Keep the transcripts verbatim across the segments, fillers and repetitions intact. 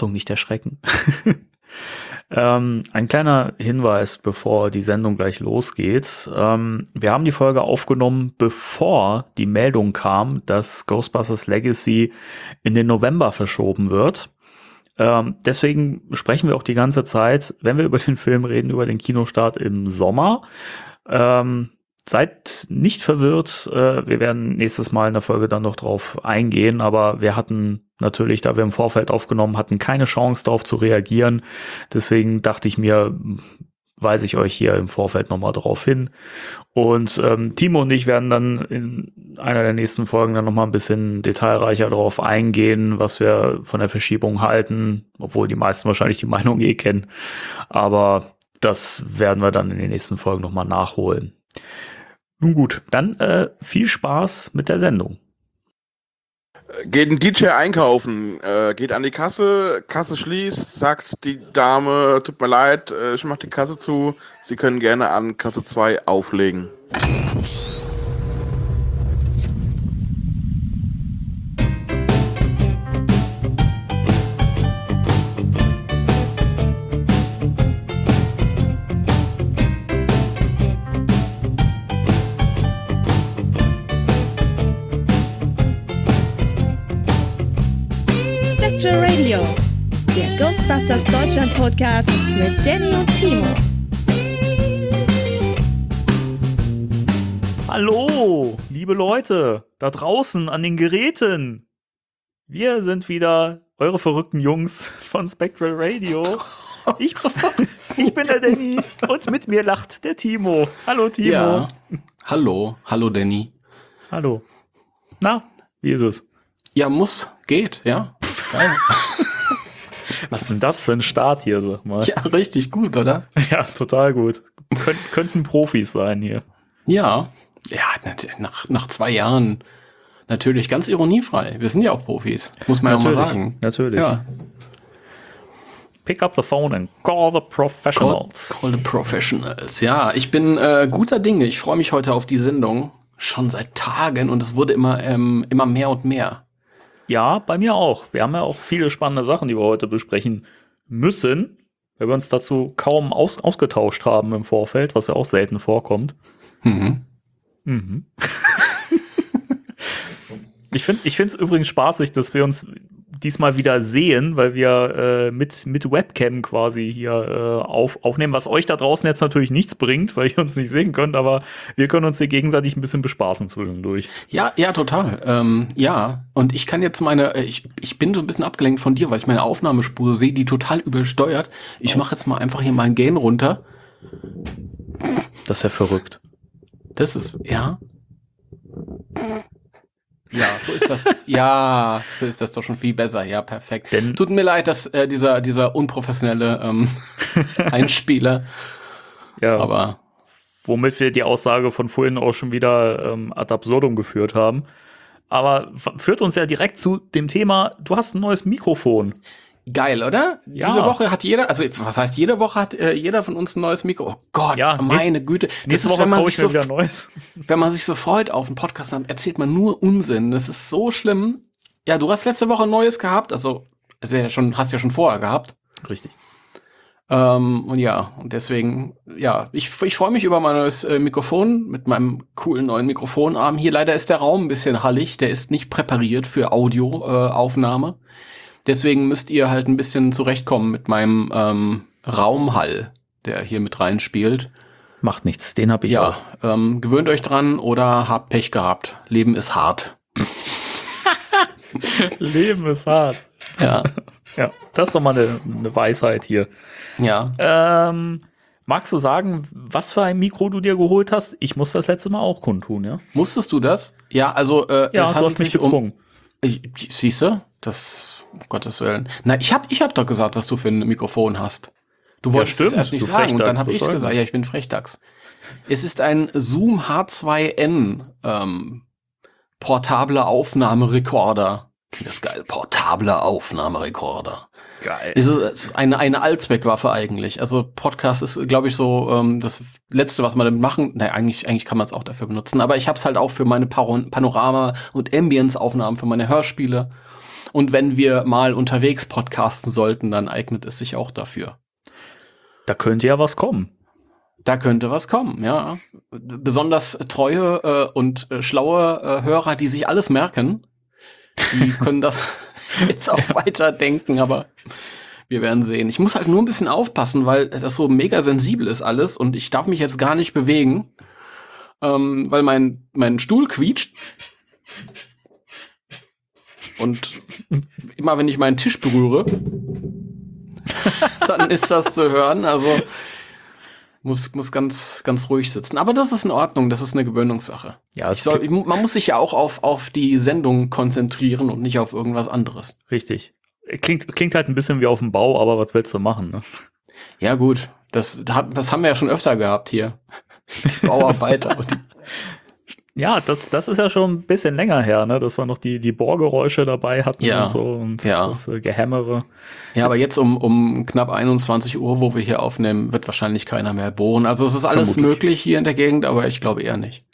Achtung, nicht erschrecken. ähm, ein kleiner Hinweis, bevor die Sendung gleich losgeht. Ähm, wir haben die Folge aufgenommen, bevor die Meldung kam, dass Ghostbusters Legacy in den November verschoben wird. Ähm, deswegen sprechen wir auch die ganze Zeit, wenn wir über den Film reden, über den Kinostart im Sommer. Ähm, Seid nicht verwirrt, äh, wir werden nächstes Mal in der Folge dann noch drauf eingehen, aber wir hatten natürlich, da wir im Vorfeld aufgenommen hatten, keine Chance darauf zu reagieren. Deswegen dachte ich mir, weise ich euch hier im Vorfeld nochmal drauf hin. Und ähm, Timo und ich werden dann in einer der nächsten Folgen dann nochmal ein bisschen detailreicher darauf eingehen, was wir von der Verschiebung halten, obwohl die meisten wahrscheinlich die Meinung eh kennen. Aber das werden wir dann in den nächsten Folgen nochmal nachholen. Nun gut, dann äh, viel Spaß mit der Sendung. Geht ein D J einkaufen, äh, geht an die Kasse, Kasse schließt, sagt die Dame, tut mir leid, äh, ich mach die Kasse zu, Sie können gerne an Kasse zwei auflegen. Radio, der Ghostbusters Deutschland Podcast mit Danny und Timo. Hallo, liebe Leute, da draußen an den Geräten. Wir sind wieder eure verrückten Jungs von Spectral Radio. Ich, ich bin der Danny und mit mir lacht der Timo. Hallo Timo. Ja. Hallo, hallo Danny. Hallo. Na, wie ist es? Ja, muss, geht, ja. Geil. Was ist denn das für ein Start hier, sag mal? Ja, richtig gut, oder? Ja, total gut. Könnt, könnten Profis sein hier. Ja, ja, nach, nach zwei Jahren natürlich ganz ironiefrei. Wir sind ja auch Profis, muss man natürlich, ja mal sagen. Natürlich. Ja. Pick up the phone and call the professionals. Call, call the professionals. Ja, ich bin äh, guter Dinge. Ich freue mich heute auf die Sendung. Schon seit Tagen und es wurde immer, ähm, immer mehr und mehr. Ja, bei mir auch. Wir haben ja auch viele spannende Sachen, die wir heute besprechen müssen, weil wir uns dazu kaum aus, ausgetauscht haben im Vorfeld, was ja auch selten vorkommt. Mhm. Mhm. Ich finde ich finde es übrigens spaßig, dass wir uns diesmal wieder sehen, weil wir äh, mit, mit Webcam quasi hier äh, auf, aufnehmen, was euch da draußen jetzt natürlich nichts bringt, weil ihr uns nicht sehen könnt, aber wir können uns hier gegenseitig ein bisschen bespaßen zwischendurch. Ja, ja, total. Ähm, ja, und ich kann jetzt meine, ich, ich bin so ein bisschen abgelenkt von dir, weil ich meine Aufnahmespur sehe, die total übersteuert. Ich mache jetzt mal einfach hier mein Gain runter. Das ist ja verrückt. Das ist, ja. Ja, so ist das. Ja, so ist das doch schon viel besser. Ja, perfekt. Denn Tut mir leid, dass äh, dieser dieser unprofessionelle ähm, Einspieler. Ja, aber womit wir die Aussage von vorhin auch schon wieder ähm, ad absurdum geführt haben. Aber f- führt uns ja direkt zu dem Thema, du hast ein neues Mikrofon. geil, oder? Ja. Diese Woche hat jeder, also was heißt jede Woche hat äh, jeder von uns ein neues Mikro. Oh Gott, Ja, meine nächst- Güte. Das Nächste ist, Woche wenn man kaufe sich ich mir so wieder ein neues. wenn man sich so freut auf einen Podcast, dann erzählt man nur Unsinn. Das ist so schlimm. Ja, du hast letzte Woche ein neues gehabt, also, also ja schon, hast ja schon vorher gehabt. Richtig. Ähm, und ja, und deswegen, ja, ich, ich freue mich über mein neues äh, Mikrofon mit meinem coolen neuen Mikrofonarm. Hier leider ist der Raum ein bisschen hallig, der ist nicht präpariert für Audioaufnahme. Äh, Aufnahme. Deswegen müsst ihr halt ein bisschen zurechtkommen mit meinem ähm, Raumhall, der hier mit reinspielt. Macht nichts, den habe ich Ja, auch. ähm, gewöhnt euch dran oder habt Pech gehabt. Leben ist hart. Leben ist hart. Ja, Ja, das ist doch mal eine, eine Weisheit hier. ja. Ähm, magst du sagen, was für ein Mikro du dir geholt hast? Ich muss das letzte Mal auch kundtun, ja? Musstest du das? Ja, also äh, Ja, es du handelt hast mich sich um. gezwungen. Siehst du? Das, um Gottes Willen. Na, ich hab, ich hab doch gesagt, was du für ein Mikrofon hast. Du wolltest stimmt, es erst nicht du sagen und Frechdachs, dann habe was ich soll gesagt. das? Ja, ich bin Frechdachs. Es ist ein Zoom H zwei N ähm, portabler Aufnahmerekorder. Das ist geil, portabler Aufnahmerekorder. Geil. Es ist eine, eine Allzweckwaffe eigentlich. Also Podcast ist, glaube ich, so ähm, das Letzte, was man damit machen. Nein, eigentlich, eigentlich kann man es auch dafür benutzen. Aber ich habe es halt auch für meine Paro- Panorama- und Ambience-Aufnahmen, für meine Hörspiele. Und wenn wir mal unterwegs podcasten sollten, dann eignet es sich auch dafür. Da könnte ja was kommen. Da könnte was kommen, ja. Besonders treue äh, und äh, schlaue äh, Hörer, die sich alles merken, die können das jetzt auch ja. weiterdenken, aber wir werden sehen. Ich muss halt nur ein bisschen aufpassen, weil das so mega sensibel ist alles und ich darf mich jetzt gar nicht bewegen, ähm, weil mein, mein Stuhl quietscht. Und immer wenn ich meinen Tisch berühre, dann ist das zu hören. Also muss, muss ganz, ganz ruhig sitzen. Aber das ist in Ordnung, das ist eine Gewöhnungssache. Ja, ich soll, man muss sich ja auch auf, auf die Sendung konzentrieren und nicht auf irgendwas anderes. Richtig. Klingt, klingt halt ein bisschen wie auf dem Bau, aber was willst du machen, ne? Ja, gut. Das, das haben wir ja schon öfter gehabt hier. Die Bauarbeiter. und die Ja, das, das ist ja schon ein bisschen länger her, ne? Dass wir noch die, die Bohrgeräusche dabei hatten ja. und so und ja. das äh, Gehämmere. Ja, aber jetzt um, um knapp einundzwanzig Uhr, wo wir hier aufnehmen, wird wahrscheinlich keiner mehr bohren. Also es ist alles Vermutlich. möglich hier in der Gegend, aber ich glaube eher nicht.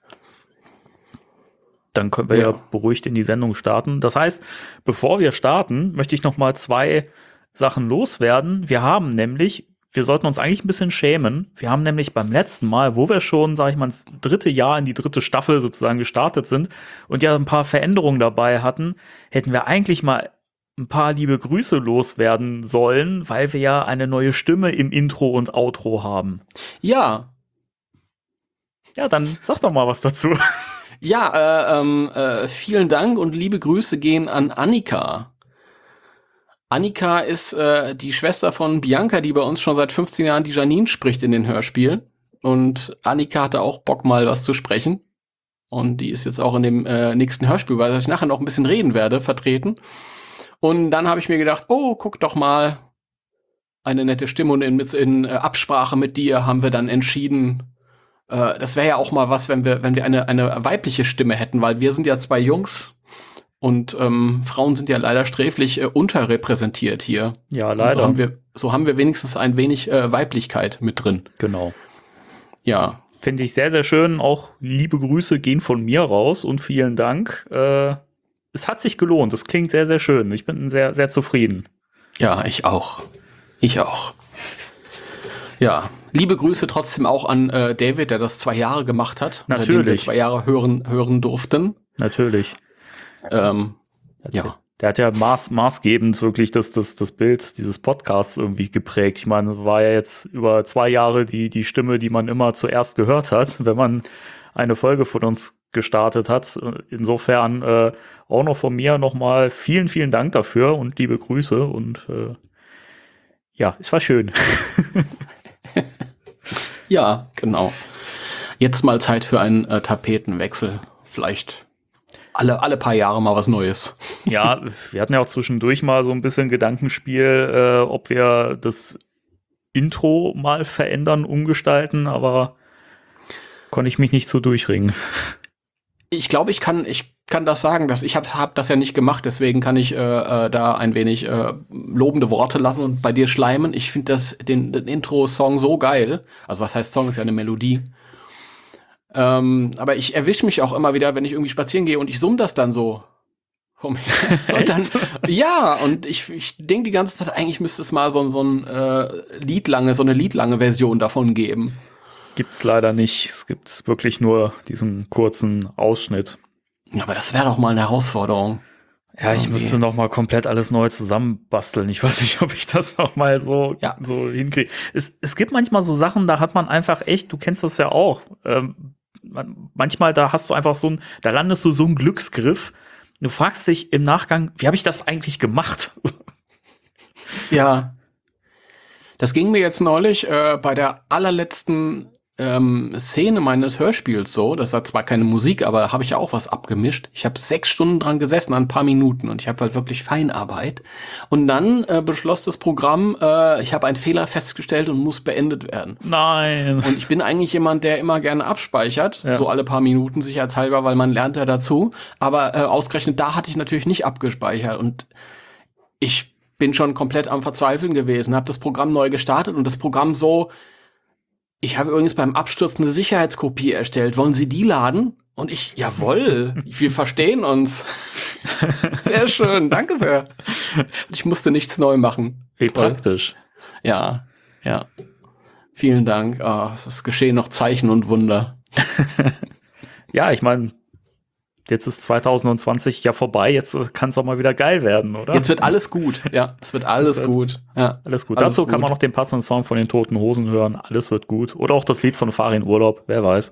Dann können wir ja. ja beruhigt in die Sendung starten. Das heißt, bevor wir starten, möchte ich noch mal zwei Sachen loswerden. Wir haben nämlich, wir sollten uns eigentlich ein bisschen schämen. Wir haben nämlich beim letzten Mal, wo wir schon, sag ich mal, ins dritte Jahr in die dritte Staffel sozusagen gestartet sind und ja ein paar Veränderungen dabei hatten, hätten wir eigentlich mal ein paar liebe Grüße loswerden sollen, weil wir ja eine neue Stimme im Intro und Outro haben. Ja. Ja, dann sag doch mal was dazu. Ja, äh, ähm, äh, vielen Dank und liebe Grüße gehen an Annika. Annika ist äh, die Schwester von Bianca, die bei uns schon seit fünfzehn Jahren die Janine spricht in den Hörspielen. Und Annika hatte auch Bock, mal was zu sprechen. Und die ist jetzt auch in dem äh, nächsten Hörspiel, weil ich nachher noch ein bisschen reden werde, vertreten. Und dann habe ich mir gedacht, oh, guck doch mal, eine nette Stimme. Und in, in äh, Absprache mit dir haben wir dann entschieden, das wäre ja auch mal was, wenn wir, wenn wir eine, eine weibliche Stimme hätten, weil wir sind ja zwei Jungs und ähm, Frauen sind ja leider sträflich äh, unterrepräsentiert hier. Ja, leider. So haben, wir, so haben wir wenigstens ein wenig äh, Weiblichkeit mit drin. Genau. Ja. Finde ich sehr, sehr schön. Auch liebe Grüße gehen von mir raus und vielen Dank. Äh, es hat sich gelohnt. Es klingt sehr, sehr schön. Ich bin sehr, sehr zufrieden. Ja, ich auch. Ich auch. Ja, liebe Grüße trotzdem auch an äh, David, der das zwei Jahre gemacht hat. Natürlich. Unter dem wir zwei Jahre hören, hören durften. Natürlich. Ähm, der ja. Hat, der hat ja maß, maßgebend wirklich das, das, das Bild dieses Podcasts irgendwie geprägt. Ich meine, war ja jetzt über zwei Jahre die, die Stimme, die man immer zuerst gehört hat, wenn man eine Folge von uns gestartet hat. Insofern äh, auch noch von mir nochmal vielen, vielen Dank dafür und liebe Grüße und äh, ja, es war schön. Ja, genau. Jetzt mal Zeit für einen äh, Tapetenwechsel. Vielleicht alle, alle paar Jahre mal was Neues. Ja, wir hatten ja auch zwischendurch mal so ein bisschen Gedankenspiel, äh, ob wir das Intro mal verändern, umgestalten, aber konnte ich mich nicht so durchringen. Ich glaube, ich kann, ich kann das sagen, dass ich habe hab das ja nicht gemacht, deswegen kann ich äh, äh, da ein wenig äh, lobende Worte lassen und bei dir schleimen. Ich finde das den, den Intro-Song so geil. Also was heißt Song, ist ja eine Melodie. Ähm, aber ich erwische mich auch immer wieder, wenn ich irgendwie spazieren gehe und ich summe das dann so. Und dann, ja, und ich, ich denke die ganze Zeit, eigentlich müsste es mal so, so ein äh, Liedlange, so eine Liedlange Version davon geben. Gibt's leider nicht. Es gibt wirklich nur diesen kurzen Ausschnitt. Aber das wäre doch mal eine Herausforderung. Ja, ich müsste noch mal komplett alles neu zusammenbasteln. Ich weiß nicht, ob ich das noch mal so, ja. so hinkriege. Es, es gibt manchmal so Sachen, da hat man einfach echt, du kennst das ja auch, ähm, man, manchmal da hast du einfach so ein, da landest du so einen Glücksgriff. Du fragst dich im Nachgang, wie habe ich das eigentlich gemacht? Ja. Das ging mir jetzt neulich äh, bei der allerletzten ähm, Szene meines Hörspiels so. Das hat zwar keine Musik, aber da habe ich ja auch was abgemischt. Ich habe sechs Stunden dran gesessen, an ein paar Minuten. Und ich habe halt wirklich Feinarbeit. Und dann äh, beschloss das Programm, äh, ich habe einen Fehler festgestellt und muss beendet werden. Nein. Und ich bin eigentlich jemand, der immer gerne abspeichert. Ja. So alle paar Minuten sicherheitshalber, weil man lernt ja dazu. Aber äh, ausgerechnet da hatte ich natürlich nicht abgespeichert. Und ich bin schon komplett am Verzweifeln gewesen, habe das Programm neu gestartet und das Programm so, ich habe übrigens beim Absturz eine Sicherheitskopie erstellt, wollen Sie die laden? Und ich, jawohl, wir verstehen uns. Sehr schön, danke sehr. Ich musste nichts neu machen. Wie Toll. praktisch. Ja, ja. Vielen Dank. Oh, es geschehen noch Zeichen und Wunder. Ja, ich meine, jetzt ist zwanzig zwanzig ja vorbei, jetzt kann es auch mal wieder geil werden, oder? Jetzt wird alles gut. Ja, es wird alles wird gut. Ja, Alles gut. alles Dazu kann gut. man noch den passenden Song von den Toten Hosen hören. Alles wird gut. Oder auch das Lied von Farin Urlaub, wer weiß.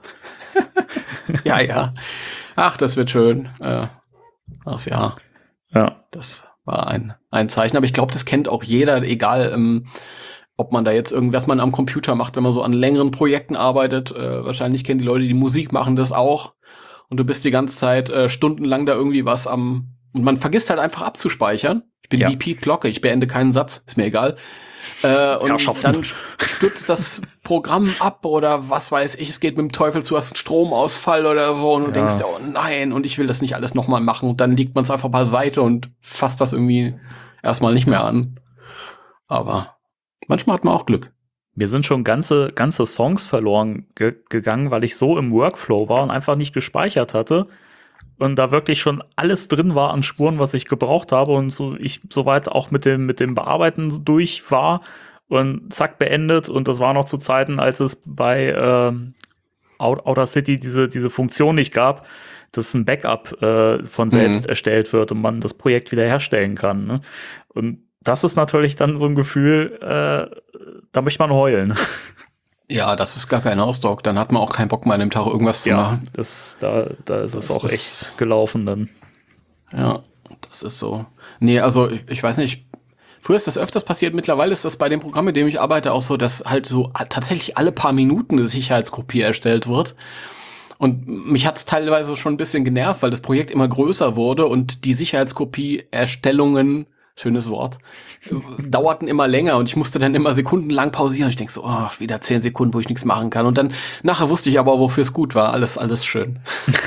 Ja, ja. Ach, das wird schön. Äh, das ja, Ja. das war ein, ein Zeichen. Aber ich glaube, das kennt auch jeder, egal, ähm, ob man da jetzt irgendwas man am Computer macht, wenn man so an längeren Projekten arbeitet. Äh, wahrscheinlich kennen die Leute, die Musik machen, das auch. Und du bist die ganze Zeit äh, stundenlang da irgendwie was am... Und man vergisst halt einfach abzuspeichern. Ich bin Ja. wie Pete Glocke, ich beende keinen Satz, ist mir egal. Äh, und Herrschaften. dann stürzt das Programm ab oder was weiß ich, es geht mit dem Teufel zu, hast einen Stromausfall oder so und du Ja. denkst, oh nein, und ich will das nicht alles nochmal machen. Und dann legt man es einfach beiseite und fasst das irgendwie erstmal nicht mehr an. Aber manchmal hat man auch Glück. Mir sind schon ganze, ganze Songs verloren ge gegangen, weil ich so im Workflow war und einfach nicht gespeichert hatte. Und da wirklich schon alles drin war an Spuren, was ich gebraucht habe. Und so ich soweit auch mit dem, mit dem Bearbeiten durch war und zack, beendet. Und das war noch zu Zeiten, als es bei ähm, Outer City diese, diese Funktion nicht gab, dass ein Backup äh, von selbst Mhm. erstellt wird und man das Projekt wiederherstellen kann. Ne? Und das ist natürlich dann so ein Gefühl, äh, da möchte man heulen. Ja, das ist gar kein Ausdruck. Dann hat man auch keinen Bock mehr an dem Tag irgendwas zu Ja, machen. das, da, da ist es Das auch ist- echt gelaufen dann. Ja, das ist so. Nee, also ich, ich weiß nicht. Früher ist das öfters passiert. Mittlerweile ist das bei dem Programm, mit dem ich arbeite, auch so, dass halt so tatsächlich alle paar Minuten eine Sicherheitskopie erstellt wird. Und mich hat's teilweise schon ein bisschen genervt, weil das Projekt immer größer wurde und die Sicherheitskopie-Erstellungen, schönes Wort, äh, dauerten immer länger und ich musste dann immer sekundenlang pausieren. Ich denk so, oh, wieder zehn Sekunden, wo ich nichts machen kann. Und dann nachher wusste ich aber, wofür es gut war. Alles, alles schön.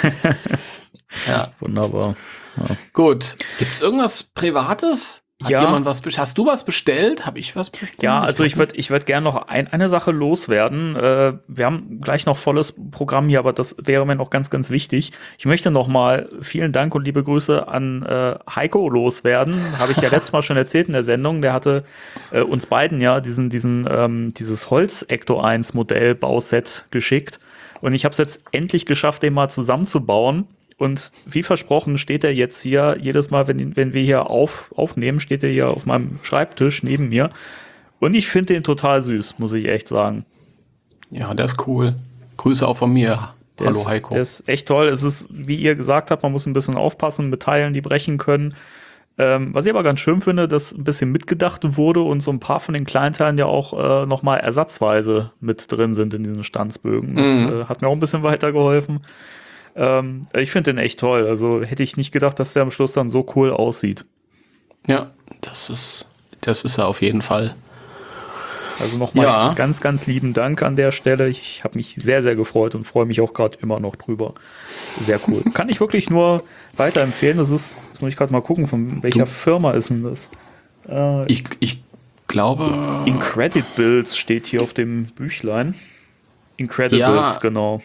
Ja. Wunderbar. Ja. Gut. Gibt's irgendwas Privates? Hat Ja. jemand was bestellt? Hast du was bestellt? Habe ich was bestellt? Ja, also ich weiß würde ich würd gerne noch ein, eine Sache loswerden. Äh, wir haben gleich noch volles Programm hier, aber das wäre mir noch ganz, ganz wichtig. Ich möchte noch mal vielen Dank und liebe Grüße an äh, Heiko loswerden. Habe ich ja letztes Mal schon erzählt in der Sendung. Der hatte äh, uns beiden ja diesen, diesen, ähm, dieses Holz-Ecto eins Modell-Bauset geschickt. Und ich habe es jetzt endlich geschafft, den mal zusammenzubauen. Und wie versprochen steht er jetzt hier, jedes Mal, wenn, wenn wir hier auf, aufnehmen, steht er hier auf meinem Schreibtisch neben mir. Und ich finde den total süß, muss ich echt sagen. nicht. Ja, der ist cool. Grüße auch von mir. Der Hallo ist, Heiko. Der ist echt toll. Es ist, wie ihr gesagt habt, man muss ein bisschen aufpassen mit Teilen, die brechen können. Ähm, was ich aber ganz schön finde, dass ein bisschen mitgedacht wurde und so ein paar von den Kleinteilen ja auch äh, nochmal ersatzweise mit drin sind in diesen Stanzbögen. Das Mhm. äh, hat mir auch ein bisschen weitergeholfen. Ähm, ich finde den echt toll. Also hätte ich nicht gedacht, dass der am Schluss dann so cool aussieht. Ja, das ist, das ist er auf jeden Fall. Also nochmal Ja. ganz, ganz lieben Dank an der Stelle. Ich habe mich sehr, sehr gefreut und freue mich auch gerade immer noch drüber. Sehr cool. Kann ich wirklich nur weiterempfehlen. Das ist, jetzt muss ich gerade mal gucken, von welcher Du- Firma ist denn das? Äh, Ich, ich glaube. Incredibles steht hier auf dem Büchlein. Incredibles, Ja. genau.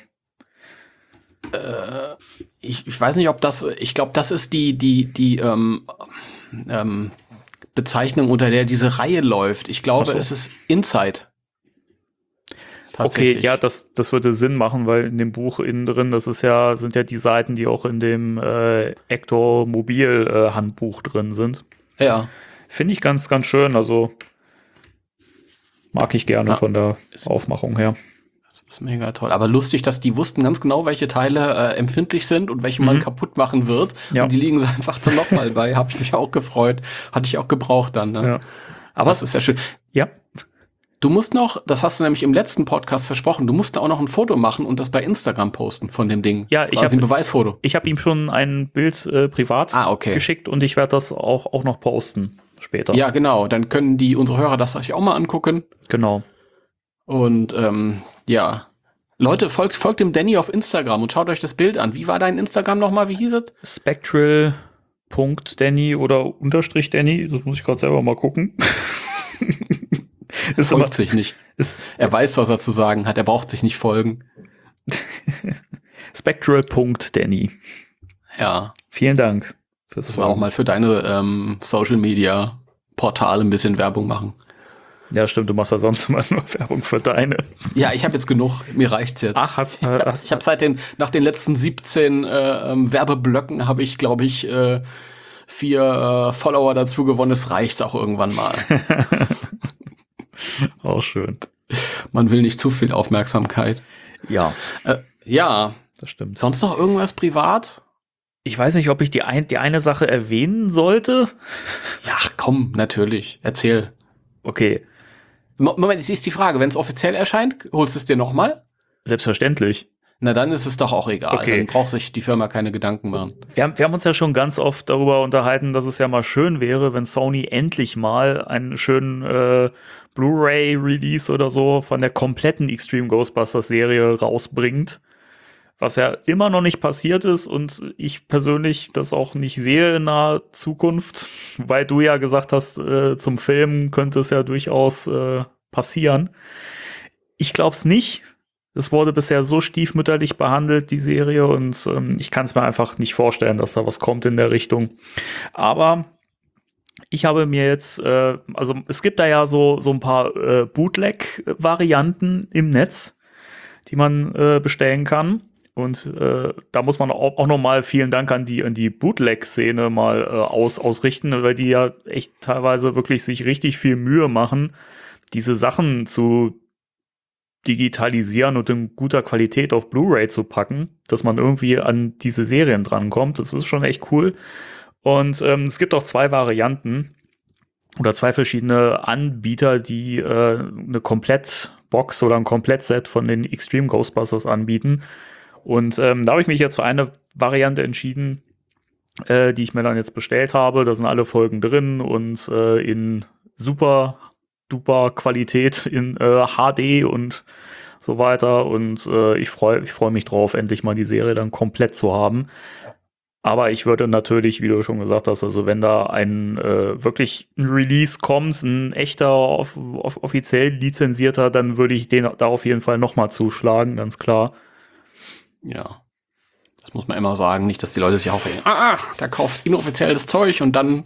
Ich, ich weiß nicht, ob das, ich glaube, das ist die, die, die ähm, ähm, Bezeichnung, unter der diese Reihe läuft. Ich glaube, Ach so. es ist Inside. Okay, ja, das, das würde Sinn machen, weil in dem Buch innen drin, das ist ja, sind ja die Seiten, die auch in dem äh, Ector Mobil äh, Handbuch drin sind. Ja. Finde ich ganz, ganz schön. Also mag ich gerne Ja. von der Ist- Aufmachung her. Das ist mega toll. Aber lustig, dass die wussten ganz genau, welche Teile äh, empfindlich sind und welche man Mhm. kaputt machen wird. Ja. Und die liegen sie einfach dann nochmal bei. Habe ich mich auch gefreut. Hatte ich auch gebraucht dann. Ne? Ja. Aber Das ist ja schön. ja, Du musst noch, das hast du nämlich im letzten Podcast versprochen, du musst da auch noch ein Foto machen und das bei Instagram posten von dem Ding. Ja, ich Quasi hab- ein Beweisfoto. ich habe ihm schon ein Bild äh, privat Ah, okay. geschickt und ich werde das auch, auch noch posten später. Ja, genau. Dann können die unsere Hörer das sich auch mal angucken. Genau. Und ähm, ja. Leute, folgt, folgt dem Danny auf Instagram und schaut euch das Bild an. Wie war dein Instagram nochmal? Wie hieß es? Spectral.Danny oder Unterstrich Danny, das muss ich gerade selber mal gucken. ist, immer, Folgt sich nicht. ist, Er weiß, was er zu sagen hat. Er braucht sich nicht folgen. Spectral Punkt Danny. Ja. Vielen Dank. Fürs das war auch mal für deine ähm, Social Media Portale ein bisschen Werbung machen. Ja, stimmt, du machst ja sonst immer nur Werbung für deine. Ja, ich habe jetzt genug, mir reicht's jetzt. Ach, hast, äh, hast ich habe seit den, nach den letzten siebzehn äh, ähm, Werbeblöcken habe ich, glaube ich, äh, vier äh, Follower dazu gewonnen. Es reicht auch irgendwann mal. Auch schön. Man will nicht zu viel Aufmerksamkeit. Ja. Äh, ja. Das stimmt. Sonst noch irgendwas privat? Ich weiß nicht, ob ich die, ein, die eine Sache erwähnen sollte. Ja, komm, natürlich. Erzähl. Okay. Moment, es ist die Frage, wenn es offiziell erscheint, holst du es dir nochmal? Selbstverständlich. Na, dann ist es doch auch egal. Okay. Dann braucht sich die Firma keine Gedanken machen. Wir haben, wir haben uns ja schon ganz oft darüber unterhalten, dass es ja mal schön wäre, wenn Sony endlich mal einen schönen äh, Blu-ray-Release oder so von der kompletten Extreme Ghostbusters-Serie rausbringt. Was ja immer noch nicht passiert ist und ich persönlich das auch nicht sehe in naher Zukunft, weil du ja gesagt hast, äh, zum Film könnte es ja durchaus äh, passieren. Ich glaube es nicht. Es wurde bisher so stiefmütterlich behandelt, die Serie, und ähm, ich kann es mir einfach nicht vorstellen, dass da was kommt in der Richtung. Aber ich habe mir jetzt, äh, also es gibt da ja so, so ein paar äh, Bootleg-Varianten im Netz, die man äh, bestellen kann. Und äh, da muss man auch, auch nochmal vielen Dank an die, an die Bootleg-Szene mal äh, aus, ausrichten, weil die ja echt teilweise wirklich sich richtig viel Mühe machen, diese Sachen zu digitalisieren und in guter Qualität auf Blu-ray zu packen, dass man irgendwie an diese Serien drankommt. Das ist schon echt cool. Und ähm, es gibt auch zwei Varianten oder zwei verschiedene Anbieter, die äh, eine Komplettbox oder ein Komplettset von den Extreme Ghostbusters anbieten. Und ähm, da habe ich mich jetzt für eine Variante entschieden, äh, die ich mir dann jetzt bestellt habe. Da sind alle Folgen drin und äh, in super duper Qualität, in äh, H D und so weiter. Und äh, ich freue ich freu mich drauf, endlich mal die Serie dann komplett zu haben. Aber ich würde natürlich, wie du schon gesagt hast, also wenn da ein äh, wirklich ein Release kommt, ein echter, off- off- offiziell lizenzierter, dann würde ich den da auf jeden Fall nochmal zuschlagen, ganz klar. Ja, das muss man immer sagen. Nicht, dass die Leute sich aufregen. Ah, ah, der kauft inoffizielles Zeug und dann,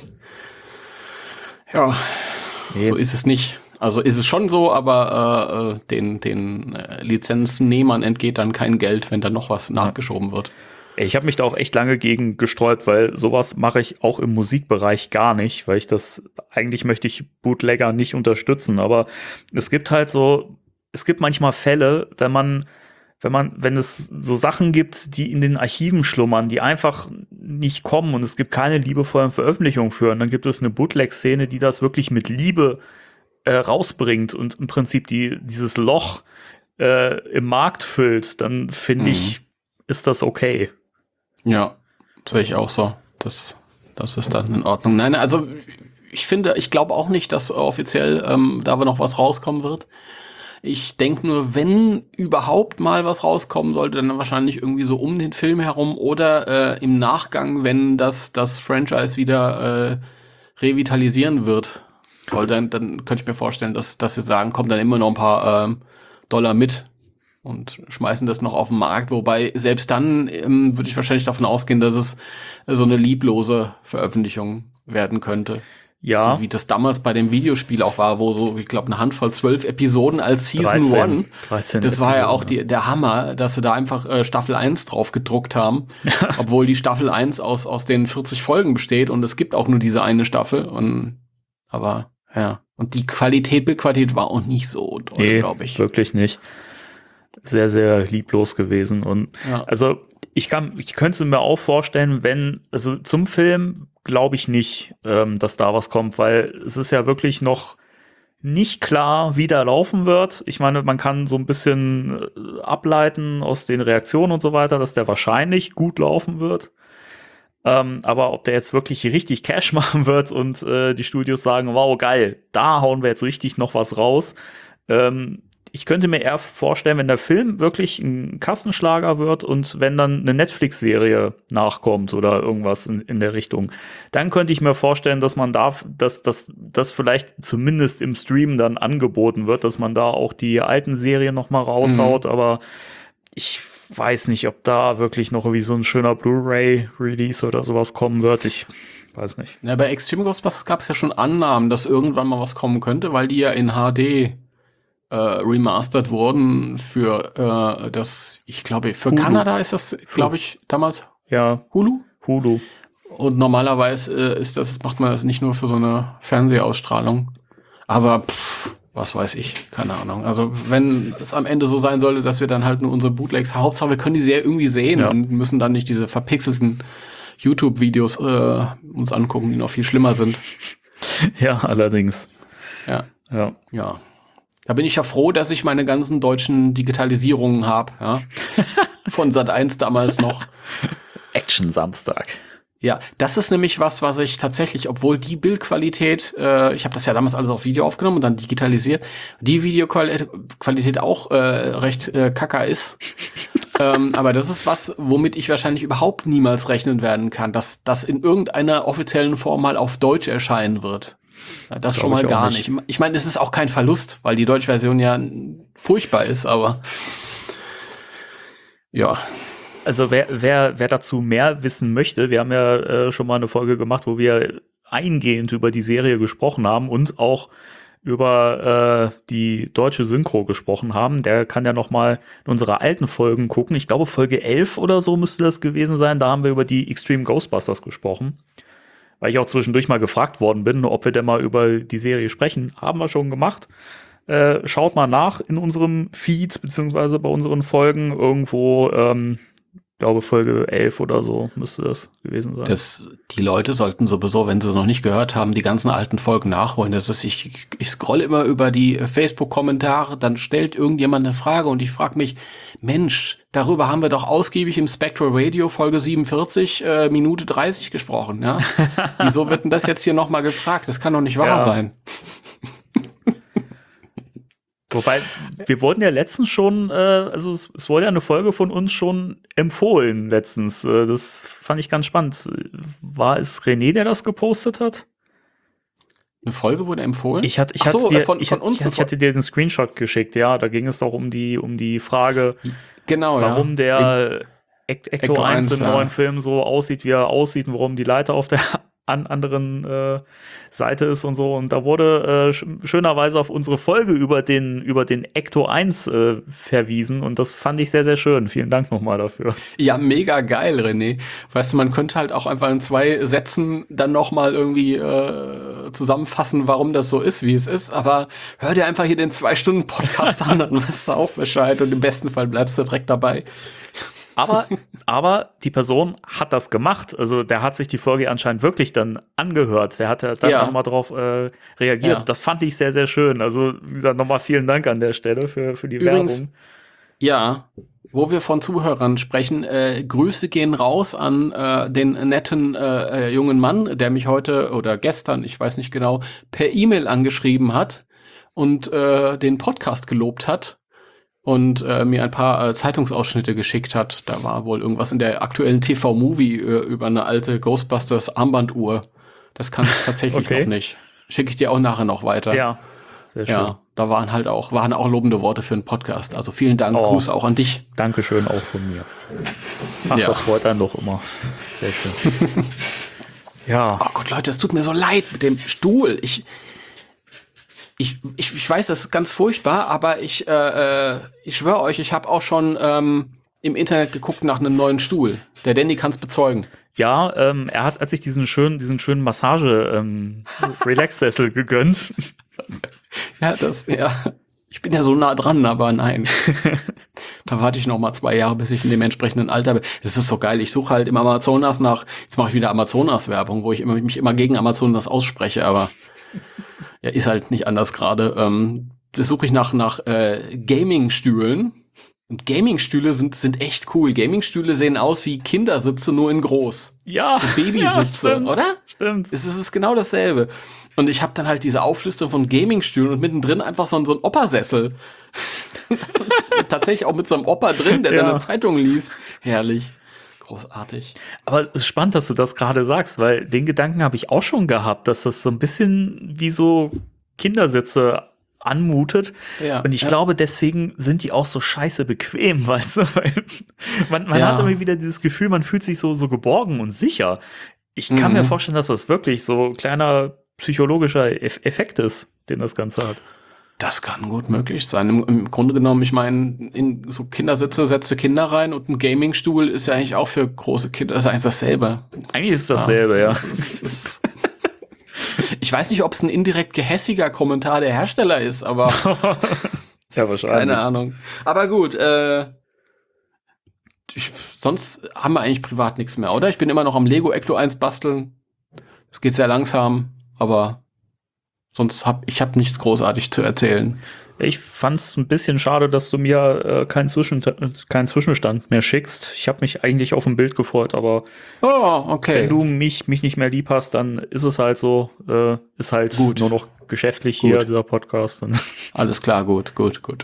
ja, nee. So ist es nicht. Also ist es schon so, aber äh, den, den äh, Lizenznehmern entgeht dann kein Geld, wenn da noch was nachgeschoben wird. Ich habe mich da auch echt lange gegen gesträubt, weil sowas mache ich auch im Musikbereich gar nicht, weil ich das, eigentlich möchte ich Bootlegger nicht unterstützen, aber es gibt halt so, es gibt manchmal Fälle, wenn man Wenn man, wenn es so Sachen gibt, die in den Archiven schlummern, die einfach nicht kommen und es gibt keine liebevollen Veröffentlichungen für, und dann gibt es eine Bootleg-Szene, die das wirklich mit Liebe äh, rausbringt und im Prinzip die, dieses Loch äh, im Markt füllt, dann finde Mhm. ich, ist das okay. Ja, sehe ich auch so. Das, das ist dann in Ordnung. Nein, also ich finde, ich glaube auch nicht, dass offiziell ähm, da noch was rauskommen wird. Ich denke nur, wenn überhaupt mal was rauskommen sollte, dann wahrscheinlich irgendwie so um den Film herum oder äh, im Nachgang, wenn das, das Franchise wieder äh, revitalisieren wird. Soll dann, dann könnte ich mir vorstellen, dass, dass sie sagen, kommt dann immer noch ein paar ähm, Dollar mit und schmeißen das noch auf den Markt. Wobei selbst dann ähm, würde ich wahrscheinlich davon ausgehen, dass es äh, so eine lieblose Veröffentlichung werden könnte. Ja. So wie das damals bei dem Videospiel auch war, wo so, ich glaube, eine Handvoll zwölf Episoden als Season One. dreizehn Das war ja Episoden, auch die, der Hammer, dass sie da einfach äh, Staffel eins drauf gedruckt haben. Obwohl die Staffel eins aus, aus den vierzig Folgen besteht und es gibt auch nur diese eine Staffel. Und, aber, ja. Und die Qualität, Bildqualität war auch nicht so toll, nee, glaube ich. Wirklich nicht. Sehr, sehr lieblos gewesen. Und Ja. also ich kann, ich könnte mir auch vorstellen, wenn, also zum Film glaube ich nicht, ähm, dass da was kommt, weil es ist ja wirklich noch nicht klar, wie der laufen wird. Ich meine, man kann so ein bisschen äh, ableiten aus den Reaktionen und so weiter, dass der wahrscheinlich gut laufen wird. Ähm, aber ob der jetzt wirklich richtig Cash machen wird und äh, die Studios sagen, wow, geil, da hauen wir jetzt richtig noch was raus. Ähm, ich könnte mir eher vorstellen, wenn der Film wirklich ein Kassenschlager wird und wenn dann eine Netflix-Serie nachkommt oder irgendwas in, in der Richtung, dann könnte ich mir vorstellen, dass man da, dass das vielleicht zumindest im Stream dann angeboten wird, dass man da auch die alten Serien noch mal raushaut. Mhm. Aber ich weiß nicht, ob da wirklich noch irgendwie so ein schöner Blu-ray-Release oder sowas kommen wird. Ich weiß nicht. Ja, bei Extreme Ghostbusters gab es ja schon Annahmen, dass irgendwann mal was kommen könnte, weil die ja in H D äh, remastered wurden für äh, das, ich glaube, für Hulu. Kanada ist das, glaube ich, damals Ja, Hulu. Hulu. Und normalerweise äh, ist das, macht man das nicht nur für so eine Fernsehausstrahlung. Aber pff, was weiß ich, keine Ahnung. Also wenn es am Ende so sein sollte, dass wir dann halt nur unsere Bootlegs, Hauptsache wir können die Serie irgendwie sehen Ja. und müssen dann nicht diese verpixelten YouTube-Videos äh, uns angucken, die noch viel schlimmer sind. Ja, allerdings. Ja, Ja. ja. Da bin ich ja froh, dass ich meine ganzen deutschen Digitalisierungen habe. Ja? Von Sat eins damals noch. Action Samstag. Ja, das ist nämlich was, was ich tatsächlich, obwohl die Bildqualität, äh, ich habe das ja damals alles auf Video aufgenommen und dann digitalisiert, die Videoqualität auch äh, recht äh, kacker ist. ähm, aber das ist was, womit ich wahrscheinlich überhaupt niemals rechnen werden kann, dass das in irgendeiner offiziellen Form mal auf Deutsch erscheinen wird. Ja, das Glaub schon mal ich auch gar nicht. nicht. Ich meine, es ist auch kein Verlust, weil die Deutschversion ja furchtbar ist, aber ja. Also wer, wer, wer dazu mehr wissen möchte, wir haben ja äh, schon mal eine Folge gemacht, wo wir eingehend über die Serie gesprochen haben und auch über äh, die deutsche Synchro gesprochen haben. Der kann ja noch mal in unsere alten Folgen gucken. Ich glaube, Folge elf oder so müsste das gewesen sein. Da haben wir über die Extreme Ghostbusters gesprochen. Weil ich auch zwischendurch mal gefragt worden bin, ob wir denn mal über die Serie sprechen. Haben wir schon gemacht. Äh, schaut mal nach in unserem Feed, beziehungsweise bei unseren Folgen irgendwo, ähm, ich glaube Folge elf oder so müsste das gewesen sein. Das, die Leute sollten sowieso, wenn sie es noch nicht gehört haben, die ganzen alten Folgen nachholen. Das ist, ich, ich scrolle immer über die Facebook-Kommentare, dann stellt irgendjemand eine Frage und ich frage mich, Mensch, darüber haben wir doch ausgiebig im Spectral Radio Folge siebenundvierzig, äh, Minute dreißig gesprochen. Ja? Wieso wird denn das jetzt hier nochmal gefragt? Das kann doch nicht wahr Ja. sein. Wobei, wir wurden ja letztens schon, äh, also es, es wurde ja eine Folge von uns schon empfohlen letztens. Äh, das fand ich ganz spannend. War es René, der das gepostet hat? Eine Folge wurde empfohlen? Ich, hatte, ich, Ach so, hatte dir, von- ich, von uns ich, ich hatte dir den Screenshot geschickt, ja. Da ging es doch um die, um die Frage, Genau, warum ja. der Ect- Ecto Ecto eins eins, im ja. neuen Film so aussieht, wie er aussieht und warum die Leiter auf der an anderen äh, Seite ist und so. Und da wurde äh, sch schönerweise auf unsere Folge über den, über den Ecto eins äh, verwiesen. Und das fand ich sehr, sehr schön. Vielen Dank nochmal dafür. Ja, mega geil, René. Weißt du, man könnte halt auch einfach in zwei Sätzen dann noch mal irgendwie äh, zusammenfassen, warum das so ist, wie es ist. Aber hör dir einfach hier den zwei-Stunden-Podcast an, dann weißt du auch Bescheid. Und im besten Fall bleibst du direkt dabei. Aber, aber die Person hat das gemacht. Also der hat sich die Folge anscheinend wirklich dann angehört. Der hat ja dann Ja. nochmal drauf äh, reagiert. Ja. Das fand ich sehr, sehr schön. Also wie gesagt, nochmal vielen Dank an der Stelle für, für die Übrigens, Werbung. Ja, wo wir von Zuhörern sprechen, äh, Grüße gehen raus an äh, den netten äh, äh, jungen Mann, der mich heute oder gestern, ich weiß nicht genau, per E-Mail angeschrieben hat und äh, den Podcast gelobt hat und äh, mir ein paar äh, Zeitungsausschnitte geschickt hat. Da war wohl irgendwas in der aktuellen T V-Movie äh, über eine alte Ghostbusters Armbanduhr. Das kann ich tatsächlich Okay. noch nicht. Schicke ich dir auch nachher noch weiter. Ja, sehr schön. Ja, da waren halt auch, waren auch lobende Worte für einen Podcast. Also vielen Dank, Oh. Gruß auch an dich. Dankeschön auch von mir. Ach, Ja. das freut einen doch immer. Sehr schön. Ja, Oh Gott, Leute, es tut mir so leid mit dem Stuhl. Ich, ich, ich, ich weiß, das ist ganz furchtbar, aber ich, äh, äh, ich schwöre euch, ich habe auch schon ähm, im Internet geguckt nach einem neuen Stuhl. Der Danny kann es bezeugen. ja ähm, er hat, als ich diesen schönen, diesen schönen Massage ähm, Relax-Sessel gegönnt. Ja, das, ja. Ich bin ja so nah dran, aber nein. Da warte ich noch mal zwei Jahre, bis ich in dem entsprechenden Alter bin. Das ist so geil. Ich suche halt im Amazonas nach, jetzt mache ich wieder Amazonas-Werbung, wo ich immer, mich immer gegen Amazonas ausspreche, aber ja, ist halt nicht anders gerade. Ähm, das suche ich nach, nach äh, Gaming-Stühlen. Und Gaming-Stühle sind, sind echt cool. Gaming-Stühle sehen aus wie Kindersitze, nur in groß. Ja, Babysitze, ja, stimmt, oder? Stimmt. Es ist, es ist genau dasselbe. Und ich habe dann halt diese Auflistung von Gaming-Stühlen und mittendrin einfach so ein, so ein Opa-Sessel. Tatsächlich auch mit so einem Opa drin, der Ja. dann eine Zeitung liest. Herrlich. Großartig. Aber es ist spannend, dass du das gerade sagst, weil den Gedanken habe ich auch schon gehabt, dass das so ein bisschen wie so Kindersitze anmutet. Ja, und ich ja. glaube, deswegen sind die auch so scheiße bequem, weißt du? Weil man man Ja. hat immer wieder dieses Gefühl, man fühlt sich so, so geborgen und sicher. Ich kann Mhm. mir vorstellen, dass das wirklich so ein kleiner psychologischer Eff- Effekt ist, den das Ganze hat. Das kann gut möglich sein. Im, im Grunde genommen, ich meine, in so Kindersitze setzt du Kinder rein und ein Gamingstuhl ist ja eigentlich auch für große Kinder. Das ist eigentlich dasselbe. Eigentlich ist es dasselbe, ja. Das ist, das ist ich weiß nicht, ob es ein indirekt gehässiger Kommentar der Hersteller ist, aber Ja, wahrscheinlich. keine Ahnung. Aber gut, äh, ich, sonst haben wir eigentlich privat nichts mehr, oder? Ich bin immer noch am Lego Ecto eins basteln. Es geht sehr langsam, aber sonst hab ich hab nichts großartig zu erzählen. Ich fand's ein bisschen schade, dass du mir äh, keinen, Zwischen keinen Zwischenstand mehr schickst. Ich habe mich eigentlich auf ein Bild gefreut, aber Oh, okay. wenn du mich, mich nicht mehr lieb hast, dann ist es halt so. Äh, ist halt Gut. nur noch geschäftlich hier, Gut. dieser Podcast. Alles klar, gut, gut, gut.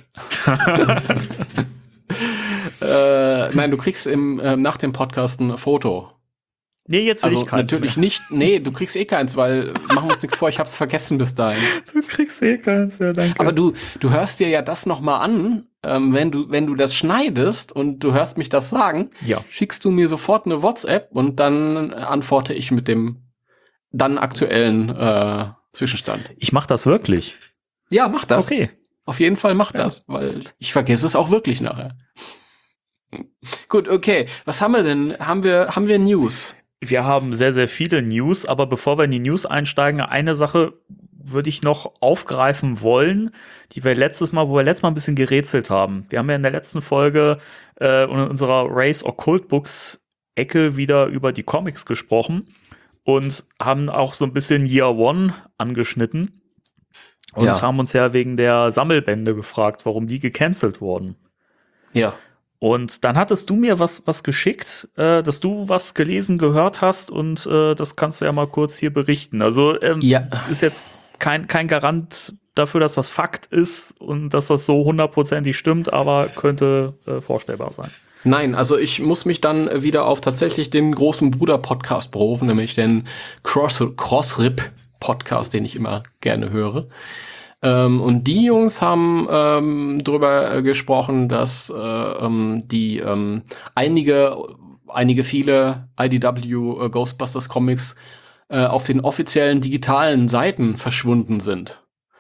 äh, nein, du kriegst im, äh, nach dem Podcast ein Foto. Nee, jetzt will Also ich keins natürlich mehr. nicht, nee, du kriegst eh keins, weil machen wir uns nichts vor, ich hab's vergessen bis dahin. Du kriegst eh keins, ja, danke. Aber du, du hörst dir ja das nochmal an, ähm, wenn du, wenn du das schneidest und du hörst mich das sagen, ja. schickst du mir sofort eine WhatsApp und dann antworte ich mit dem dann aktuellen äh, Zwischenstand. Ich mach das wirklich. Ja, mach das. Okay. Auf jeden Fall mach Ja. das, weil ich vergesse es auch wirklich nachher. Gut, okay. Was haben wir denn? Haben wir, haben wir News? Wir haben sehr, sehr viele News, aber bevor wir in die News einsteigen, eine Sache würde ich noch aufgreifen wollen, die wir letztes Mal, wo wir letztes Mal ein bisschen gerätselt haben. Wir haben ja in der letzten Folge äh, in unserer Race Occult Books Ecke wieder über die Comics gesprochen und haben auch so ein bisschen Year One angeschnitten und Ja. haben uns ja wegen der Sammelbände gefragt, warum die gecancelt wurden. Ja. Und dann hattest du mir was, was geschickt, äh, dass du was gelesen, gehört hast und äh, das kannst du ja mal kurz hier berichten. Also ähm, Ja. ist jetzt kein, kein Garant dafür, dass das Fakt ist und dass das so hundertprozentig stimmt, aber könnte äh, vorstellbar sein. Nein, also ich muss mich dann wieder auf tatsächlich den großen Bruder-Podcast berufen, nämlich den Cross Crossrip-Podcast, den ich immer gerne höre. Ähm, und die Jungs haben ähm, darüber äh, gesprochen, dass äh, ähm, die ähm, einige, einige viele I D W äh, Ghostbusters Comics äh, auf den offiziellen digitalen Seiten verschwunden sind.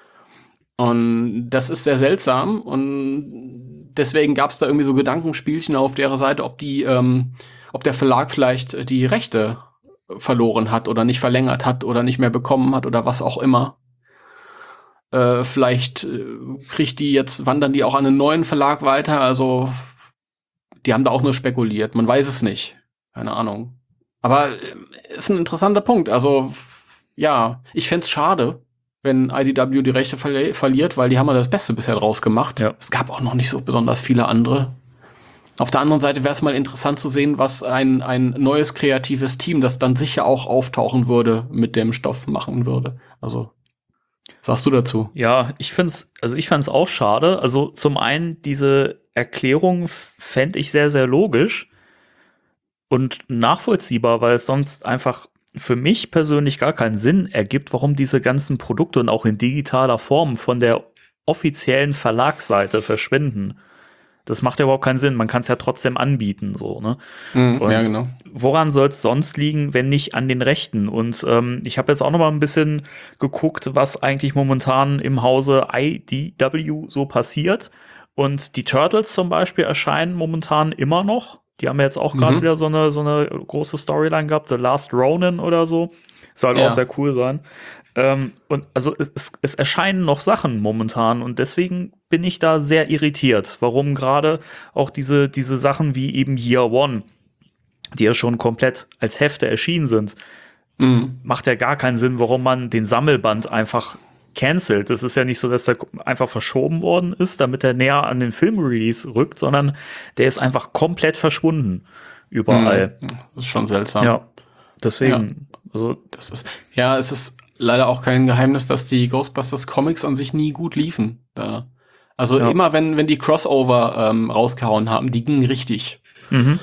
Und das ist sehr seltsam und deswegen gab es da irgendwie so Gedankenspielchen auf der Seite, ob die, ähm, ob der Verlag vielleicht die Rechte verloren hat oder nicht verlängert hat oder nicht mehr bekommen hat oder was auch immer. Äh, vielleicht äh, kriegt die jetzt, wandern die auch an einen neuen Verlag weiter. Also die haben da auch nur spekuliert. Man weiß es nicht. Keine Ahnung. Aber äh, ist ein interessanter Punkt. Also ja, ich fänd's schade, wenn I D W die Rechte verli verliert, weil die haben ja das Beste bisher draus gemacht. Ja. Es gab auch noch nicht so besonders viele andere. Auf der anderen Seite wäre es mal interessant zu sehen, was ein, ein neues kreatives Team, das dann sicher auch auftauchen würde, mit dem Stoff machen würde. Also, was sagst du dazu? Ja, ich finde es, also ich fand es auch schade. Also zum einen, diese Erklärung fände ich sehr, sehr logisch und nachvollziehbar, weil es sonst einfach für mich persönlich gar keinen Sinn ergibt, warum diese ganzen Produkte und auch in digitaler Form von der offiziellen Verlagsseite verschwinden. Das macht ja überhaupt keinen Sinn. Man kann es ja trotzdem anbieten, so, ne? Mhm, Und ja, genau. woran soll es sonst liegen, wenn nicht an den Rechten? Und ähm, ich habe jetzt auch noch mal ein bisschen geguckt, was eigentlich momentan im Hause I D W so passiert. Und die Turtles zum Beispiel erscheinen momentan immer noch. Die haben ja jetzt auch gerade Mhm. wieder so eine, so eine große Storyline gehabt, The Last Ronin oder so. Soll Ja. auch sehr cool sein. Ähm, und also es, es, es erscheinen noch Sachen momentan und deswegen bin ich da sehr irritiert, warum gerade auch diese, diese Sachen wie eben Year One, die ja schon komplett als Hefte erschienen sind, Mhm. macht ja gar keinen Sinn, warum man den Sammelband einfach cancelt. Es ist ja nicht so, dass der einfach verschoben worden ist, damit er näher an den Filmrelease rückt, sondern der ist einfach komplett verschwunden überall. Mhm. Das ist schon seltsam. Ja, deswegen, also Das ist, ja, es ist leider auch kein Geheimnis, dass die Ghostbusters Comics an sich nie gut liefen. Da. Also Ja. immer, wenn, wenn die Crossover ähm, rausgehauen haben, die gingen richtig. mhm.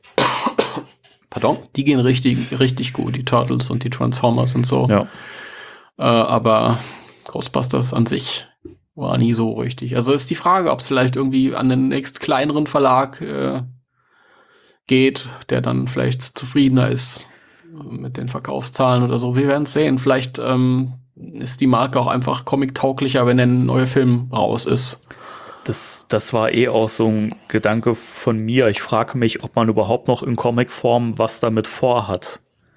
Pardon? Die gehen richtig, richtig gut, die Turtles und die Transformers und so. ja. Äh, aber Ghostbusters an sich war nie so richtig. Also ist die Frage, ob es vielleicht irgendwie an den nächst kleineren Verlag äh, geht, der dann vielleicht zufriedener ist mit den Verkaufszahlen oder so. Wir werden es sehen. Vielleicht ähm, ist die Marke auch einfach comic-tauglicher, wenn ein neuer Film raus ist. Das, das war eh auch so ein Gedanke von mir. Ich frage mich, ob man überhaupt noch in Comicform was damit vorhat.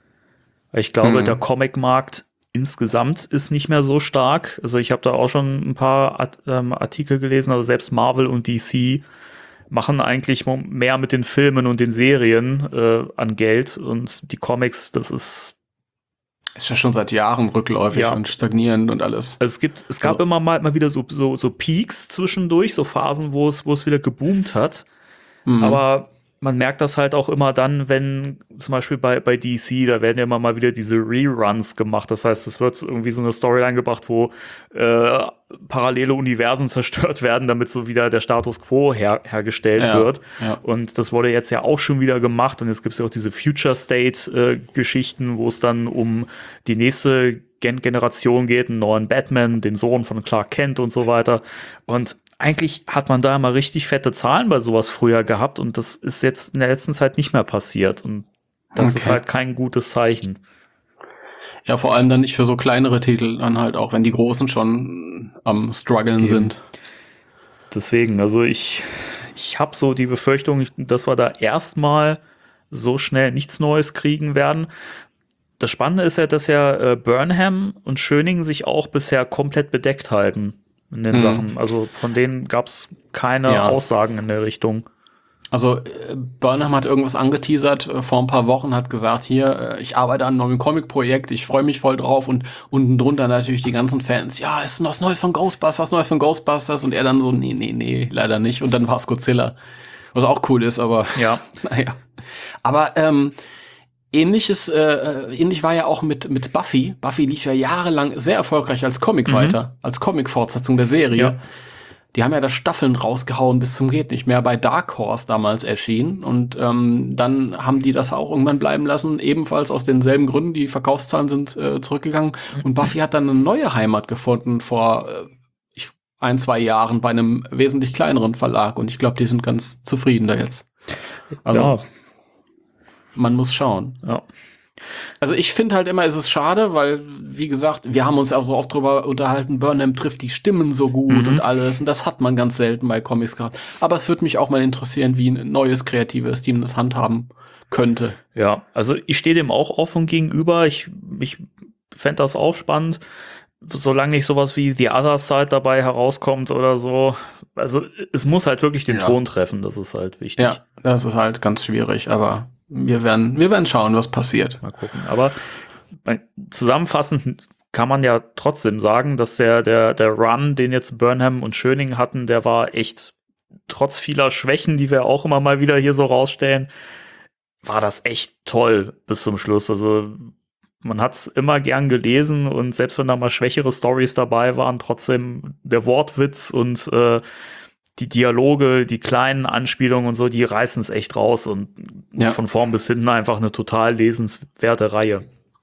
Ich glaube, hm. der Comicmarkt insgesamt ist nicht mehr so stark. Also ich habe da auch schon ein paar Art, ähm, Artikel gelesen, also selbst Marvel und D C machen eigentlich mehr mit den Filmen und den Serien äh, an Geld, und die Comics, das ist ist ja schon seit Jahren rückläufig ja. und stagnierend und alles. Also es gibt, es gab so. immer mal, mal wieder so, so, so Peaks zwischendurch, so Phasen, wo es, wo es wieder geboomt hat. Mhm. Aber man merkt das halt auch immer dann, wenn zum Beispiel bei, bei D C, da werden ja immer mal wieder diese Reruns gemacht. Das heißt, es wird irgendwie so eine Storyline gebracht, wo äh, parallele Universen zerstört werden, damit so wieder der Status Quo her, hergestellt ja, wird. Ja. Und das wurde jetzt ja auch schon wieder gemacht. Und jetzt gibt es ja auch diese Future State-Geschichten, äh, wo es dann um die nächste Gen- Generation geht, einen neuen Batman, den Sohn von Clark Kent und so weiter. Und eigentlich hat man da immer richtig fette Zahlen bei sowas früher gehabt, und das ist jetzt in der letzten Zeit nicht mehr passiert, und das okay. ist halt kein gutes Zeichen. Ja, vor allem dann nicht für so kleinere Titel, dann halt auch, wenn die Großen schon am struggeln Eben. sind. Deswegen, also ich, ich habe so die Befürchtung, dass wir da erstmal so schnell nichts Neues kriegen werden. Das Spannende ist ja, dass ja äh, Burnham und Schöning sich auch bisher komplett bedeckt halten in den mhm. Sachen. Also von denen gab es keine ja. Aussagen in der Richtung. Also äh, Burnham hat irgendwas angeteasert äh, vor ein paar Wochen, hat gesagt, hier, äh, ich arbeite an einem neuen Comic-Projekt, ich freue mich voll drauf, und unten drunter natürlich die ganzen Fans, ja, ist noch was Neues von Ghostbusters, was Neues von Ghostbusters, und er dann so, nee, nee, nee, leider nicht, und dann war es Godzilla, was auch cool ist, aber ja, naja. Aber ähm, Ähnliches, äh, ähnlich war ja auch mit, mit Buffy. Buffy lief ja jahrelang sehr erfolgreich als Comic mhm. weiter, als Comic-Fortsetzung der Serie. Ja. Die haben ja da Staffeln rausgehauen bis zum geht nicht mehr, bei Dark Horse damals erschienen. Und ähm, dann haben die das auch irgendwann bleiben lassen, ebenfalls aus denselben Gründen. Die Verkaufszahlen sind äh, zurückgegangen. Und Buffy hat dann eine neue Heimat gefunden vor äh, ich, ein, zwei Jahren bei einem wesentlich kleineren Verlag. Und ich glaube, die sind ganz zufrieden da jetzt. Also, ja. Man muss schauen. Ja. Also ich finde halt immer, es ist schade, weil, wie gesagt, wir haben uns auch so oft drüber unterhalten, Burnham trifft die Stimmen so gut mhm. und alles. Und das hat man ganz selten bei Comics gehabt. Aber es würde mich auch mal interessieren, wie ein neues kreatives Team das handhaben könnte. Ja, also ich stehe dem auch offen gegenüber. Ich, ich fände das auch spannend, solange nicht sowas wie The Other Side dabei herauskommt oder so. Also es muss halt wirklich den ja. Ton treffen, das ist halt wichtig. Ja, das ist halt ganz schwierig, aber Wir werden, wir werden schauen, was passiert. Mal gucken. Aber zusammenfassend kann man ja trotzdem sagen, dass der, der, der Run, den jetzt Burnham und Schöning hatten, der war echt, trotz vieler Schwächen, die wir auch immer mal wieder hier so rausstellen, war das echt toll bis zum Schluss. Also man hat es immer gern gelesen, und selbst wenn da mal schwächere Storys dabei waren, trotzdem der Wortwitz und äh, die Dialoge, die kleinen Anspielungen und so, die reißen es echt raus, und ja. von vorn bis hinten einfach eine total lesenswerte Reihe.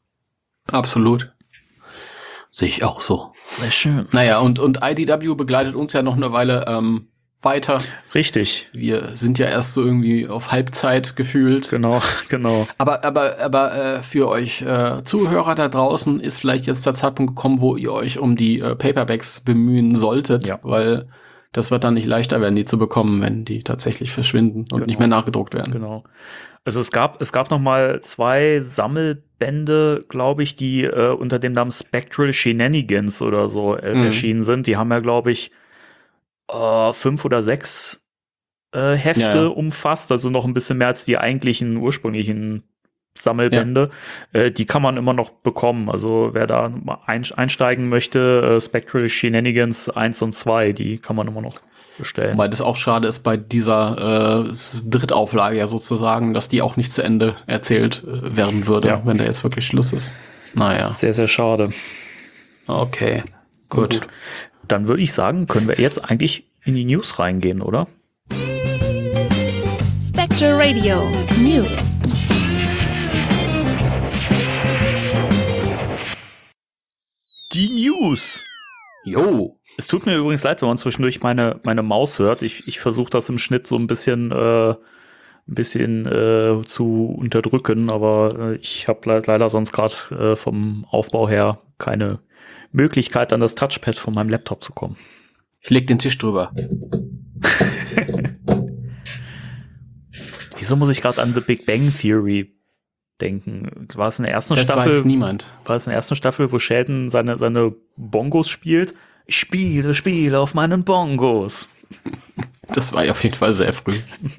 Absolut. Sehe ich auch so. Sehr schön. Naja, und, und I D W begleitet uns ja noch eine Weile ähm, weiter. Richtig. Wir sind ja erst so irgendwie auf Halbzeit gefühlt. Genau, genau. Aber, aber, aber äh, für euch äh, Zuhörer da draußen ist vielleicht jetzt der Zeitpunkt gekommen, wo ihr euch um die äh, Paperbacks bemühen solltet, ja. weil das wird dann nicht leichter werden, die zu bekommen, wenn die tatsächlich verschwinden und genau. nicht mehr nachgedruckt werden. Genau. Also es gab es gab noch mal zwei Sammelbände, glaube ich, die äh, unter dem Namen Spectral Shenanigans oder so äh, mhm. erschienen sind. Die haben ja, glaube ich, äh, fünf oder sechs äh, Hefte ja, ja. umfasst, also noch ein bisschen mehr als die eigentlichen ursprünglichen Sammelbände. Ja. Äh, die kann man immer noch bekommen. Also wer da mal einsteigen möchte, äh, Spectral Shenanigans eins und zwei, die kann man immer noch bestellen. Weil das auch schade ist bei dieser äh, Drittauflage ja sozusagen, dass die auch nicht zu Ende erzählt äh, werden würde, ja. wenn da jetzt wirklich Schluss ist. Naja. Sehr, sehr schade. Okay, gut. gut. Dann würde ich sagen, können wir jetzt eigentlich in die News reingehen, oder? Spectral Radio News. Die News. Jo. Es tut mir übrigens leid, wenn man zwischendurch meine, meine Maus hört. Ich, ich versuche das im Schnitt so ein bisschen, äh, ein bisschen äh, zu unterdrücken, aber äh, ich habe le leider sonst gerade äh, vom Aufbau her keine Möglichkeit, an das Touchpad von meinem Laptop zu kommen. Ich leg den Tisch drüber. Wieso muss ich gerade an The Big Bang Theory denken? War es in der ersten Das Staffel? weiß niemand. War es in der ersten Staffel, wo Sheldon seine, seine Bongos spielt? Ich spiele, spiele auf meinen Bongos. Das war ja auf jeden Fall sehr früh.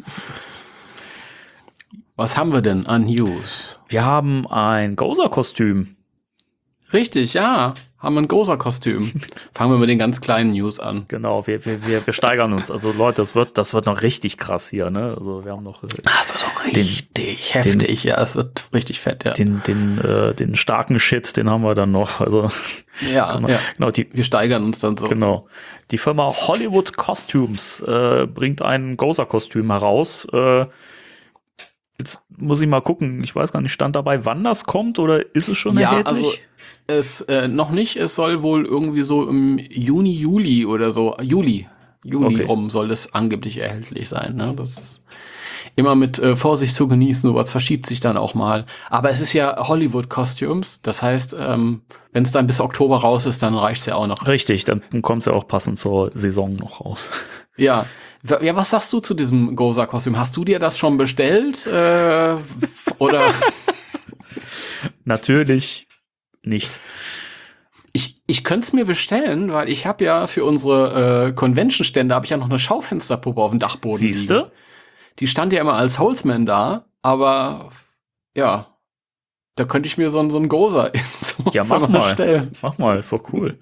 Was haben wir denn an News? Wir haben ein Gozer-Kostüm. Richtig, ja. Haben wir ein Gozer-Kostüm. Fangen wir mit den ganz kleinen News an. Genau, wir, wir, wir, wir steigern uns. Also Leute, das wird, das wird noch richtig krass hier, ne? Also wir haben noch äh, Das wird auch richtig den, heftig, den, ja, es wird richtig fett, ja. Den, den, äh, den starken Shit, den haben wir dann noch. Also ja, genau, ja. Genau, die, wir steigern uns dann so. Genau. Die Firma Hollywood Costumes äh, bringt ein Gozer-Kostüm heraus. Äh, Jetzt muss ich mal gucken, ich weiß gar nicht, stand dabei, wann das kommt oder ist es schon ja, erhältlich? Also es äh, noch nicht, es soll wohl irgendwie so im Juni, Juli oder so, Juli, Juli Okay. rum soll das angeblich erhältlich sein. Ne? Das ist immer mit äh, Vorsicht zu genießen, sowas verschiebt sich dann auch mal. Aber es ist ja Hollywood Costumes, das heißt, ähm, wenn es dann bis Oktober raus ist, dann reicht es ja auch noch. Richtig, dann kommt es ja auch passend zur Saison noch raus. Ja. Ja, was sagst du zu diesem Gozer-Kostüm? Hast du dir das schon bestellt? Äh, oder? Natürlich nicht. Ich, ich könnte es mir bestellen, weil ich habe ja für unsere äh, Convention-Stände habe ich ja noch eine Schaufensterpuppe auf dem Dachboden. Siehste? Die stand ja immer als Holzman da, aber ja, da könnte ich mir so, so einen Gozer ins Ja, mach Wohnzimmer mal. stellen. Mach mal, ist doch cool.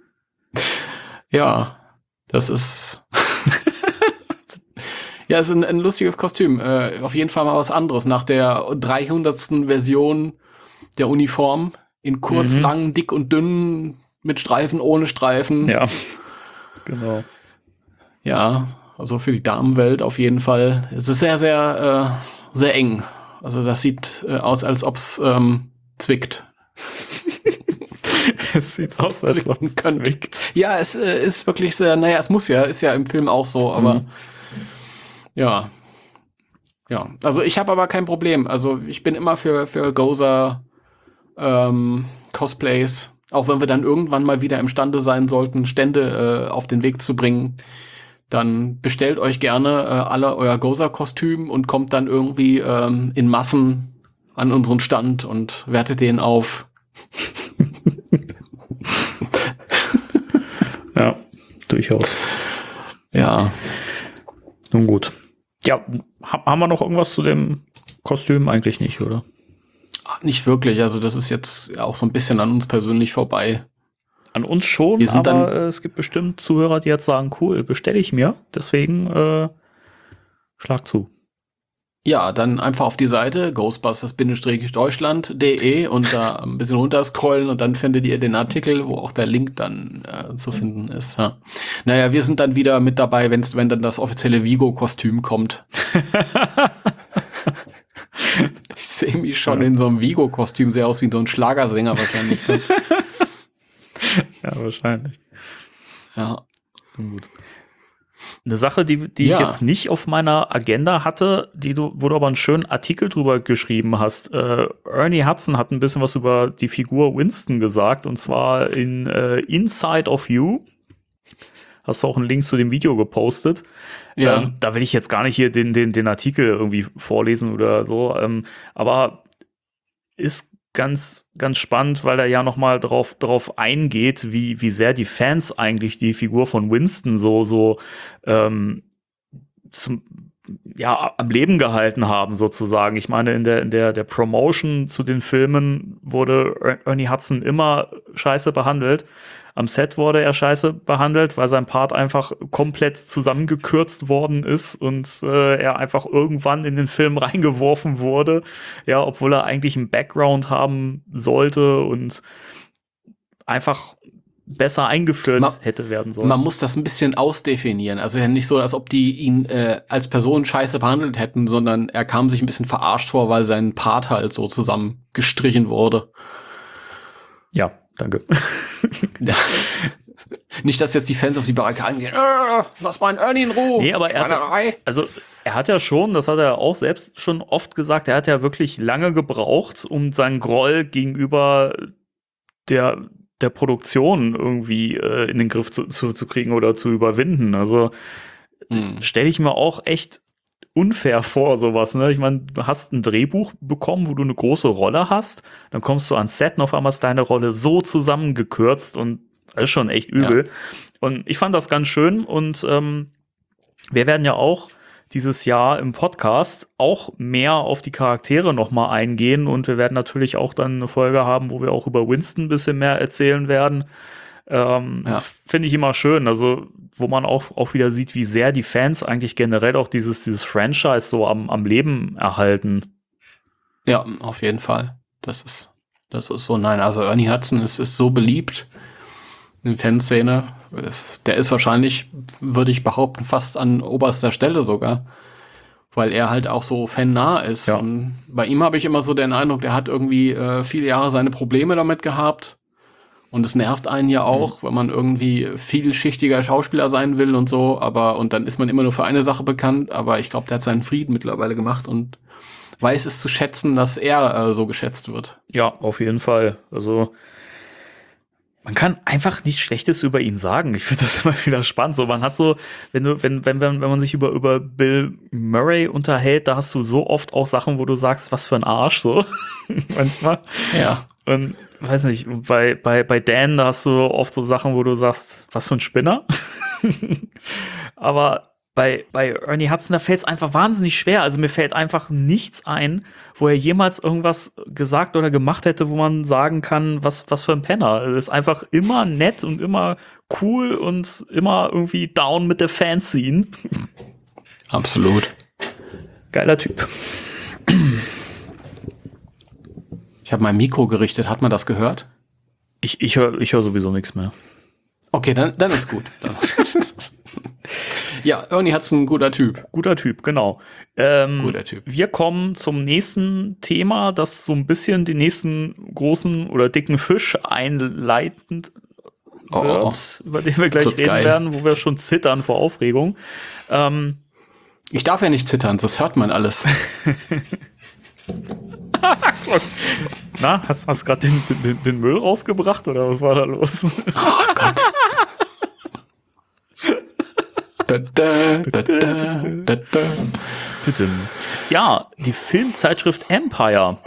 Ja, das ist ja, ist ein, ein lustiges Kostüm. Äh, auf jeden Fall mal was anderes. Nach der dreihundertsten Version der Uniform in kurz, Mhm. lang, dick und dünn, mit Streifen, ohne Streifen. Ja, genau. Ja, also für die Damenwelt auf jeden Fall. Es ist sehr, sehr, äh, sehr eng. Also das sieht äh, aus, als ob's ähm, zwickt. Es sieht aus, als ob es könnte. zwickt. Ja, es äh, ist wirklich sehr, naja, es muss ja, ist ja im Film auch so, aber Mhm. ja. Ja, also ich habe aber kein Problem. Also ich bin immer für, für Gozer ähm, Cosplays, auch wenn wir dann irgendwann mal wieder imstande sein sollten, Stände äh, auf den Weg zu bringen, dann bestellt euch gerne äh, alle euer Gozer-Kostüm und kommt dann irgendwie ähm, in Massen an unseren Stand und wertet den auf. Ja, durchaus. Ja. Nun gut. Ja, ha- haben wir noch irgendwas zu dem Kostüm? Eigentlich nicht, oder? Nicht wirklich, also das ist jetzt auch so ein bisschen an uns persönlich vorbei. An uns schon, Wir sind aber dann- äh, es gibt bestimmt Zuhörer, die jetzt sagen, cool, bestelle ich mir. Deswegen äh, schlag zu. Ja, dann einfach auf die Seite ghostbusters-deutschland punkt de und da ein bisschen runterscrollen und dann findet ihr den Artikel, wo auch der Link dann äh, zu finden ist. Ja. Naja, wir sind dann wieder mit dabei, wenn's, wenn dann das offizielle Vigo-Kostüm kommt. Ich sehe mich schon Ja. in so einem Vigo-Kostüm, sehr aus wie so ein Schlagersänger wahrscheinlich. Ne? Ja, wahrscheinlich. Ja. Nun gut. Eine Sache, die, die Ja. ich jetzt nicht auf meiner Agenda hatte, die du, wo du aber einen schönen Artikel drüber geschrieben hast. Äh, Ernie Hudson hat ein bisschen was über die Figur Winston gesagt, und zwar in äh, Inside of You. Hast du auch einen Link zu dem Video gepostet. Ja. Ähm, da will ich jetzt gar nicht hier den, den, den Artikel irgendwie vorlesen oder so. Ähm, aber ist ganz, ganz spannend, weil er ja noch mal drauf, drauf eingeht, wie, wie sehr die Fans eigentlich die Figur von Winston so, so ähm, zum, ja, am Leben gehalten haben, sozusagen. Ich meine, in der, in der, der Promotion zu den Filmen wurde Ernie Hudson immer scheiße behandelt. Am Set wurde er scheiße behandelt, weil sein Part einfach komplett zusammengekürzt worden ist und äh, er einfach irgendwann in den Film reingeworfen wurde, ja, obwohl er eigentlich einen Background haben sollte und einfach besser eingeführt Ma- hätte werden sollen. Man muss das ein bisschen ausdefinieren. Also ja nicht so, als ob die ihn äh, als Person scheiße behandelt hätten, sondern er kam sich ein bisschen verarscht vor, weil sein Part halt so zusammengestrichen wurde. Ja, danke. Ja. Nicht, dass jetzt die Fans auf die Barrikaden gehen, äh, lass mal einen Ernie in Ruhe. Nee, aber er hat, also er hat ja schon, das hat er auch selbst schon oft gesagt, er hat ja wirklich lange gebraucht, um seinen Groll gegenüber der, der Produktion irgendwie äh, in den Griff zu, zu, zu kriegen oder zu überwinden. Also hm. stelle ich mir auch echt unfair vor, sowas, ne? Ich meine, du hast ein Drehbuch bekommen, wo du eine große Rolle hast, dann kommst du ans Set und auf einmal ist deine Rolle so zusammengekürzt und das ist schon echt übel. Ja. Und ich fand das ganz schön und ähm, wir werden ja auch dieses Jahr im Podcast auch mehr auf die Charaktere nochmal eingehen und wir werden natürlich auch dann eine Folge haben, wo wir auch über Winston ein bisschen mehr erzählen werden. Ähm, ja. Finde ich immer schön, also wo man auch, auch wieder sieht, wie sehr die Fans eigentlich generell auch dieses, dieses Franchise so am, am Leben erhalten. Ja, auf jeden Fall. Das ist, das ist so, nein, also Ernie Hudson ist, ist so beliebt in der Fanszene. Der ist wahrscheinlich, würde ich behaupten, fast an oberster Stelle sogar, weil er halt auch so fannah ist. Ja. Und bei ihm habe ich immer so den Eindruck, der hat irgendwie äh, viele Jahre seine Probleme damit gehabt. Und es nervt einen ja auch, mhm. wenn man irgendwie vielschichtiger Schauspieler sein will und so, aber und dann ist man immer nur für eine Sache bekannt, aber ich glaube, der hat seinen Frieden mittlerweile gemacht und weiß es zu schätzen, dass er äh, so geschätzt wird. Ja, auf jeden Fall. Also man kann einfach nichts Schlechtes über ihn sagen. Ich finde das immer wieder spannend. So, man hat so, wenn du, wenn, wenn, wenn, wenn man sich über, über Bill Murray unterhält, da hast du so oft auch Sachen, wo du sagst, was für ein Arsch, so. Manchmal. Ja. Und weiß nicht, bei, bei, bei Dan, da hast du oft so Sachen, wo du sagst, was für ein Spinner. Aber bei, bei Ernie Hudson, da fällt es einfach wahnsinnig schwer. Also mir fällt einfach nichts ein, wo er jemals irgendwas gesagt oder gemacht hätte, wo man sagen kann, was, was für ein Penner. Er ist einfach immer nett und immer cool und immer irgendwie down mit der Fanscene. Absolut. Geiler Typ. Ich habe mein Mikro gerichtet. Hat man das gehört? Ich, ich höre ich hör sowieso nichts mehr. Okay, dann, dann ist gut. Ja, Ernie Hudson, ein guter Typ. Guter Typ, genau. Ähm, guter Typ. Wir kommen zum nächsten Thema, das so ein bisschen den nächsten großen oder dicken Fisch einleitend oh, wird, oh. über den wir gleich reden geil. werden, wo wir schon zittern vor Aufregung. Ähm, ich darf ja nicht zittern, das hört man alles. Na, hast du gerade den, den, den Müll rausgebracht oder was war da los? Oh Gott. Da, da, da, da, da, da. Ja, die Filmzeitschrift Empire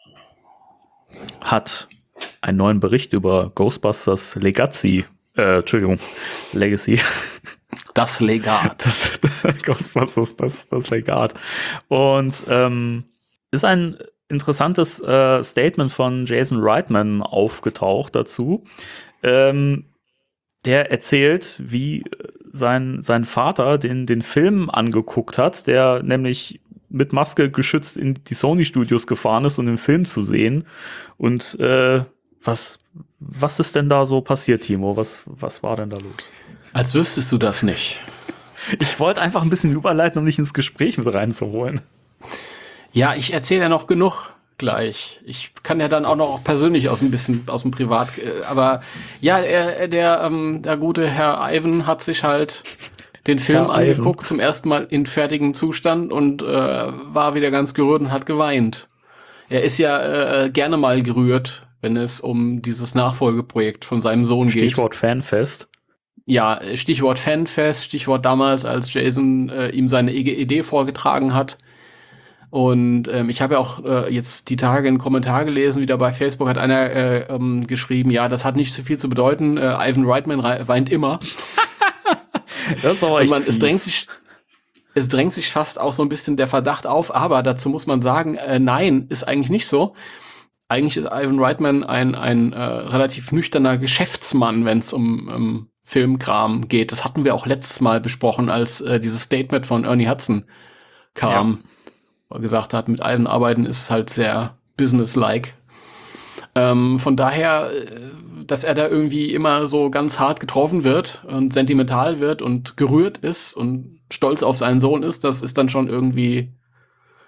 hat einen neuen Bericht über Ghostbusters Legacy, äh, Entschuldigung, Legacy. Das Legat. Das, Ghostbusters, das, das Legat. Und ähm, ist ein interessantes äh, Statement von Jason Reitman aufgetaucht dazu. Ähm, der erzählt, wie sein, sein Vater den, den Film angeguckt hat, der nämlich mit Maske geschützt in die Sony-Studios gefahren ist, um den Film zu sehen. Und äh, was, was ist denn da so passiert, Timo? Was, was war denn da los? Als wüsstest du das nicht. Ich wollte einfach ein bisschen überleiten, um dich ins Gespräch mit reinzuholen. Ja, ich erzähle ja noch genug gleich. Ich kann ja dann auch noch persönlich aus ein bisschen aus dem Privat, aber ja, er, der, ähm, der gute Herr Ivan hat sich halt den Film Herr angeguckt Ivan. Zum ersten Mal in fertigem Zustand und äh, war wieder ganz gerührt und hat geweint. Er ist ja äh, gerne mal gerührt, wenn es um dieses Nachfolgeprojekt von seinem Sohn geht. Stichwort Fanfest. Ja, Stichwort Fanfest, Stichwort damals, als Jason äh, ihm seine Idee vorgetragen hat. Und ähm, ich habe ja auch äh, jetzt die Tage einen Kommentar gelesen, wieder bei Facebook hat einer äh, ähm, geschrieben, ja, das hat nicht so viel zu bedeuten, äh, Ivan Reitman weint immer. Das ist aber echt man, es drängt sich Es drängt sich fast auch so ein bisschen der Verdacht auf, aber dazu muss man sagen, äh, nein, ist eigentlich nicht so. Eigentlich ist Ivan Reitman ein, ein äh, relativ nüchterner Geschäftsmann, wenn es um um Filmkram geht. Das hatten wir auch letztes Mal besprochen, als äh, dieses Statement von Ernie Hudson kam. Ja. Gesagt hat, mit allen Arbeiten ist es halt sehr businesslike. Ähm, von daher, dass er da irgendwie immer so ganz hart getroffen wird und sentimental wird und gerührt ist und stolz auf seinen Sohn ist, das ist dann schon irgendwie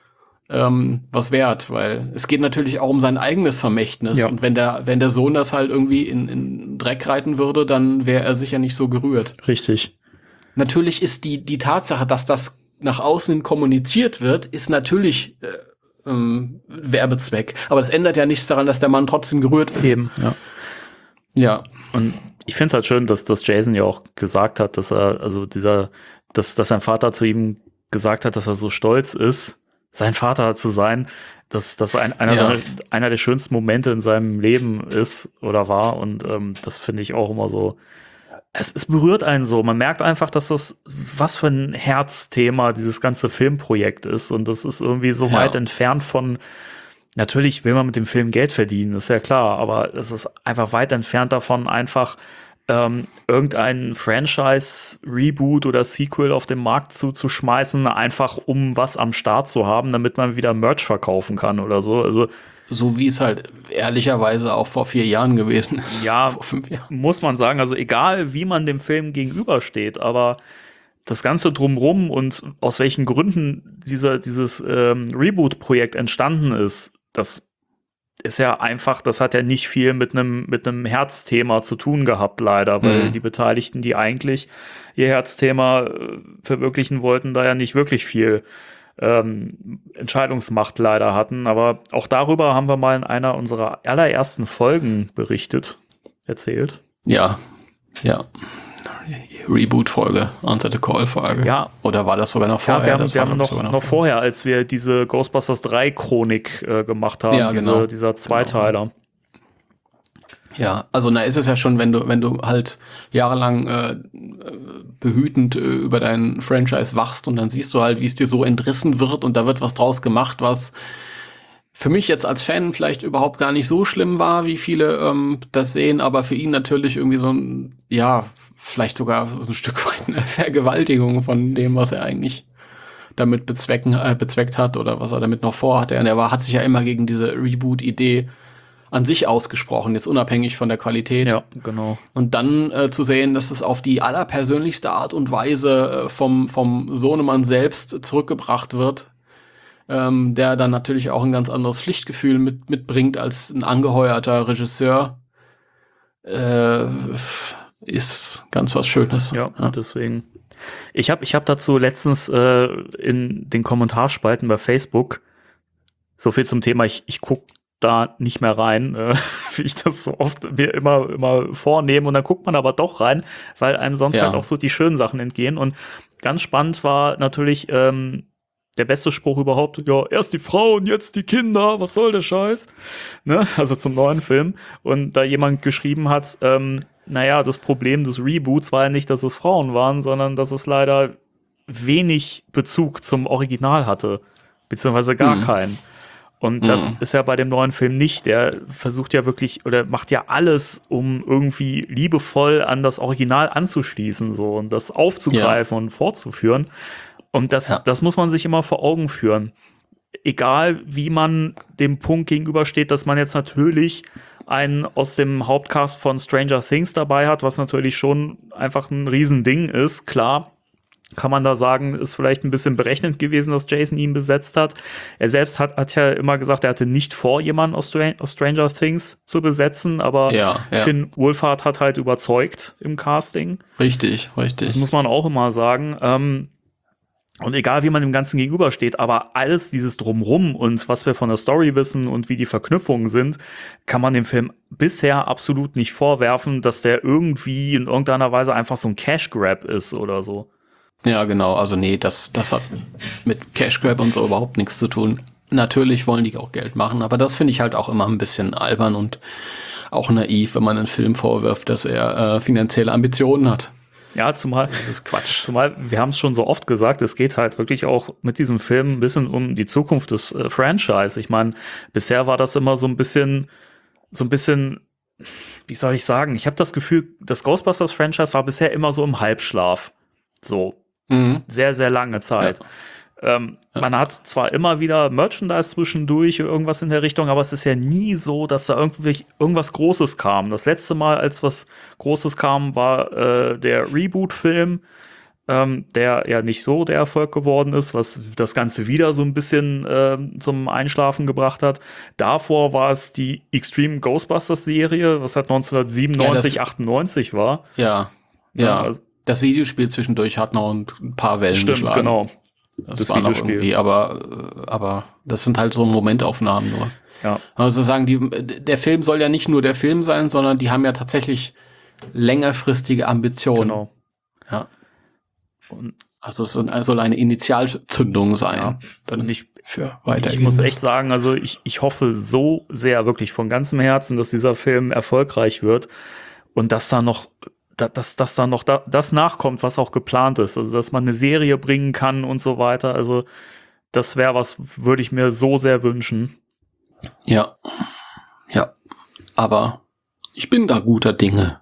ähm, was wert, weil es geht natürlich auch um sein eigenes Vermächtnis. Ja. Und wenn der, wenn der Sohn das halt irgendwie in, in Dreck reiten würde, dann wäre er sicher nicht so gerührt. Richtig. Natürlich ist die, die Tatsache, dass das nach außen kommuniziert wird, ist natürlich äh, ähm, Werbezweck. Aber das ändert ja nichts daran, dass der Mann trotzdem gerührt ist. Eben, ja. Ja. Und ich finde es halt schön, dass, dass Jason ja auch gesagt hat, dass er, also dieser, dass, dass sein Vater zu ihm gesagt hat, dass er so stolz ist, sein Vater zu sein, dass das ein, einer, Ja. seiner, einer der schönsten Momente in seinem Leben ist oder war. Und ähm, das finde ich auch immer so. Es, es berührt einen so. Man merkt einfach, dass das was für ein Herzthema dieses ganze Filmprojekt ist. Und das ist irgendwie so Ja. weit entfernt von. Natürlich will man mit dem Film Geld verdienen, ist ja klar, aber es ist einfach weit entfernt davon, einfach ähm, irgendein Franchise-Reboot oder Sequel auf den Markt zu, zu schmeißen, einfach um was am Start zu haben, damit man wieder Merch verkaufen kann oder so. Also So wie es halt ehrlicherweise auch vor vier Jahren gewesen ist. ja, Vor fünf Jahren. muss man sagen, also egal wie man dem Film gegenübersteht, aber das Ganze drumrum und aus welchen Gründen dieser, dieses ähm, Reboot-Projekt entstanden ist, das ist ja einfach, das hat ja nicht viel mit einem mit einem Herzthema zu tun gehabt, leider, weil Mhm. die Beteiligten, die eigentlich ihr Herzthema äh, verwirklichen wollten, da ja nicht wirklich viel ähm, Entscheidungsmacht leider hatten. Aber auch darüber haben wir mal in einer unserer allerersten Folgen berichtet, erzählt. Ja, ja. Reboot-Folge, Answer the Call-Folge. Ja. Oder war das sogar noch Ja, vorher? wir haben, Das wir war, haben glaub ich, noch, sogar noch vorher, als wir diese Ghostbusters drei Chronik äh, gemacht haben, Ja, genau. diese, dieser Zweiteiler. Ja, also na ist es ja schon, wenn du, wenn du halt jahrelang äh, behütend äh, über dein Franchise wachst und dann siehst du halt, wie es dir so entrissen wird und da wird was draus gemacht, was für mich jetzt als Fan vielleicht überhaupt gar nicht so schlimm war, wie viele ähm, das sehen, aber für ihn natürlich irgendwie so ein, ja, vielleicht sogar so ein Stück weit eine Vergewaltigung von dem, was er eigentlich damit bezwecken, äh, bezweckt hat oder was er damit noch vorhatte. Und er war, hat sich ja immer gegen diese Reboot-Idee an sich ausgesprochen, jetzt unabhängig von der Qualität. Ja, genau. Und dann äh, zu sehen, dass es auf die allerpersönlichste Art und Weise äh, vom, vom Sohnemann selbst zurückgebracht wird, ähm, der dann natürlich auch ein ganz anderes Pflichtgefühl mit, mitbringt als ein angeheuerter Regisseur, äh, ist ganz was Schönes. Ja, deswegen. Ich habe ich hab dazu letztens äh, in den Kommentarspalten bei Facebook so viel zum Thema, ich, ich gucke da nicht mehr rein, äh, wie ich das so oft mir immer, immer vornehme. Und dann guckt man aber doch rein, weil einem sonst Ja. halt auch so die schönen Sachen entgehen. Und ganz spannend war natürlich ähm, der beste Spruch überhaupt, ja, erst die Frauen, jetzt die Kinder, was soll der Scheiß? Ne? Also zum neuen Film. Und da jemand geschrieben hat, ähm, naja, das Problem des Reboots war ja nicht, dass es Frauen waren, sondern dass es leider wenig Bezug zum Original hatte. Beziehungsweise gar Mhm. keinen. Und das Mhm. ist ja bei dem neuen Film nicht. Der versucht ja wirklich oder macht ja alles, um irgendwie liebevoll an das Original anzuschließen so und das aufzugreifen und fortzuführen. Und das, Ja. das muss man sich immer vor Augen führen. Egal, wie man dem Punkt gegenübersteht, dass man jetzt natürlich einen aus dem Hauptcast von Stranger Things dabei hat, was natürlich schon einfach ein Riesending ist, klar. Kann man da sagen, ist vielleicht ein bisschen berechnend gewesen, dass Jason ihn besetzt hat. Er selbst hat, hat ja immer gesagt, er hatte nicht vor, jemanden aus, Str- aus Stranger Things zu besetzen, aber Ja, ja. Finn Wolfhard hat halt überzeugt im Casting. Richtig, richtig. Das muss man auch immer sagen. Ähm, und egal, wie man dem Ganzen gegenübersteht, aber alles dieses Drumrum und was wir von der Story wissen und wie die Verknüpfungen sind, kann man dem Film bisher absolut nicht vorwerfen, dass der irgendwie in irgendeiner Weise einfach so ein Cash-Grab ist oder so. Ja, genau. Also nee, das, das hat mit Cash Grab und so überhaupt nichts zu tun. Natürlich wollen die auch Geld machen, aber das finde ich halt auch immer ein bisschen albern und auch naiv, wenn man einen Film vorwirft, dass er äh, finanzielle Ambitionen hat. Ja, zumal, Das ist Quatsch. zumal wir haben es schon so oft gesagt, es geht halt wirklich auch mit diesem Film ein bisschen um die Zukunft des äh, Franchise. Ich meine, bisher war das immer so ein bisschen, so ein bisschen, wie soll ich sagen, ich habe das Gefühl, das Ghostbusters-Franchise war bisher immer so im Halbschlaf. So, Mhm. sehr, sehr lange Zeit. Ähm, Ja. Man hat zwar immer wieder Merchandise zwischendurch, irgendwas in der Richtung, aber es ist ja nie so, dass da irgendwie irgendwas Großes kam. Das letzte Mal, als was Großes kam, war äh, der Reboot-Film. ähm, der ja nicht so der Erfolg geworden ist, was das Ganze wieder so ein bisschen äh, zum Einschlafen gebracht hat. Davor war es die Extreme Ghostbusters-Serie, was halt neunzehnhundertsiebenundneunzig, Ja, das- achtundneunzig war. Ja, Ja, ja. also- Das Videospiel zwischendurch hat noch ein paar Wellen Stimmt, geschlagen. genau. Das, Das war noch Videospiel. irgendwie, aber, äh, aber das sind halt so Momentaufnahmen nur. Ja. Also sagen, die, der Film soll ja nicht nur der Film sein, sondern die haben ja tatsächlich längerfristige Ambitionen. Genau. Ja. Und Also es soll soll eine Initialzündung sein. Ja. Dann Und ich- für weiter. ich muss echt sagen, also ich, ich hoffe so sehr, wirklich von ganzem Herzen, dass dieser Film erfolgreich wird und dass da noch, da- dass, dass da noch da, das nachkommt, was auch geplant ist. Also dass man eine Serie bringen kann und so weiter. Also das wäre was, würde ich mir so sehr wünschen. Ja. Ja. Aber ich bin da guter Dinge.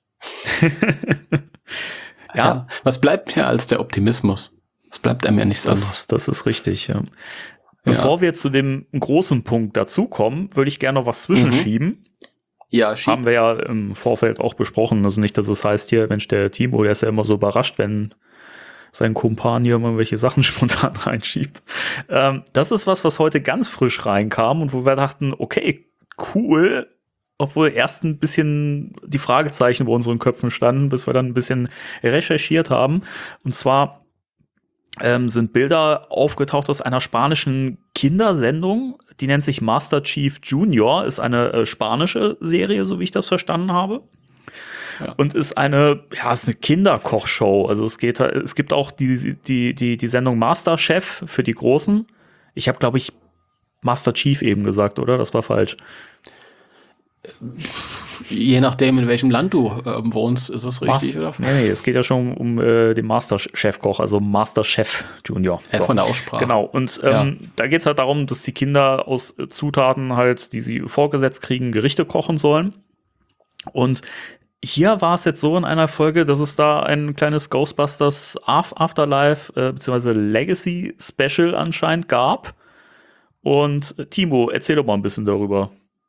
Ja, Was bleibt mir als der Optimismus? Es bleibt einem ja nichts anderes. das, das ist richtig. Ja. Bevor wir zu dem großen Punkt dazukommen, würde ich gerne noch was zwischenschieben. Ja, schieb. Haben wir ja im Vorfeld auch besprochen. Also nicht, dass es heißt hier, Mensch, der Timo, der ist ja immer so überrascht, wenn sein Kumpan hier immer welche Sachen spontan reinschiebt. Ähm, das ist was, was heute ganz frisch reinkam und wo wir dachten, okay, cool, obwohl erst ein bisschen die Fragezeichen bei unseren Köpfen standen, bis wir dann ein bisschen recherchiert haben. Und zwar ähm, sind Bilder aufgetaucht aus einer spanischen Kindersendung, die nennt sich Master Chief Junior, ist eine äh, spanische Serie, so wie ich das verstanden habe. Ja. Und ist eine, ja, ist eine Kinderkochshow. Also es geht, es gibt auch die, die, die, die Sendung Master Chef für die Großen. Ich habe, glaube ich, Master Chief eben gesagt, oder? Das war falsch. Je nachdem, in welchem Land du ähm, wohnst, ist es richtig, Mas- oder? Nee, nee, es geht ja schon um äh, den Master-Chef-Koch, also Master Chef Junior. Ja, von der Aussprache. Genau, und ähm, da geht es halt darum, dass die Kinder aus äh, Zutaten halt, die sie vorgesetzt kriegen, Gerichte kochen sollen. Und hier war es jetzt so in einer Folge, dass es da ein kleines Ghostbusters Af- Afterlife äh, bzw. Legacy Special anscheinend gab. Und äh, Timo, erzähl doch mal ein bisschen darüber.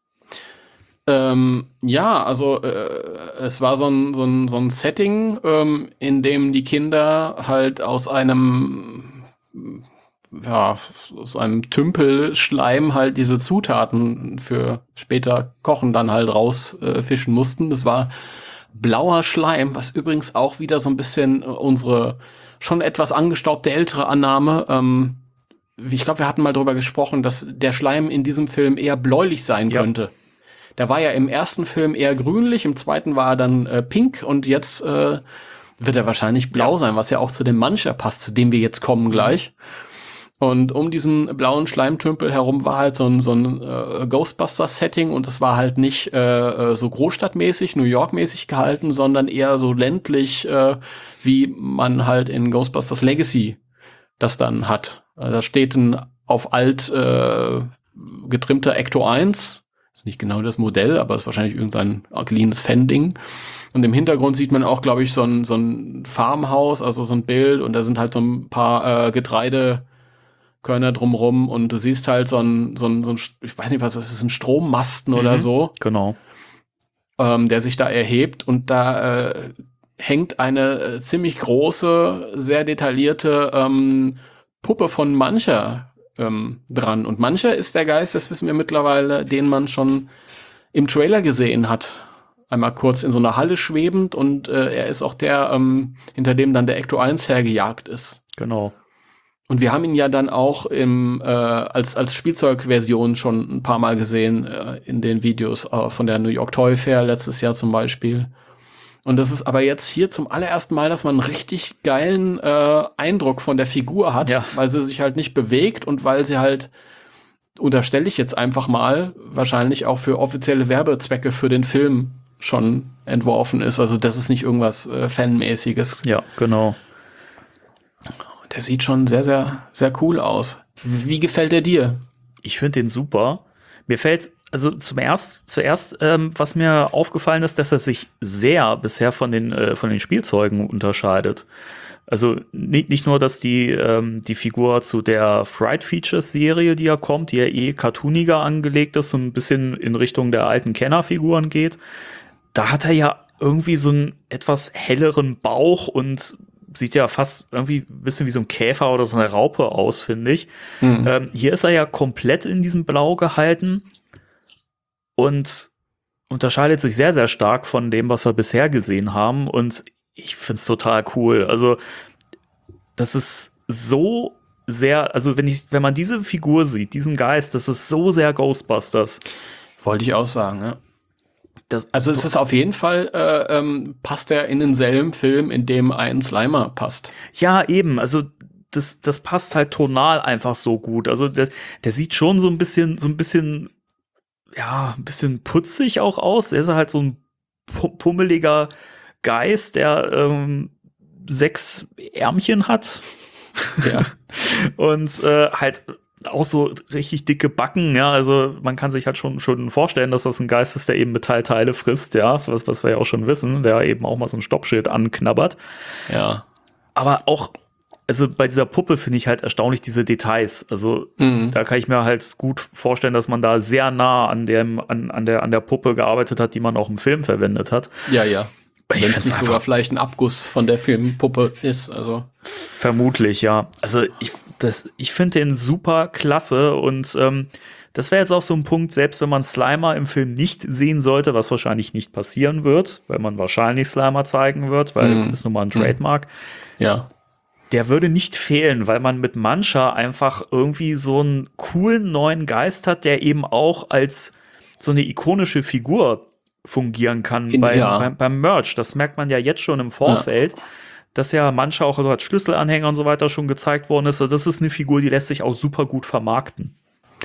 Ähm, ja, also äh, es war so ein, so ein, so ein Setting, ähm, in dem die Kinder halt aus einem ja, aus einem Tümpelschleim halt diese Zutaten für später Kochen dann halt rausfischen äh, mussten. Das war blauer Schleim, was übrigens auch wieder so ein bisschen äh, unsere schon etwas angestaubte ältere Annahme, ähm, wie ich glaube, wir hatten mal drüber gesprochen, dass der Schleim in diesem Film eher bläulich sein Ja. könnte. Der war ja im ersten Film eher grünlich, im zweiten war er dann äh, pink und jetzt äh, wird er wahrscheinlich blau Ja. sein, was ja auch zu dem Mancher passt, zu dem wir jetzt kommen gleich. Und um diesen blauen Schleimtümpel herum war halt so ein, so ein äh, Ghostbusters-Setting und es war halt nicht äh, äh, so großstadtmäßig, New York-mäßig gehalten, sondern eher so ländlich, äh, wie man halt in Ghostbusters Legacy das dann hat. Äh, da steht ein auf alt äh, getrimmter Ecto eins, ist nicht genau das Modell, aber ist wahrscheinlich irgendein cleanes Fan-Ding. Und im Hintergrund sieht man auch, glaube ich, so ein, so ein Farmhaus, also so ein Bild und da sind halt so ein paar äh, Getreidekörner drumrum und du siehst halt so ein, so ein, so ein, ich weiß nicht was, das ist ein Strommasten oder Mhm. so, Genau. ähm, der sich da erhebt und da äh, hängt eine äh, ziemlich große, sehr detaillierte ähm, Puppe von Mancher ähm, dran. Und Mancher ist der Geist, das wissen wir mittlerweile, den man schon im Trailer gesehen hat. Einmal kurz in so einer Halle schwebend und äh, er ist auch der, ähm, hinter dem dann der Ecto eins hergejagt ist. Genau. Und wir haben ihn ja dann auch im, äh, als, als Spielzeugversion schon ein paar Mal gesehen äh, in den Videos äh, von der New York Toy Fair letztes Jahr zum Beispiel. Und das ist aber jetzt hier zum allerersten Mal, dass man einen richtig geilen äh, Eindruck von der Figur hat, Ja. weil sie sich halt nicht bewegt und weil sie halt, unterstelle ich jetzt einfach mal, wahrscheinlich auch für offizielle Werbezwecke für den Film schon entworfen ist. Also das ist nicht irgendwas äh, Fanmäßiges. Ja, genau. Der sieht schon sehr, sehr, sehr cool aus. Wie gefällt er dir? Ich finde den super. Mir fällt, also zum erst, zuerst, ähm, was mir aufgefallen ist, dass er sich sehr bisher von den, äh, von den Spielzeugen unterscheidet. Also nicht, nicht nur, dass die, ähm, die Figur zu der Fright Features Serie, die ja kommt, die ja eh cartooniger angelegt ist und ein bisschen in Richtung der alten Kenner-Figuren geht. Da hat er ja irgendwie so einen etwas helleren Bauch und sieht ja fast irgendwie ein bisschen wie so ein Käfer oder so eine Raupe aus, finde ich. Mhm. Ähm, hier ist er ja komplett in diesem Blau gehalten und unterscheidet sich sehr, sehr stark von dem, was wir bisher gesehen haben. Und ich finde es total cool. Also, das ist so sehr, also wenn ich, wenn man diese Figur sieht, diesen Geist, das ist so sehr Ghostbusters. Wollte ich auch sagen, ja. Das, Also es ist auf jeden Fall, äh, ähm, passt er in denselben Film, in dem ein Slimer passt. ja, eben, also das, das passt halt tonal einfach so gut. Also der, der sieht schon so ein bisschen, so ein bisschen, ja, ein bisschen putzig auch aus. Er ist halt so ein pu- pummeliger Geist, der ähm, sechs Ärmchen hat. Ja. Und äh, halt auch so richtig dicke Backen, ja, also man kann sich halt schon schon vorstellen, dass das ein Geist ist, der eben Metallteile frisst, ja, was, was wir ja auch schon wissen, der eben auch mal so ein Stoppschild anknabbert. Ja. Aber auch, also bei dieser Puppe finde ich halt erstaunlich diese Details. Also Mhm. da kann ich mir halt gut vorstellen, dass man da sehr nah an dem, an, an der, an der Puppe gearbeitet hat, die man auch im Film verwendet hat. Ja, ja. Ich Wenn es find's nicht sogar einfach- vielleicht ein Abguss von der Filmpuppe ist, also. Vermutlich, ja. Also ich, das, ich finde den super klasse und ähm, das wäre jetzt auch so ein Punkt, selbst wenn man Slimer im Film nicht sehen sollte, was wahrscheinlich nicht passieren wird, weil man wahrscheinlich Slimer zeigen wird, weil Mhm. ist nun mal ein Trademark, Ja. der würde nicht fehlen, weil man mit Mancha einfach irgendwie so einen coolen neuen Geist hat, der eben auch als so eine ikonische Figur fungieren kann In- beim, ja. beim, beim Merch. Das merkt man ja jetzt schon im Vorfeld, dass ja Mancha auch so als Schlüsselanhänger und so weiter schon gezeigt worden ist. Also das ist eine Figur, die lässt sich auch super gut vermarkten.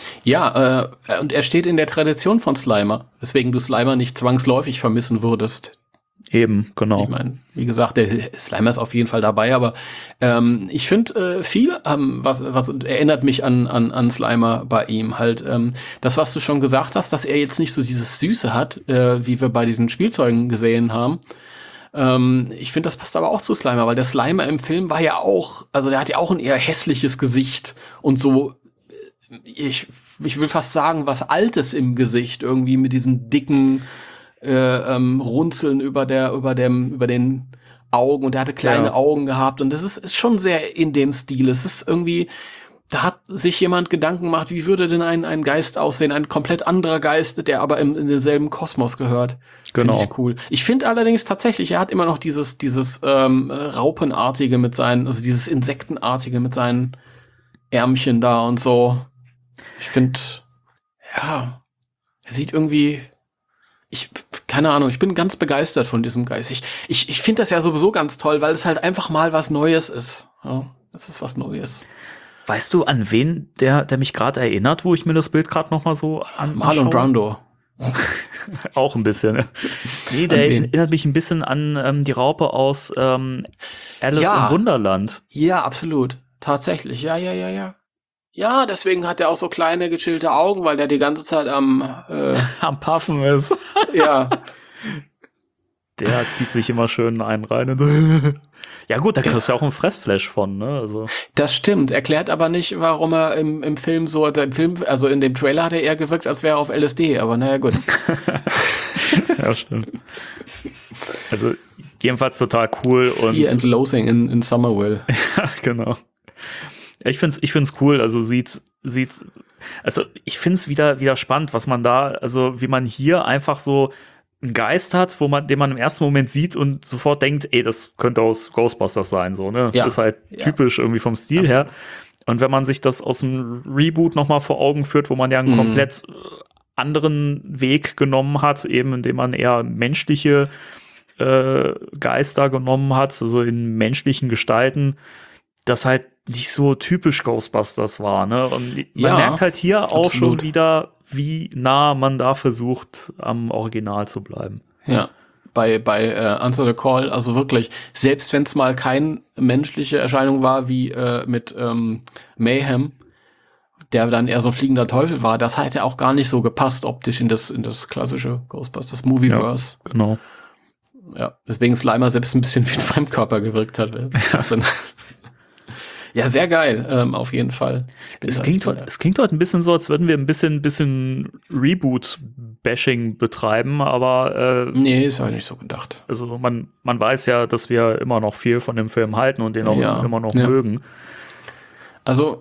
Ja, äh, und er steht in der Tradition von Slimer, weswegen du Slimer nicht zwangsläufig vermissen würdest. Eben, genau. Ich meine, wie gesagt, der Slimer ist auf jeden Fall dabei, aber ähm, ich finde äh, viel, ähm, was, was erinnert mich an, an, an Slimer bei ihm halt. Ähm, das, was du schon gesagt hast, dass er jetzt nicht so dieses Süße hat, äh, wie wir bei diesen Spielzeugen gesehen haben. Ähm, ich finde, das passt aber auch zu Slimer, weil der Slimer im Film war ja auch, also der hat ja auch ein eher hässliches Gesicht und so, ich, ich will fast sagen, was Altes im Gesicht, irgendwie mit diesen dicken äh, ähm, Runzeln über der, über dem, über den Augen und er hatte kleine Ja. Augen gehabt und das ist, ist schon sehr in dem Stil. Es ist irgendwie, da hat sich jemand Gedanken gemacht, wie würde denn ein, ein Geist aussehen, ein komplett anderer Geist, der aber im, in denselben Kosmos gehört. Genau. Finde ich cool. Ich finde allerdings tatsächlich, er hat immer noch dieses, dieses ähm, Raupenartige mit seinen, also dieses Insektenartige mit seinen Ärmchen da und so. Ich finde, ja, er sieht irgendwie, ich, keine Ahnung, ich bin ganz begeistert von diesem Geist. Ich, ich, ich finde das ja sowieso ganz toll, weil es halt einfach mal was Neues ist. Ja, das ist was Neues. Weißt du, an wen der, der mich gerade erinnert, wo ich mir das Bild gerade noch mal so an Marlon anschaue? Brando. Auch ein bisschen. Ne? Nee, der An wen? erinnert mich ein bisschen an ähm, die Raupe aus ähm, Alice Ja. im Wunderland. Ja, absolut. Tatsächlich. Ja, ja, ja, ja. Ja, deswegen hat er auch so kleine, gechillte Augen, weil der die ganze Zeit am, äh, Am Puffen ist. ja, Der zieht sich immer schön einen rein. Und so. Ja gut, da kriegst du ja auch einen Fressflash von, ne? Also. das stimmt. Erklärt aber nicht, warum er im, im Film so, im Film, also in dem Trailer hat er eher gewirkt, als wäre er auf L S D, aber naja, gut. Ja, stimmt. Also jedenfalls total cool und Fear and Loathing in, in Somerville. ja, genau. Ja, ich find's, ich find's cool. Also sieht, sieht, also ich find's wieder, wieder spannend, was man da, also wie man hier einfach so einen Geist hat, wo man, den man im ersten Moment sieht und sofort denkt, ey, das könnte aus Ghostbusters sein, so, ne? Ja. Das ist halt Ja. typisch irgendwie vom Stil Absolut. her. Und wenn man sich das aus dem Reboot noch mal vor Augen führt, wo man ja einen Mhm. komplett äh, anderen Weg genommen hat, eben indem man eher menschliche äh, Geister genommen hat, also in menschlichen Gestalten, das halt nicht so typisch Ghostbusters war, ne? Und man Ja, merkt halt hier auch absolut. schon wieder, wie nah man da versucht, am Original zu bleiben. Ja. Bei, bei äh, Answer the Call, also wirklich, selbst wenn es mal keine menschliche Erscheinung war, wie äh, mit ähm, Mayhem, der dann eher so ein fliegender Teufel war, das hat ja auch gar nicht so gepasst optisch in das, in das klassische Ghostbusters Movieverse. Genau. Ja, deswegen Slimer selbst ein bisschen wie ein Fremdkörper gewirkt hat. Das dann Ja, sehr geil, ähm, auf jeden Fall. Es klingt, heute, es klingt heute ein bisschen so, als würden wir ein bisschen, bisschen Reboot-Bashing betreiben, aber äh, nee, ist halt nicht so gedacht. Also man, man weiß ja, dass wir immer noch viel von dem Film halten und den auch ja, immer noch ja. mögen. Also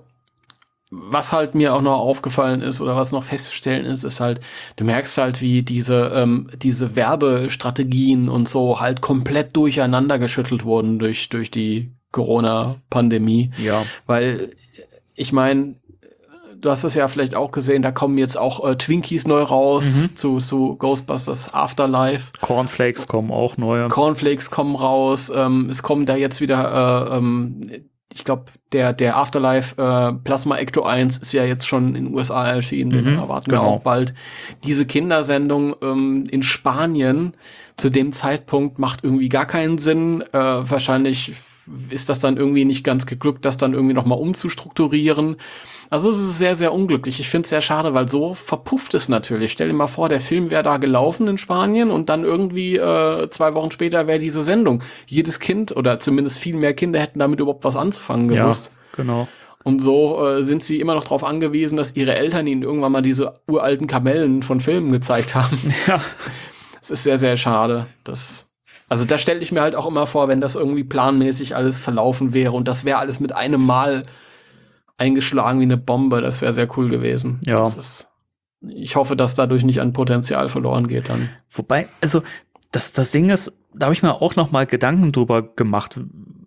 was halt mir auch noch aufgefallen ist oder was noch festzustellen ist, ist halt, du merkst halt, wie diese, ähm, diese Werbestrategien und so halt komplett durcheinander geschüttelt wurden durch, durch die Corona-Pandemie. Ja. Weil, ich meine, du hast das ja vielleicht auch gesehen, da kommen jetzt auch äh, Twinkies neu raus mhm. zu, zu Ghostbusters Afterlife. Cornflakes kommen auch neu. Cornflakes kommen raus. Ähm, es kommen da jetzt wieder äh, ähm, ich glaube, der, der Afterlife äh, Plasma Ecto eins ist ja jetzt schon in den U S A erschienen, den mhm, erwarten genau. wir auch bald. Diese Kindersendung ähm, in Spanien zu dem Zeitpunkt macht irgendwie gar keinen Sinn. Äh, wahrscheinlich ist das dann irgendwie nicht ganz geglückt, das dann irgendwie nochmal umzustrukturieren. Also es ist sehr, sehr unglücklich. Ich finde es sehr schade, weil so verpufft es natürlich. Stell dir mal vor, der Film wäre da gelaufen in Spanien und dann irgendwie äh, zwei Wochen später wäre diese Sendung. Jedes Kind oder zumindest viel mehr Kinder hätten damit überhaupt was anzufangen gewusst. Ja, genau. Und so äh, sind sie immer noch darauf angewiesen, dass ihre Eltern ihnen irgendwann mal diese uralten Kamellen von Filmen gezeigt haben. Ja. Es ist sehr, sehr schade. Das, also da stelle ich mir halt auch immer vor, wenn das irgendwie planmäßig alles verlaufen wäre und das wäre alles mit einem Mal eingeschlagen wie eine Bombe, das wäre sehr cool gewesen. Ja. Das ist, ich hoffe, dass dadurch nicht an Potenzial verloren geht dann. Wobei, also das, das Ding ist, da habe ich mir auch noch mal Gedanken drüber gemacht,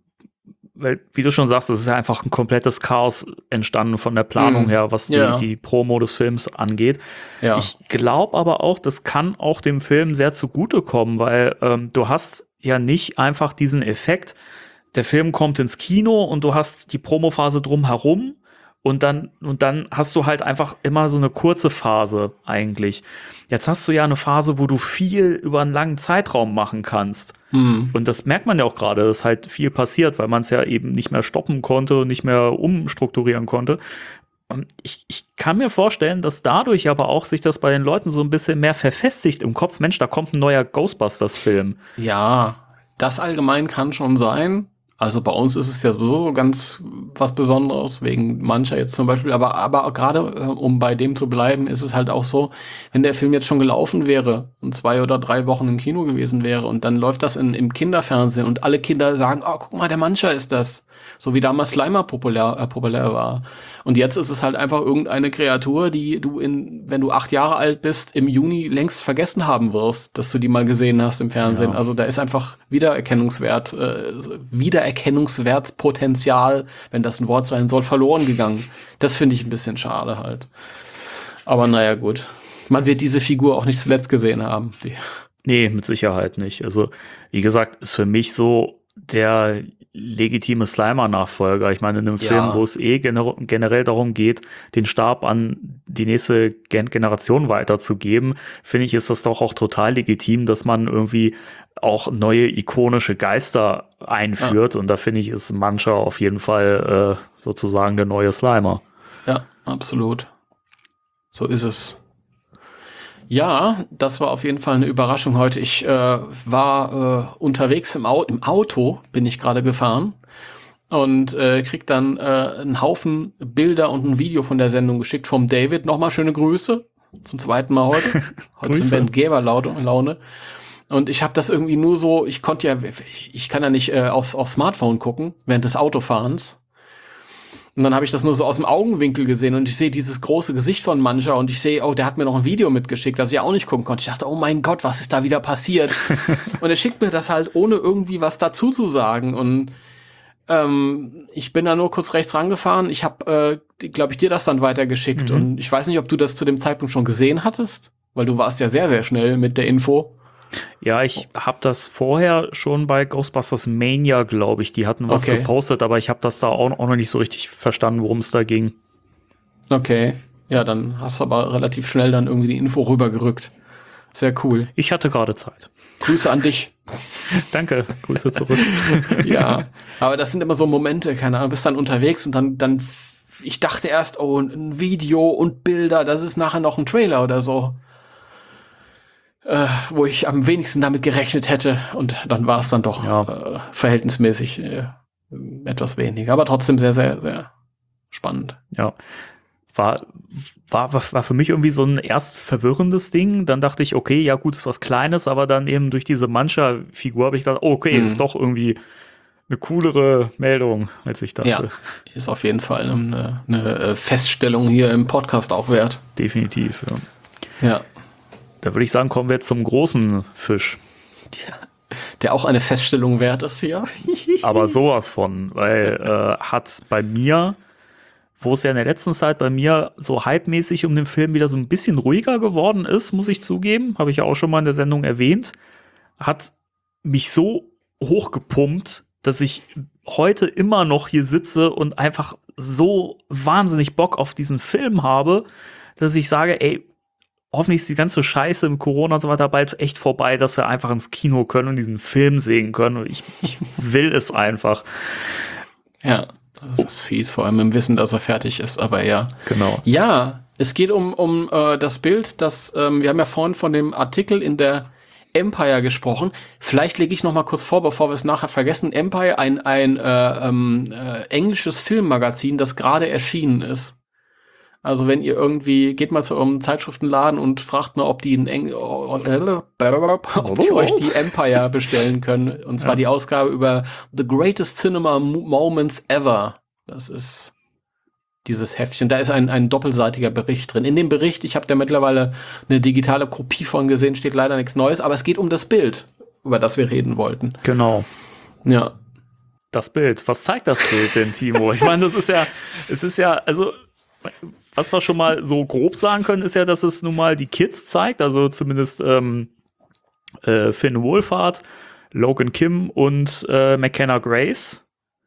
weil, wie du schon sagst, es ist ja einfach ein komplettes Chaos entstanden von der Planung mm. her, was die, ja. die Promo des Films angeht. Ja. Ich glaube aber auch, das kann auch dem Film sehr zugutekommen, weil ähm, du hast ja nicht einfach diesen Effekt, der Film kommt ins Kino und du hast die Promophase drumherum und dann, und dann hast du halt einfach immer so eine kurze Phase eigentlich. Jetzt hast du ja eine Phase, wo du viel über einen langen Zeitraum machen kannst. Mhm. Und das merkt man ja auch gerade, dass halt viel passiert, weil man es ja eben nicht mehr stoppen konnte und nicht mehr umstrukturieren konnte. Und ich, ich kann mir vorstellen, dass dadurch aber auch sich das bei den Leuten so ein bisschen mehr verfestigt im Kopf. Mensch, da kommt ein neuer Ghostbusters-Film. Ja, das allgemein kann schon sein. Also bei uns ist es ja sowieso ganz was Besonderes, wegen mancher jetzt zum Beispiel. Aber, aber gerade, äh, um bei dem zu bleiben, ist es halt auch so, wenn der Film jetzt schon gelaufen wäre und zwei oder drei Wochen im Kino gewesen wäre und dann läuft das in, im Kinderfernsehen und alle Kinder sagen, oh, guck mal, der Mancher ist das. So wie damals Slimer populär, äh, populär war. Und jetzt ist es halt einfach irgendeine Kreatur, die du in, wenn du acht Jahre alt bist, im Juni längst vergessen haben wirst, dass du die mal gesehen hast im Fernsehen. Ja. Also da ist einfach Wiedererkennungswert, äh, Wiedererkennungswertpotenzial, wenn das ein Wort sein soll, verloren gegangen. Das finde ich ein bisschen schade halt. Aber naja, gut. Man wird diese Figur auch nicht zuletzt gesehen haben. Die. Nee, mit Sicherheit nicht. Also, wie gesagt, ist für mich so der legitime Slimer-Nachfolger. Ich meine, in einem ja. Film, wo es eh gener- generell darum geht, den Stab an die nächste Gen- Generation weiterzugeben, finde ich, ist das doch auch total legitim, dass man irgendwie auch neue ikonische Geister einführt. Ja. Und da finde ich, ist Mancher auf jeden Fall äh, sozusagen der neue Slimer. Ja, absolut. So ist es. Ja, das war auf jeden Fall eine Überraschung heute. Ich äh, war äh, unterwegs im, Au- im Auto, bin ich gerade gefahren und äh, krieg dann äh, einen Haufen Bilder und ein Video von der Sendung geschickt vom David. Nochmal schöne Grüße zum zweiten Mal heute. Heute sind wir in Geberlaune. Und ich habe das irgendwie nur so, ich konnte ja, ich, ich kann ja nicht äh, aufs, aufs Smartphone gucken während des Autofahrens. Und dann habe ich das nur so aus dem Augenwinkel gesehen und ich sehe dieses große Gesicht von Mancher und ich sehe, oh, der hat mir noch ein Video mitgeschickt, das ich auch nicht gucken konnte. Ich dachte, oh mein Gott, was ist da wieder passiert? Und er schickt mir das halt, ohne irgendwie was dazu zu sagen. Und ähm, ich bin da nur kurz rechts rangefahren. Ich habe, äh, glaube ich, dir das dann weitergeschickt. Mhm. Und ich weiß nicht, ob du das zu dem Zeitpunkt schon gesehen hattest, weil du warst ja sehr, sehr schnell mit der Info. Ja, ich habe das vorher schon bei Ghostbusters Mania, glaube ich. Die hatten was okay. gepostet, aber ich habe das da auch, auch noch nicht so richtig verstanden, worum es da ging. Okay, ja, dann hast du aber relativ schnell dann irgendwie die Info rübergerückt. Sehr cool. Ich hatte gerade Zeit. Grüße an dich. Danke, Grüße zurück. Ja, aber das sind immer so Momente, keine Ahnung, bist dann unterwegs und dann, dann, ich dachte erst, oh, ein Video und Bilder, das ist nachher noch ein Trailer oder so. Äh, wo ich am wenigsten damit gerechnet hätte und dann war es dann doch ja. äh, verhältnismäßig äh, etwas weniger, aber trotzdem sehr, sehr, sehr spannend. Ja. War, war, war für mich irgendwie so ein erst verwirrendes Ding. Dann dachte ich, okay, ja gut, ist was Kleines, aber dann eben durch diese Mancha-Figur habe ich gedacht, oh, okay, mhm. ist doch irgendwie eine coolere Meldung, als ich dachte. Ja, ist auf jeden Fall eine, eine Feststellung hier im Podcast auch wert. Definitiv, ja. Ja. Da würde ich sagen, kommen wir jetzt zum großen Fisch. Ja. Der auch eine Feststellung wert ist hier. Aber sowas von, weil äh, hat bei mir, wo es ja in der letzten Zeit bei mir so hypemäßig um den Film wieder so ein bisschen ruhiger geworden ist, muss ich zugeben, habe ich ja auch schon mal in der Sendung erwähnt, hat mich so hochgepumpt, dass ich heute immer noch hier sitze und einfach so wahnsinnig Bock auf diesen Film habe, dass ich sage, ey, hoffentlich ist die ganze Scheiße im Corona und so weiter bald echt vorbei, dass wir einfach ins Kino können und diesen Film sehen können. Und ich, ich will es einfach. Ja, das ist fies, vor allem im Wissen, dass er fertig ist, aber ja. Genau. Ja, es geht um, um äh, das Bild, das, ähm, wir haben ja vorhin von dem Artikel in der Empire gesprochen. Vielleicht lege ich noch mal kurz vor, bevor wir es nachher vergessen. Empire, ein, ein äh, ähm, äh, englisches Filmmagazin, das gerade erschienen ist. Also wenn ihr irgendwie, geht mal zu eurem Zeitschriftenladen und fragt mal, ob die in Eng ob die euch die Empire bestellen können. Und zwar ja. die Ausgabe über The Greatest Cinema Moments Ever. Das ist dieses Heftchen. Da ist ein, ein doppelseitiger Bericht drin. In dem Bericht, ich habe da mittlerweile eine digitale Kopie von gesehen, steht leider nichts Neues, aber es geht um das Bild, über das wir reden wollten. Genau. Ja. Das Bild. Was zeigt das Bild denn, Timo? Ich meine, das ist ja, es ist ja, also was wir schon mal so grob sagen können, ist ja, dass es nun mal die Kids zeigt, also zumindest ähm, äh, Finn Wolfhard, Logan Kim und äh, McKenna Grace.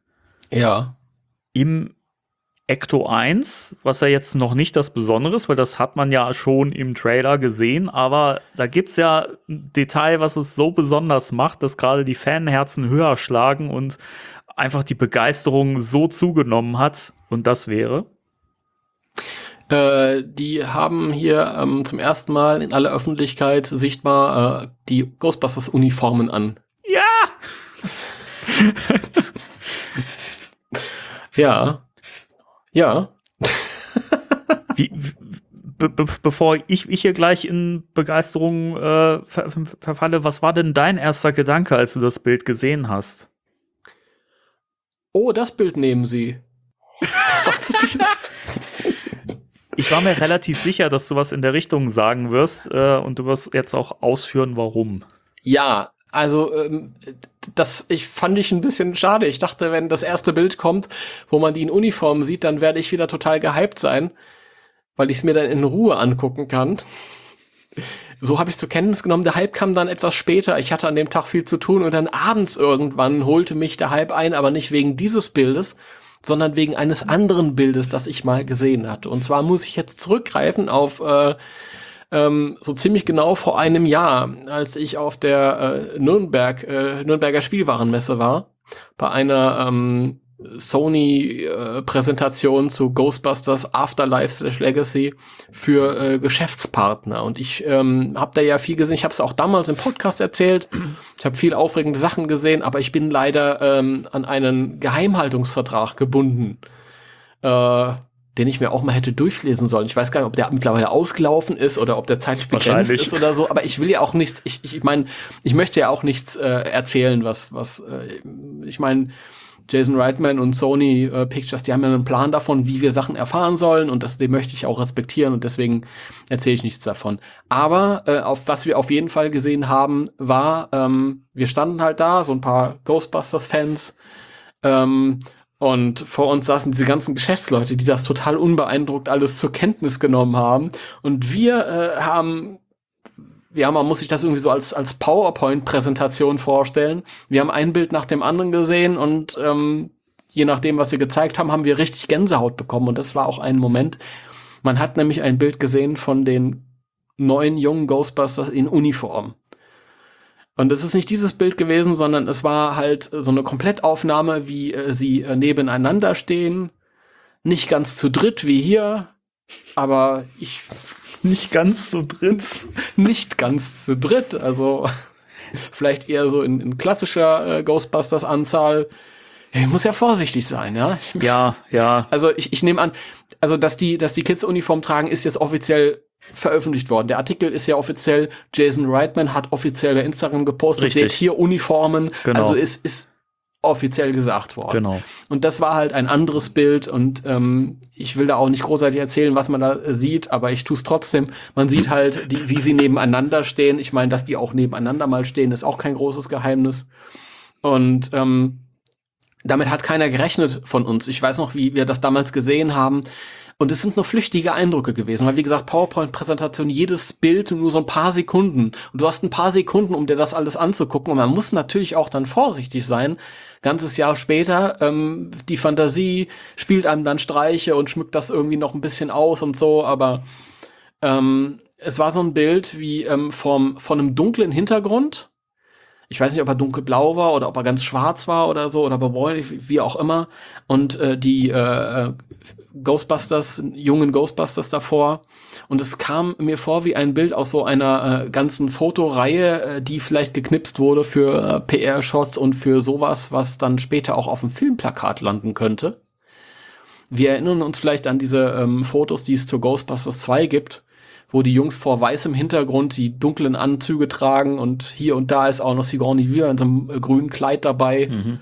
Ja. Im Ecto eins, was ja jetzt noch nicht das Besondere ist, weil das hat man ja schon im Trailer gesehen, aber da gibt's ja ein Detail, was es so besonders macht, dass gerade die Fanherzen höher schlagen und einfach die Begeisterung so zugenommen hat, und das wäre? Äh, die haben hier ähm, zum ersten Mal in aller Öffentlichkeit sichtbar äh, die Ghostbusters-Uniformen an. Ja! Ja. Ja. Wie, be, be, bevor ich, ich hier gleich in Begeisterung äh, ver, verfalle, was war denn dein erster Gedanke, als du das Bild gesehen hast? Oh, das Bild nehmen sie. Das sagt zu dir. Ich war mir relativ sicher, dass du was in der Richtung sagen wirst äh, und du wirst jetzt auch ausführen, warum. Ja, also ähm, das ich fand ich ein bisschen schade. Ich dachte, wenn das erste Bild kommt, wo man die in Uniform sieht, dann werde ich wieder total gehypt sein, weil ich es mir dann in Ruhe angucken kann. So habe ich zur Kenntnis genommen. Der Hype kam dann etwas später. Ich hatte an dem Tag viel zu tun und dann abends irgendwann holte mich der Hype ein, aber nicht wegen dieses Bildes, sondern wegen eines anderen Bildes, das ich mal gesehen hatte. Und zwar muss ich jetzt zurückgreifen auf äh, ähm, so ziemlich genau vor einem Jahr, als ich auf der äh, Nürnberg, äh, Nürnberger Spielwarenmesse war, bei einer ähm, Sony-Präsentation äh, zu Ghostbusters Afterlife slash Legacy für äh, Geschäftspartner. Und ich ähm, habe da ja viel gesehen. Ich habe es auch damals im Podcast erzählt. Ich habe viel aufregende Sachen gesehen, aber ich bin leider ähm, an einen Geheimhaltungsvertrag gebunden, äh, den ich mir auch mal hätte durchlesen sollen. Ich weiß gar nicht, ob der mittlerweile ausgelaufen ist oder ob der zeitlich begrenzt ist oder so. Aber ich will ja auch nichts. Ich ich, ich meine, ich möchte ja auch nichts äh, erzählen, was was. Äh, ich meine, Jason Reitman und Sony äh, Pictures, die haben ja einen Plan davon, wie wir Sachen erfahren sollen, und das, den möchte ich auch respektieren, und deswegen erzähle ich nichts davon. Aber äh, auf was wir auf jeden Fall gesehen haben, war, ähm, wir standen halt da, so ein paar Ghostbusters-Fans, ähm, und vor uns saßen diese ganzen Geschäftsleute, die das total unbeeindruckt alles zur Kenntnis genommen haben, und wir äh, haben Ja, man muss sich das irgendwie so als, als PowerPoint-Präsentation vorstellen. Wir haben ein Bild nach dem anderen gesehen und ähm, je nachdem, was sie gezeigt haben, haben wir richtig Gänsehaut bekommen. Und das war auch ein Moment. Man hat nämlich ein Bild gesehen von den neuen jungen Ghostbusters in Uniform. Und es ist nicht dieses Bild gewesen, sondern es war halt so eine Komplettaufnahme, wie äh, sie äh, nebeneinander stehen. Nicht ganz zu dritt wie hier, aber ich... Nicht ganz zu dritt. Nicht ganz zu dritt, also vielleicht eher so in, in klassischer äh, Ghostbusters-Anzahl. Ich muss ja vorsichtig sein, ja. Ja, ja. Also ich, ich nehme an, also dass die, dass die Kids Uniform tragen, ist jetzt offiziell veröffentlicht worden. Der Artikel ist ja offiziell, Jason Reitman hat offiziell bei Instagram gepostet, Richtig. seht hier Uniformen, Genau. also es ist offiziell gesagt worden. Genau. Und das war halt ein anderes Bild und ähm, ich will da auch nicht großartig erzählen, was man da äh, sieht, aber ich tue es trotzdem. Man sieht halt, die, wie sie nebeneinander stehen. Ich meine, dass die auch nebeneinander mal stehen, ist auch kein großes Geheimnis. Und ähm, damit hat keiner gerechnet von uns. Ich weiß noch, wie wir das damals gesehen haben. Und es sind nur flüchtige Eindrücke gewesen, weil wie gesagt, PowerPoint-Präsentation, jedes Bild nur so ein paar Sekunden. Und du hast ein paar Sekunden, um dir das alles anzugucken. Und man muss natürlich auch dann vorsichtig sein. Ganzes Jahr später, ähm, die Fantasie spielt einem dann Streiche und schmückt das irgendwie noch ein bisschen aus und so. Aber ähm, es war so ein Bild wie ähm, vom, von einem dunklen Hintergrund. Ich weiß nicht, ob er dunkelblau war oder ob er ganz schwarz war oder so oder bräunlich, wie auch immer. Und äh, die äh, Ghostbusters, jungen Ghostbusters davor. Und es kam mir vor wie ein Bild aus so einer äh, ganzen Fotoreihe, äh, die vielleicht geknipst wurde für äh, P R-Shots und für sowas, was dann später auch auf dem Filmplakat landen könnte. Wir erinnern uns vielleicht an diese ähm, Fotos, die es zu Ghostbusters zwei gibt, wo die Jungs vor weißem Hintergrund die dunklen Anzüge tragen und hier und da ist auch noch Sigourney Weaver in so einem äh, grünen Kleid dabei. Mhm.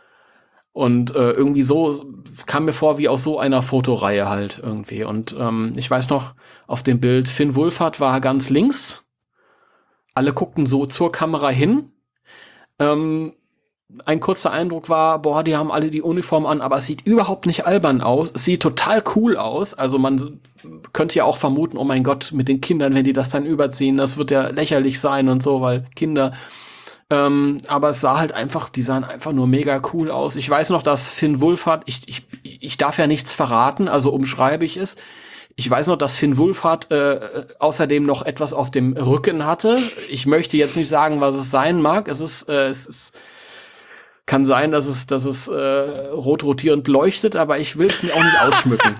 Und äh, irgendwie so kam mir vor wie aus so einer Fotoreihe halt irgendwie. Und ähm, ich weiß noch, auf dem Bild, Finn Wolfhard war ganz links. Alle guckten so zur Kamera hin. Ähm, ein kurzer Eindruck war, boah, die haben alle die Uniform an, aber es sieht überhaupt nicht albern aus. Es sieht total cool aus. Also man könnte ja auch vermuten, oh mein Gott, mit den Kindern, wenn die das dann überziehen, das wird ja lächerlich sein und so, weil Kinder... Ähm, aber es sah halt einfach, die sahen einfach nur mega cool aus. Ich weiß noch, dass Finn Wolfhard, ich, ich, ich darf ja nichts verraten, also umschreibe ich es. Ich weiß noch, dass Finn Wolfhard äh, außerdem noch etwas auf dem Rücken hatte. Ich möchte jetzt nicht sagen, was es sein mag. Es ist, äh, es ist, kann sein, dass es, dass es äh, rot rotierend leuchtet, aber ich will es mir auch nicht ausschmücken.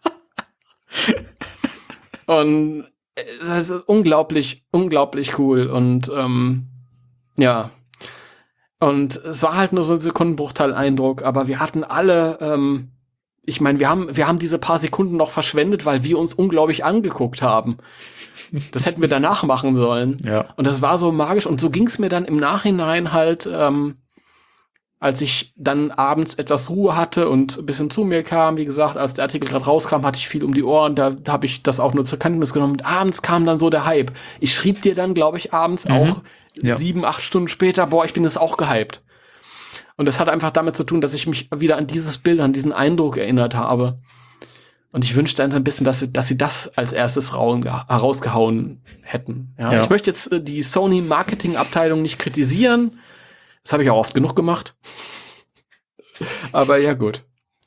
Und es ist unglaublich, unglaublich cool und ähm, ja, und es war halt nur so ein Sekundenbruchteil-Eindruck, aber wir hatten alle, ähm, ich meine, wir haben, wir haben diese paar Sekunden noch verschwendet, weil wir uns unglaublich angeguckt haben. Das hätten wir danach machen sollen. Ja. Und das war so magisch und so ging es mir dann im Nachhinein halt, ähm, als ich dann abends etwas Ruhe hatte und ein bisschen zu mir kam, wie gesagt, als der Artikel gerade rauskam, hatte ich viel um die Ohren, da, da habe ich das auch nur zur Kenntnis genommen. Und abends kam dann so der Hype. Ich schrieb dir dann, glaube ich, abends Mhm. auch Ja. sieben, acht Stunden später, boah, ich bin jetzt auch gehypt. Und das hat einfach damit zu tun, dass ich mich wieder an dieses Bild, an diesen Eindruck erinnert habe. Und ich wünschte dann ein bisschen, dass sie, dass sie das als erstes rauen, herausgehauen hätten. Ja, Ja. Ich möchte jetzt äh, die Sony-Marketing-Abteilung nicht kritisieren. Das habe ich auch oft genug gemacht. Aber ja, gut.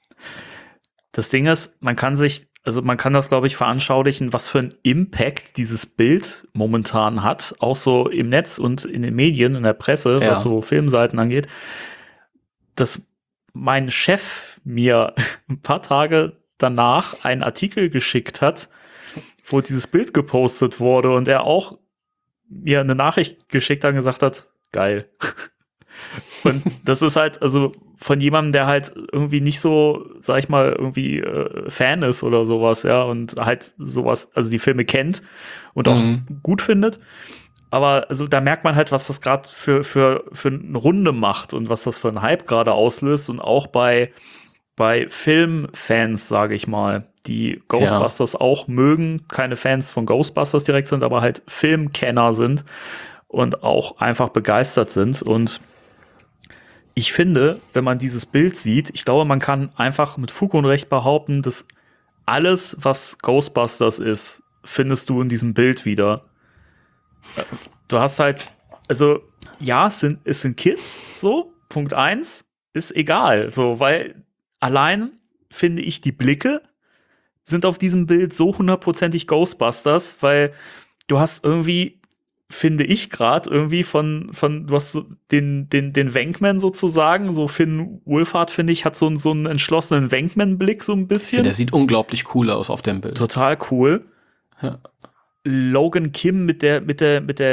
Das Ding ist, man kann sich, also man kann das, glaube ich, veranschaulichen, was für einen Impact dieses Bild momentan hat, auch so im Netz und in den Medien, in der Presse, Ja. was so Filmseiten angeht, dass mein Chef mir ein paar Tage danach einen Artikel geschickt hat, wo dieses Bild gepostet wurde und er auch mir eine Nachricht geschickt hat und gesagt hat, geil. Und das ist halt, also von jemandem, der halt irgendwie nicht so, sag ich mal, irgendwie äh, Fan ist oder sowas, ja, und halt sowas, also die Filme kennt und auch Mhm. gut findet. Aber also da merkt man halt, was das gerade für, für, für eine Runde macht und was das für einen Hype gerade auslöst und auch bei, bei Filmfans, sage ich mal, die Ghostbusters auch mögen, keine Fans von Ghostbusters direkt sind, aber halt Filmkenner sind und auch einfach begeistert sind. Und ich finde, wenn man dieses Bild sieht, ich glaube, man kann einfach mit Fug und Recht behaupten, dass alles, was Ghostbusters ist, findest du in diesem Bild wieder. Du hast halt, also ja, es sind, es sind Kids, so, Punkt eins, ist egal, so, weil allein finde ich, die Blicke sind auf diesem Bild so hundertprozentig Ghostbusters, weil du hast irgendwie, finde ich gerade, irgendwie von, von, du hast so den, den, den Wankman sozusagen, so Finn Wolfhard, finde ich, hat so, einen- so einen entschlossenen Wankman-Blick so ein bisschen. Der sieht unglaublich cool aus auf dem Bild. Total cool. Ja. Logan Kim mit der, mit der, mit der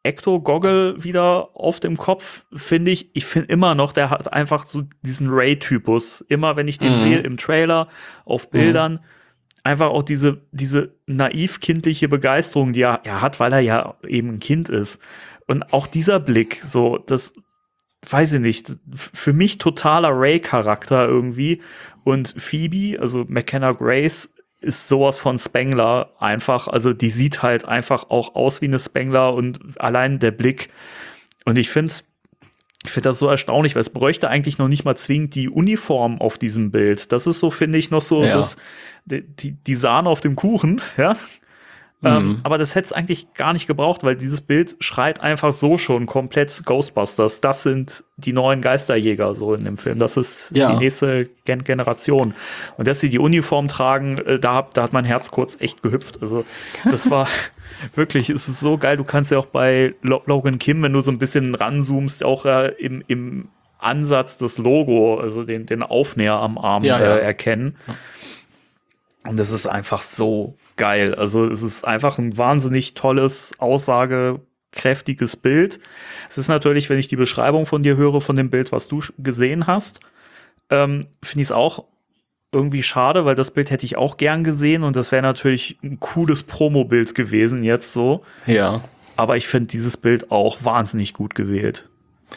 Ecto-Goggle wieder auf dem Kopf, finde ich. Ich finde immer noch, der hat einfach so diesen Ray-Typus. Immer, wenn ich den mhm. sehe im Trailer, auf Bildern, mhm. einfach auch diese, diese naiv-kindliche Begeisterung, die er, er hat, weil er ja eben ein Kind ist. Und auch dieser Blick, so, das, weiß ich nicht, für mich totaler Ray-Charakter irgendwie. Und Phoebe, also McKenna Grace, ist sowas von Spengler einfach. Also die sieht halt einfach auch aus wie eine Spengler und allein der Blick. Und ich finde ich finde das so erstaunlich, weil es bräuchte eigentlich noch nicht mal zwingend die Uniform auf diesem Bild. Das ist so, finde ich, noch so ja. das, die, die Sahne auf dem Kuchen, ja. Mhm. Ähm, aber das hätte es eigentlich gar nicht gebraucht, weil dieses Bild schreit einfach so schon komplett Ghostbusters. Das sind die neuen Geisterjäger so in dem Film. Das ist ja. die nächste Gen- Generation. Und dass sie die Uniform tragen, äh, da, da hat mein Herz kurz echt gehüpft. Also das war wirklich, es ist so geil. Du kannst ja auch bei Lo- Logan Kim, wenn du so ein bisschen ranzoomst, auch äh, im, im Ansatz das Logo, also den, den Aufnäher am Arm ja, äh, ja. erkennen. Ja. Und das ist einfach so geil. Also es ist einfach ein wahnsinnig tolles, aussagekräftiges Bild. Es ist natürlich, wenn ich die Beschreibung von dir höre, von dem Bild, was du gesehen hast, ähm, finde ich es auch irgendwie schade, weil das Bild hätte ich auch gern gesehen und das wäre natürlich ein cooles Promo-Bild gewesen jetzt so. Ja. Aber ich finde dieses Bild auch wahnsinnig gut gewählt.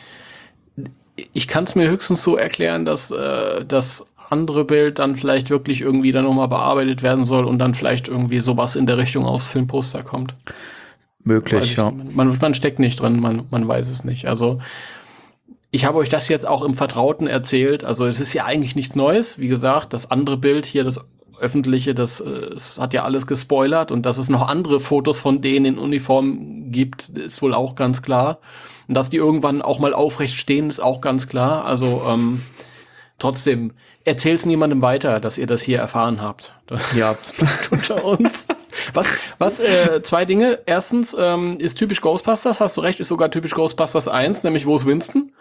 Ich kann es mir höchstens so erklären, dass äh, das andere Bild dann vielleicht wirklich irgendwie dann nochmal bearbeitet werden soll und dann vielleicht irgendwie sowas in der Richtung aufs Filmposter kommt. Möglich, ja. Man, man steckt nicht drin, man, man weiß es nicht. Also ich habe euch das jetzt auch im Vertrauten erzählt. Also es ist ja eigentlich nichts Neues. Wie gesagt, das andere Bild hier, das öffentliche, das äh, hat ja alles gespoilert und dass es noch andere Fotos von denen in Uniform gibt, ist wohl auch ganz klar. Und dass die irgendwann auch mal aufrecht stehen, ist auch ganz klar. Also ähm, trotzdem, erzähl's niemandem weiter, dass ihr das hier erfahren habt. Das ja, bleibt unter uns. Was, was, äh, zwei Dinge. Erstens, ähm, ist typisch Ghostbusters, hast du recht, ist sogar typisch Ghostbusters eins, nämlich wo ist Winston?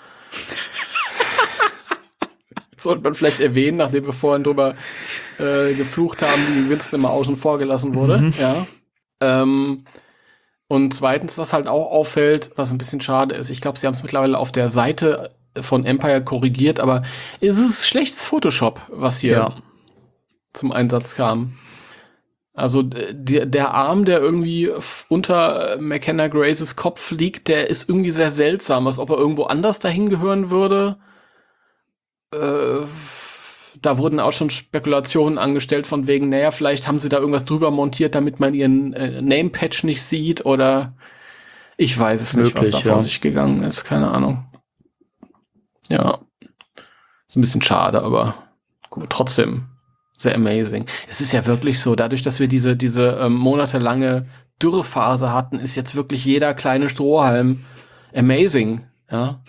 Sollte man vielleicht erwähnen, nachdem wir vorhin drüber äh, geflucht haben, wie Winston immer außen vor gelassen wurde. Mhm. Ja. Ähm, und zweitens, was halt auch auffällt, was ein bisschen schade ist, ich glaube, sie haben es mittlerweile auf der Seite von Empire korrigiert, aber es ist schlechtes Photoshop, was hier ja. zum Einsatz kam. Also der, der Arm, der irgendwie unter McKenna Graces Kopf liegt, der ist irgendwie sehr seltsam, als ob er irgendwo anders dahin gehören würde. Äh, da wurden auch schon Spekulationen angestellt von wegen, naja, vielleicht haben sie da irgendwas drüber montiert, damit man ihren äh, Name-Patch nicht sieht oder ich weiß es nicht, Möglich, was da vor ja. sich gegangen ist, keine Ahnung. Ja, ist ein bisschen schade, aber gut, trotzdem sehr amazing. Es ist ja wirklich so, dadurch, dass wir diese, diese ähm, monatelange Dürrephase hatten, ist jetzt wirklich jeder kleine Strohhalm amazing, ja.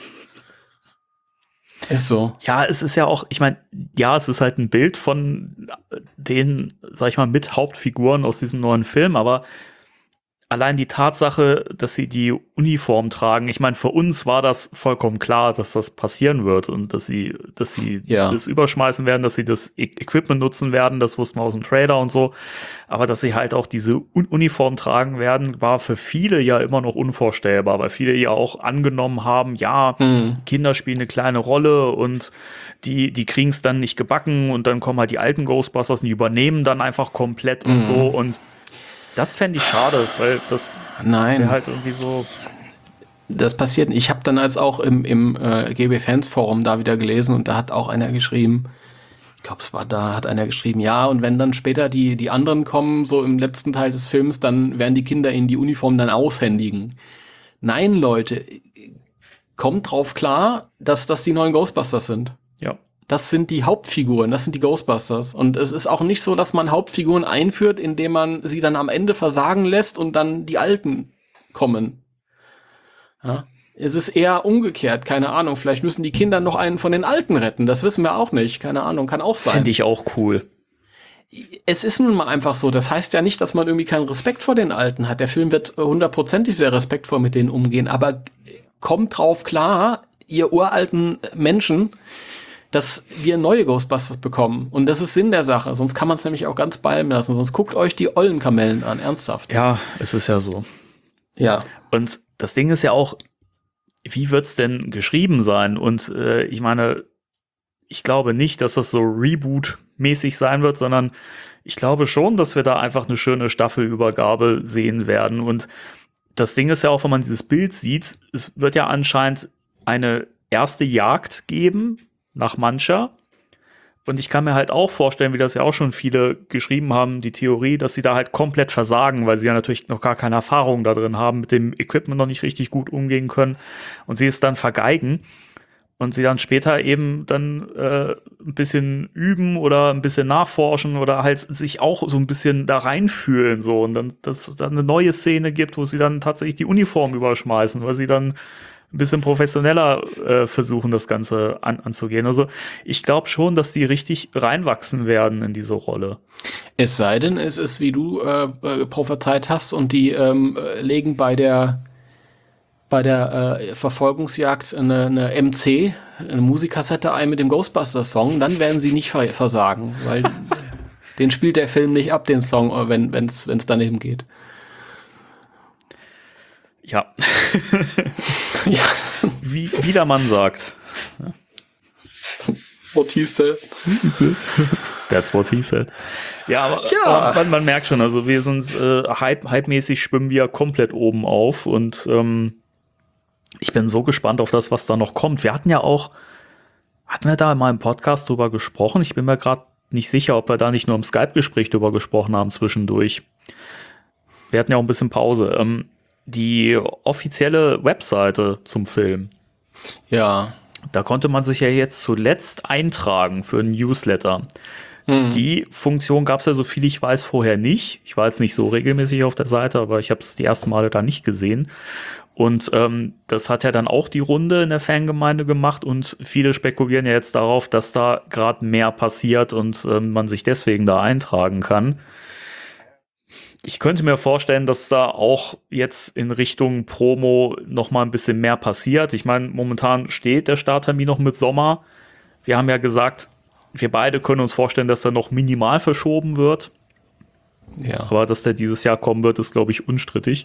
Ist so. Ja, es ist ja auch, ich meine, ja, es ist halt ein Bild von den, sag ich mal, mit Hauptfiguren aus diesem neuen Film, aber allein die Tatsache, dass sie die Uniform tragen, ich meine, für uns war das vollkommen klar, dass das passieren wird und dass sie, dass sie ja. das überschmeißen werden, dass sie das e- Equipment nutzen werden, das wussten wir aus dem Trailer und so. Aber dass sie halt auch diese Un- Uniform tragen werden, war für viele ja immer noch unvorstellbar, weil viele ja auch angenommen haben, ja, mhm. Kinder spielen eine kleine Rolle und die, die kriegen es dann nicht gebacken und dann kommen halt die alten Ghostbusters und die übernehmen dann einfach komplett mhm. und so und das fände ich schade, weil das wäre halt irgendwie so. Das passiert nicht. Ich habe dann als auch im, im äh, G B Fans Forum da wieder gelesen und da hat auch einer geschrieben, ich glaube es war da, hat einer geschrieben, ja und wenn dann später die, die anderen kommen, so im letzten Teil des Films, dann werden die Kinder ihnen die Uniform dann aushändigen. Nein, Leute, kommt drauf klar, dass das die neuen Ghostbusters sind. Ja. Das sind die Hauptfiguren, das sind die Ghostbusters. Und es ist auch nicht so, dass man Hauptfiguren einführt, indem man sie dann am Ende versagen lässt und dann die Alten kommen. Ja? Es ist eher umgekehrt, keine Ahnung. Vielleicht müssen die Kinder noch einen von den Alten retten. Das wissen wir auch nicht. Keine Ahnung, kann auch sein. Fände ich auch cool. Es ist nun mal einfach so. Das heißt ja nicht, dass man irgendwie keinen Respekt vor den Alten hat. Der Film wird hundertprozentig sehr respektvoll mit denen umgehen. Aber kommt drauf klar, ihr uralten Menschen, dass wir neue Ghostbusters bekommen. Und das ist Sinn der Sache. Sonst kann man es nämlich auch ganz bleiben lassen. Sonst guckt euch die ollen Kamellen an. Ernsthaft. Ja, es ist ja so. Ja. Und das Ding ist ja auch, wie wird's denn geschrieben sein? Und äh, ich meine, ich glaube nicht, dass das so Reboot-mäßig sein wird, sondern ich glaube schon, dass wir da einfach eine schöne Staffelübergabe sehen werden. Und das Ding ist ja auch, wenn man dieses Bild sieht, es wird ja anscheinend eine erste Jagd geben nach Mancha. Und ich kann mir halt auch vorstellen, wie das ja auch schon viele geschrieben haben, die Theorie, dass sie da halt komplett versagen, weil sie ja natürlich noch gar keine Erfahrung da drin haben, mit dem Equipment noch nicht richtig gut umgehen können und sie es dann vergeigen und sie dann später eben dann äh, ein bisschen üben oder ein bisschen nachforschen oder halt sich auch so ein bisschen da reinfühlen so und dann, dass es dann eine neue Szene gibt, wo sie dann tatsächlich die Uniform überschmeißen, weil sie dann ein bisschen professioneller äh, versuchen, das Ganze an, anzugehen. Also ich glaube schon, dass die richtig reinwachsen werden in diese Rolle. Es sei denn, es ist, wie du äh, äh, prophezeit hast und die ähm, äh, legen bei der bei der äh, Verfolgungsjagd eine, eine M C, eine Musikkassette ein mit dem Ghostbusters-Song, dann werden sie nicht versagen, weil den spielt der Film nicht ab, den Song, wenn es wenn's daneben geht. Ja. Ja. Wie, wie der Mann sagt. What he said. That's what he said. Ja, aber, Ja. aber man, man merkt schon, also wir sind äh, hype, hype-mäßig schwimmen wir komplett oben auf und ähm, ich bin so gespannt auf das, was da noch kommt. Wir hatten ja auch, hatten wir da in meinem Podcast drüber gesprochen? Ich bin mir gerade nicht sicher, ob wir da nicht nur im Skype-Gespräch drüber gesprochen haben zwischendurch. Wir hatten ja auch ein bisschen Pause. Ähm, die offizielle Webseite zum Film. Ja. Da konnte man sich ja jetzt zuletzt eintragen für einen Newsletter. Mhm. Die Funktion gab es ja, so viel ich weiß, vorher nicht. Ich war jetzt nicht so regelmäßig auf der Seite, aber ich habe es die ersten Male da nicht gesehen. Und ähm, das hat ja dann auch die Runde in der Fangemeinde gemacht und viele spekulieren ja jetzt darauf, dass da gerade mehr passiert und ähm, man sich deswegen da eintragen kann. Ich könnte mir vorstellen, dass da auch jetzt in Richtung Promo noch mal ein bisschen mehr passiert. Ich meine, momentan steht der Starttermin noch mit Sommer. Wir haben ja gesagt, wir beide können uns vorstellen, dass er noch minimal verschoben wird. Ja. Aber dass der dieses Jahr kommen wird, ist, glaube ich, unstrittig.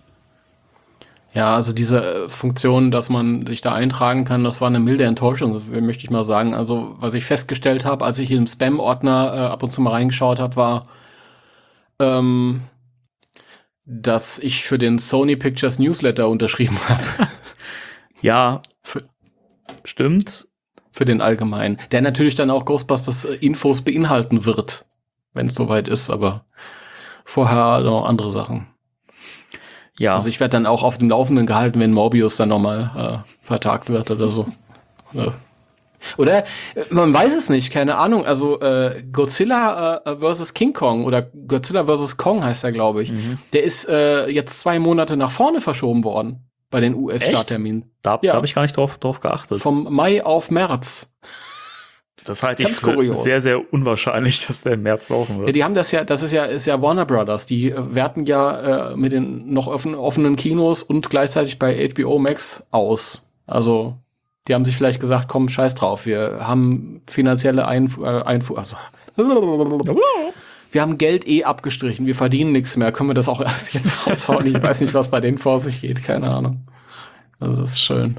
Ja, also diese äh, Funktion, dass man sich da eintragen kann, das war eine milde Enttäuschung, möchte ich mal sagen. Also was ich festgestellt habe, als ich im Spam-Ordner äh, ab und zu mal reingeschaut habe, war, ähm, dass ich für den Sony Pictures Newsletter unterschrieben habe. Ja, für, stimmt. Für den allgemeinen. Der natürlich dann auch Ghostbusters äh, Infos beinhalten wird, wenn es soweit ist, aber vorher noch andere Sachen. Ja. Also ich werde dann auch auf dem Laufenden gehalten, wenn Morbius dann nochmal äh, vertagt wird oder so. Oder, oder äh, man weiß es nicht, keine Ahnung. Also äh, Godzilla äh, versus King Kong oder Godzilla versus Kong heißt er, glaube ich. Mhm. Der ist äh, jetzt zwei Monate nach vorne verschoben worden bei den U S-Startterminen. Da, ja. da habe ich gar nicht drauf, drauf geachtet. Vom Mai auf März. Das halte ich für kurios. Sehr, sehr unwahrscheinlich, dass der im März laufen wird. Ja, die haben das ja, das ist ja, ist ja Warner Brothers. Die äh, werten ja äh, mit den noch offen, offenen Kinos und gleichzeitig bei H B O Max aus. Also, die haben sich vielleicht gesagt, komm, scheiß drauf. Wir haben finanzielle Einfuhr, äh, Einfuhr, also, wir haben Geld eh abgestrichen. Wir verdienen nichts mehr. Können wir das auch jetzt raushauen? Ich weiß nicht, was bei denen vor sich geht. Keine Ahnung. Also, das ist schön.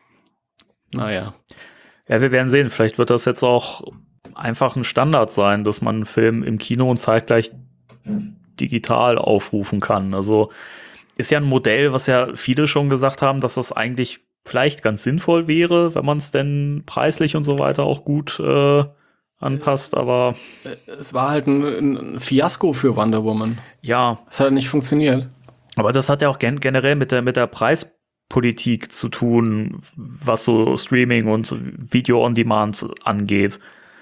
Naja. Ja, wir werden sehen. Vielleicht wird das jetzt auch einfach ein Standard sein, dass man einen Film im Kino und zeitgleich digital aufrufen kann. Also ist ja ein Modell, was ja viele schon gesagt haben, dass das eigentlich vielleicht ganz sinnvoll wäre, wenn man es denn preislich und so weiter auch gut äh, anpasst. Aber es war halt ein, ein Fiasko für Wonder Woman. Ja. Es hat nicht funktioniert. Aber das hat ja auch gen- generell mit der, mit der Preis Politik zu tun, was so Streaming und Video on Demand angeht.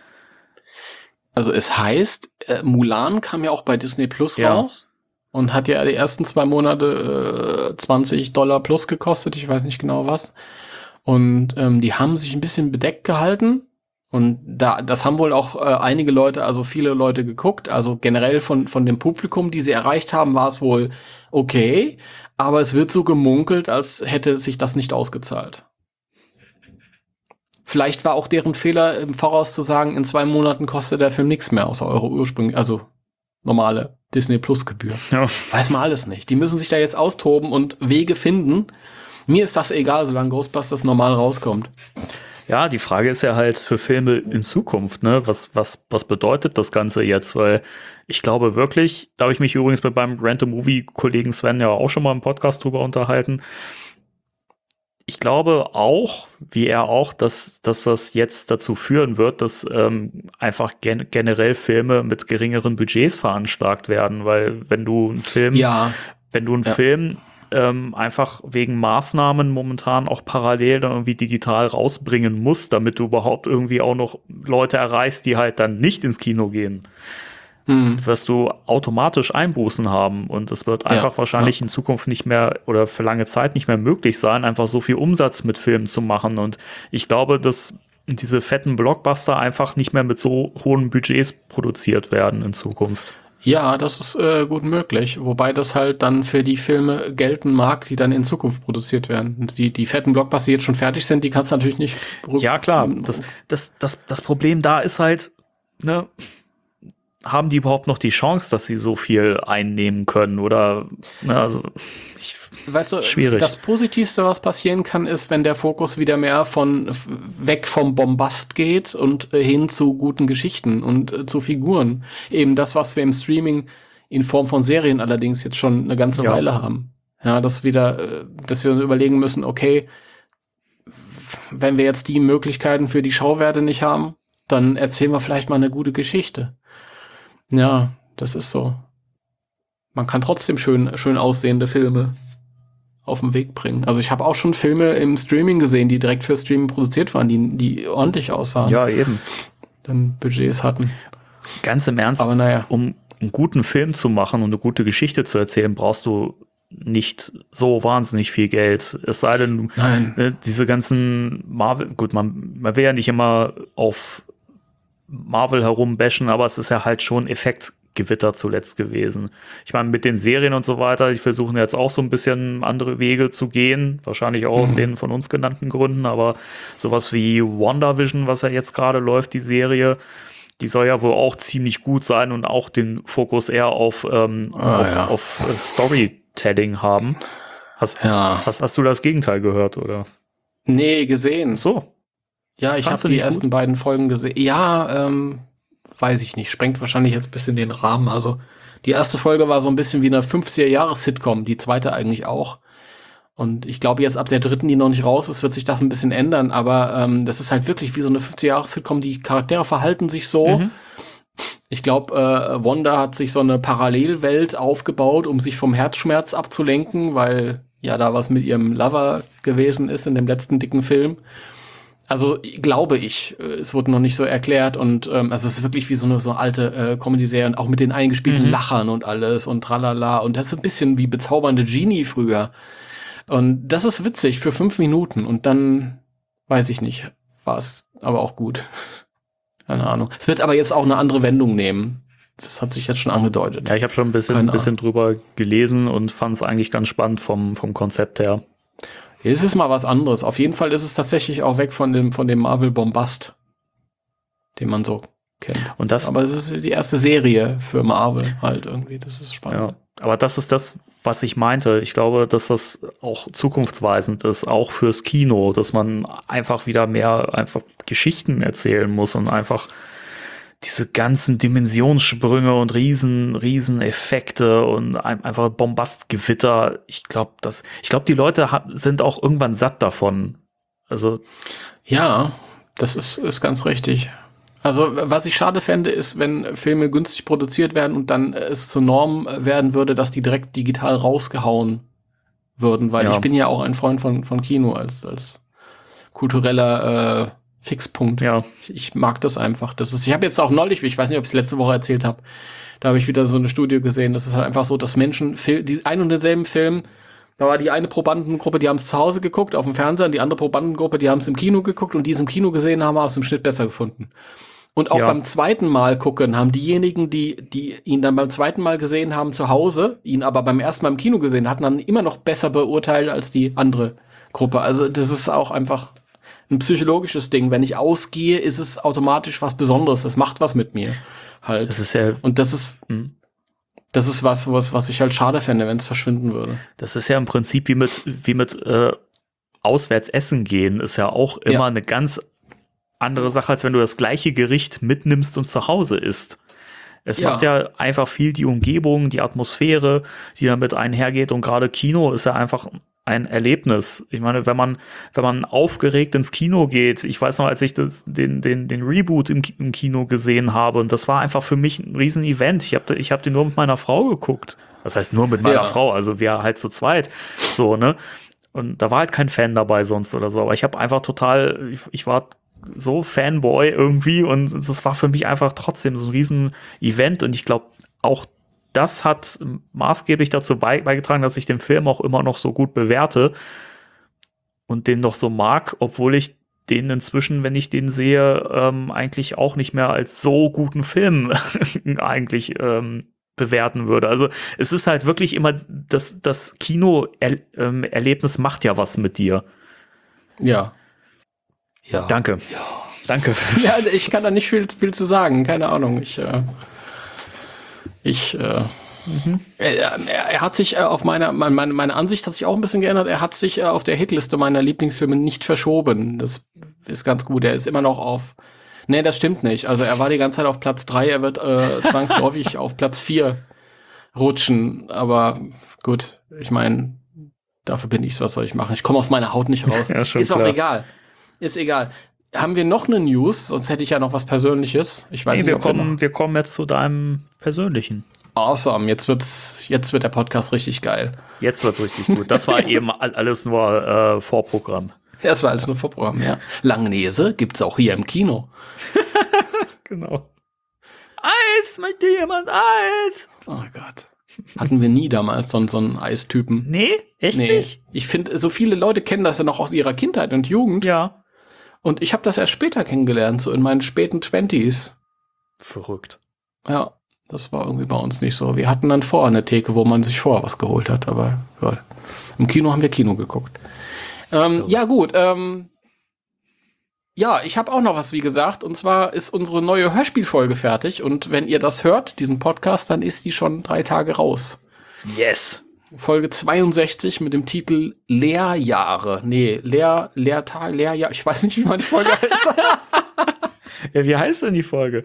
Also es heißt, äh, Mulan kam ja auch bei Disney Plus ja. raus und hat ja die ersten zwei Monate äh, zwanzig Dollar plus gekostet, ich weiß nicht genau was. Und ähm, die haben sich ein bisschen bedeckt gehalten und da das haben wohl auch äh, einige Leute, also viele Leute geguckt, also generell von von dem Publikum, die sie erreicht haben, war es wohl okay. Aber es wird so gemunkelt, als hätte sich das nicht ausgezahlt. Vielleicht war auch deren Fehler im Voraus zu sagen, in zwei Monaten kostet der Film nichts mehr, außer eure ursprünglich, also normale Disney-Plus-Gebühr. Ja. Weiß man alles nicht. Die müssen sich da jetzt austoben und Wege finden. Mir ist das egal, solange Ghostbusters normal rauskommt. Ja, die Frage ist ja halt für Filme in Zukunft, ne? Was, was, was bedeutet das Ganze jetzt? Weil ich glaube wirklich, da habe ich mich übrigens mit meinem Rent-A-Movie-Kollegen Sven ja auch schon mal im Podcast drüber unterhalten. Ich glaube auch, wie er auch, dass, dass das jetzt dazu führen wird, dass ähm, einfach gen- generell Filme mit geringeren Budgets veranschlagt werden, weil wenn du einen Film, Ja. wenn du einen Ja. Film ähm, einfach wegen Maßnahmen momentan auch parallel dann irgendwie digital rausbringen musst, damit du überhaupt irgendwie auch noch Leute erreichst, die halt dann nicht ins Kino gehen, Hm. wirst du automatisch Einbußen haben und es wird einfach Ja, wahrscheinlich in Zukunft nicht mehr oder für lange Zeit nicht mehr möglich sein, einfach so viel Umsatz mit Filmen zu machen und ich glaube, dass diese fetten Blockbuster einfach nicht mehr mit so hohen Budgets produziert werden in Zukunft. Ja, das ist äh, gut möglich. Wobei das halt dann für die Filme gelten mag, die dann in Zukunft produziert werden. Und die, die fetten Blockbuster, die jetzt schon fertig sind, die kannst du natürlich nicht rück- Ja, klar, das, das, das, das Problem da ist halt, ne, haben die überhaupt noch die Chance, dass sie so viel einnehmen können oder, ne, also, ich, Weißt du, schwierig. das Positivste, was passieren kann, ist, wenn der Fokus wieder mehr von f- weg vom Bombast geht und äh, hin zu guten Geschichten und äh, zu Figuren. Eben das, was wir im Streaming in Form von Serien allerdings jetzt schon eine ganze Ja. Weile haben. Ja, dass wieder, äh, dass wir uns überlegen müssen, okay, wenn wir jetzt die Möglichkeiten für die Schauwerte nicht haben, dann erzählen wir vielleicht mal eine gute Geschichte. Ja, das ist so. Man kann trotzdem schön, schön aussehende Filme auf den Weg bringen. Also ich habe auch schon Filme im Streaming gesehen, die direkt für Streaming produziert waren, die, die ordentlich aussahen, ja, eben. dann Budgets hatten. Ganz im Ernst, Aber naja. um einen guten Film zu machen und eine gute Geschichte zu erzählen, brauchst du nicht so wahnsinnig viel Geld. Es sei denn, Nein. ne, diese ganzen Marvel, gut, man, man will ja nicht immer auf Marvel herumbashen, aber es ist ja halt schon Effektgewitter zuletzt gewesen. Ich meine, mit den Serien und so weiter, die versuchen jetzt auch so ein bisschen andere Wege zu gehen, wahrscheinlich auch aus Mhm. den von uns genannten Gründen, aber sowas wie WandaVision, was ja jetzt gerade läuft, die Serie, die soll ja wohl auch ziemlich gut sein und auch den Fokus eher auf, ähm, Ah, auf, ja. auf äh, Storytelling haben. Hast, Ja. hast, hast du das Gegenteil gehört, oder? Nee, gesehen. So. Ja, ich Fandst habe du die nicht ersten beiden Folgen gesehen. Ja, ähm, weiß ich nicht. Sprengt wahrscheinlich jetzt ein bisschen den Rahmen. Also die erste Folge war so ein bisschen wie eine fünfziger-Jahres-Sitcom, die zweite eigentlich auch. Und ich glaube, jetzt ab der dritten, die noch nicht raus ist, wird sich das ein bisschen ändern. Aber ähm, das ist halt wirklich wie so eine fünfziger-Jahres-Sitcom. Die Charaktere verhalten sich so. Mhm. Ich glaube, äh, Wanda hat sich so eine Parallelwelt aufgebaut, um sich vom Herzschmerz abzulenken, weil ja da was mit ihrem Lover gewesen ist in dem letzten dicken Film. Also glaube ich, äh, es wurde noch nicht so erklärt und ähm, also es ist wirklich wie so eine so eine alte äh, Comedy-Serie und auch mit den eingespielten Mhm. Lachern und alles und tralala und das ist ein bisschen wie bezaubernde Genie früher. Und das ist witzig für fünf Minuten und dann, weiß ich nicht, war es aber auch gut. Keine Ahnung. Es wird aber jetzt auch eine andere Wendung nehmen. Das hat sich jetzt schon angedeutet. Ja, ich habe schon ein bisschen, Keine ein bisschen drüber gelesen und fand es eigentlich ganz spannend vom, vom Konzept her. Es ist mal was anderes. Auf jeden Fall ist es tatsächlich auch weg von dem, von dem Marvel-Bombast, den man so kennt. Und das, Aber es ist die erste Serie für Marvel halt irgendwie. Das ist spannend. ja, aber das ist das, was ich meinte. Ich glaube, dass das auch zukunftsweisend ist, auch fürs Kino, dass man einfach wieder mehr einfach Geschichten erzählen muss und einfach diese ganzen Dimensionssprünge und riesen, riesen Effekte und ein, einfach Bombastgewitter. Ich glaube, dass, ich glaube, die Leute ha- sind auch irgendwann satt davon. Also, Ja, das ist, ist ganz richtig. Also, was ich schade fände, ist, wenn Filme günstig produziert werden und dann es zur Norm werden würde, dass die direkt digital rausgehauen würden, weil Ja. ich bin ja auch ein Freund von, von Kino als, als kultureller äh, Fixpunkt. ja, Ich, ich mag das einfach. Das ist, ich habe jetzt auch neulich, ich weiß nicht, ob ich es letzte Woche erzählt habe, da habe ich wieder so eine Studie gesehen. Das ist halt einfach so, dass Menschen Fil- die ein und denselben Film, da war die eine Probandengruppe, die haben es zu Hause geguckt, auf dem Fernseher, und die andere Probandengruppe, die haben es im Kino geguckt und die es im Kino gesehen haben, haben es im Schnitt besser gefunden. Und auch Ja. beim zweiten Mal gucken haben diejenigen, die, die ihn dann beim zweiten Mal gesehen haben zu Hause, ihn aber beim ersten Mal im Kino gesehen hatten, dann immer noch besser beurteilt als die andere Gruppe. Also das ist auch einfach ein psychologisches Ding. Wenn ich ausgehe, ist es automatisch was Besonderes. Das macht was mit mir halt. es ist ja, Und das ist, hm. Das ist was, was, was ich halt schade fände, wenn es verschwinden würde. Das ist ja im Prinzip wie mit, wie mit äh, auswärts essen gehen, ist ja auch immer ja. eine ganz andere Sache, als wenn du das gleiche Gericht mitnimmst und zu Hause isst. Es ja. macht ja einfach viel die Umgebung, die Atmosphäre, die damit einhergeht, und gerade Kino ist ja einfach ein Erlebnis. Ich meine, wenn man, wenn man aufgeregt ins Kino geht, ich weiß noch, als ich das, den, den, den Reboot im, im Kino gesehen habe, und das war einfach für mich ein riesen Event. Ich habe ich hab den nur mit meiner Frau geguckt. Das heißt nur mit meiner ja. Frau, also wir halt zu zweit. So, ne? Und da war halt kein Fan dabei sonst oder so, aber ich habe einfach total, ich, ich war so Fanboy irgendwie, und das war für mich einfach trotzdem so ein riesen Event, und ich glaube, auch das hat maßgeblich dazu beigetragen, dass ich den Film auch immer noch so gut bewerte und den noch so mag, obwohl ich den inzwischen, wenn ich den sehe, ähm, eigentlich auch nicht mehr als so guten Film eigentlich ähm, bewerten würde. Also es ist halt wirklich immer, das, das Kino-Erlebnis macht ja was mit dir. Ja. Ja. Danke. Ja. Danke. Ja, ich kann da nicht viel, viel zu sagen. Keine Ahnung. Ich, äh, ich, äh, mhm. er, er hat sich äh, auf meiner, meine, meine Ansicht hat sich auch ein bisschen geändert. Er hat sich äh, auf der Hitliste meiner Lieblingsfilme nicht verschoben. Das ist ganz gut. Er ist immer noch auf, nee, das stimmt nicht. Also er war die ganze Zeit auf Platz drei. Er wird äh, zwangsläufig auf Platz vier rutschen. Aber gut, ich meine, dafür bin ich, was soll ich machen? Ich komme aus meiner Haut nicht raus. Ja, ist klar. Auch egal. Ist egal. Haben wir noch eine News? Sonst hätte ich ja noch was Persönliches. Ich weiß nee, nicht, wir ob kommen, wir, noch wir kommen jetzt zu deinem Persönlichen. Awesome. Jetzt wird's, jetzt wird der Podcast richtig geil. Jetzt wird's richtig gut. Das war eben alles nur äh, Vorprogramm. Ja, das war alles nur Vorprogramm, ja. Langnese gibt's auch hier im Kino. Genau. Eis, möchte jemand Eis? Oh Gott. Hatten wir nie damals so, so einen Eistypen. Nee, echt nee. nicht? Ich finde, so viele Leute kennen das ja noch aus ihrer Kindheit und Jugend. Ja. Und ich habe das erst später kennengelernt, so in meinen späten Twenties. Verrückt. Ja, das war irgendwie bei uns nicht so. Wir hatten dann vorher eine Theke, wo man sich vorher was geholt hat, aber ja, im Kino haben wir Kino geguckt. Ähm, ja gut, ähm, ja, ich habe auch noch was, wie gesagt, und zwar ist unsere neue Hörspielfolge fertig, und wenn ihr das hört, diesen Podcast, dann ist die schon drei Tage raus. Yes. Folge zweiundsechzig mit dem Titel Lehrjahre. Nee, Lehr, Lehrtag, Lehrjahr. Ich weiß nicht, wie man die Folge heißt. Ja, wie heißt denn die Folge?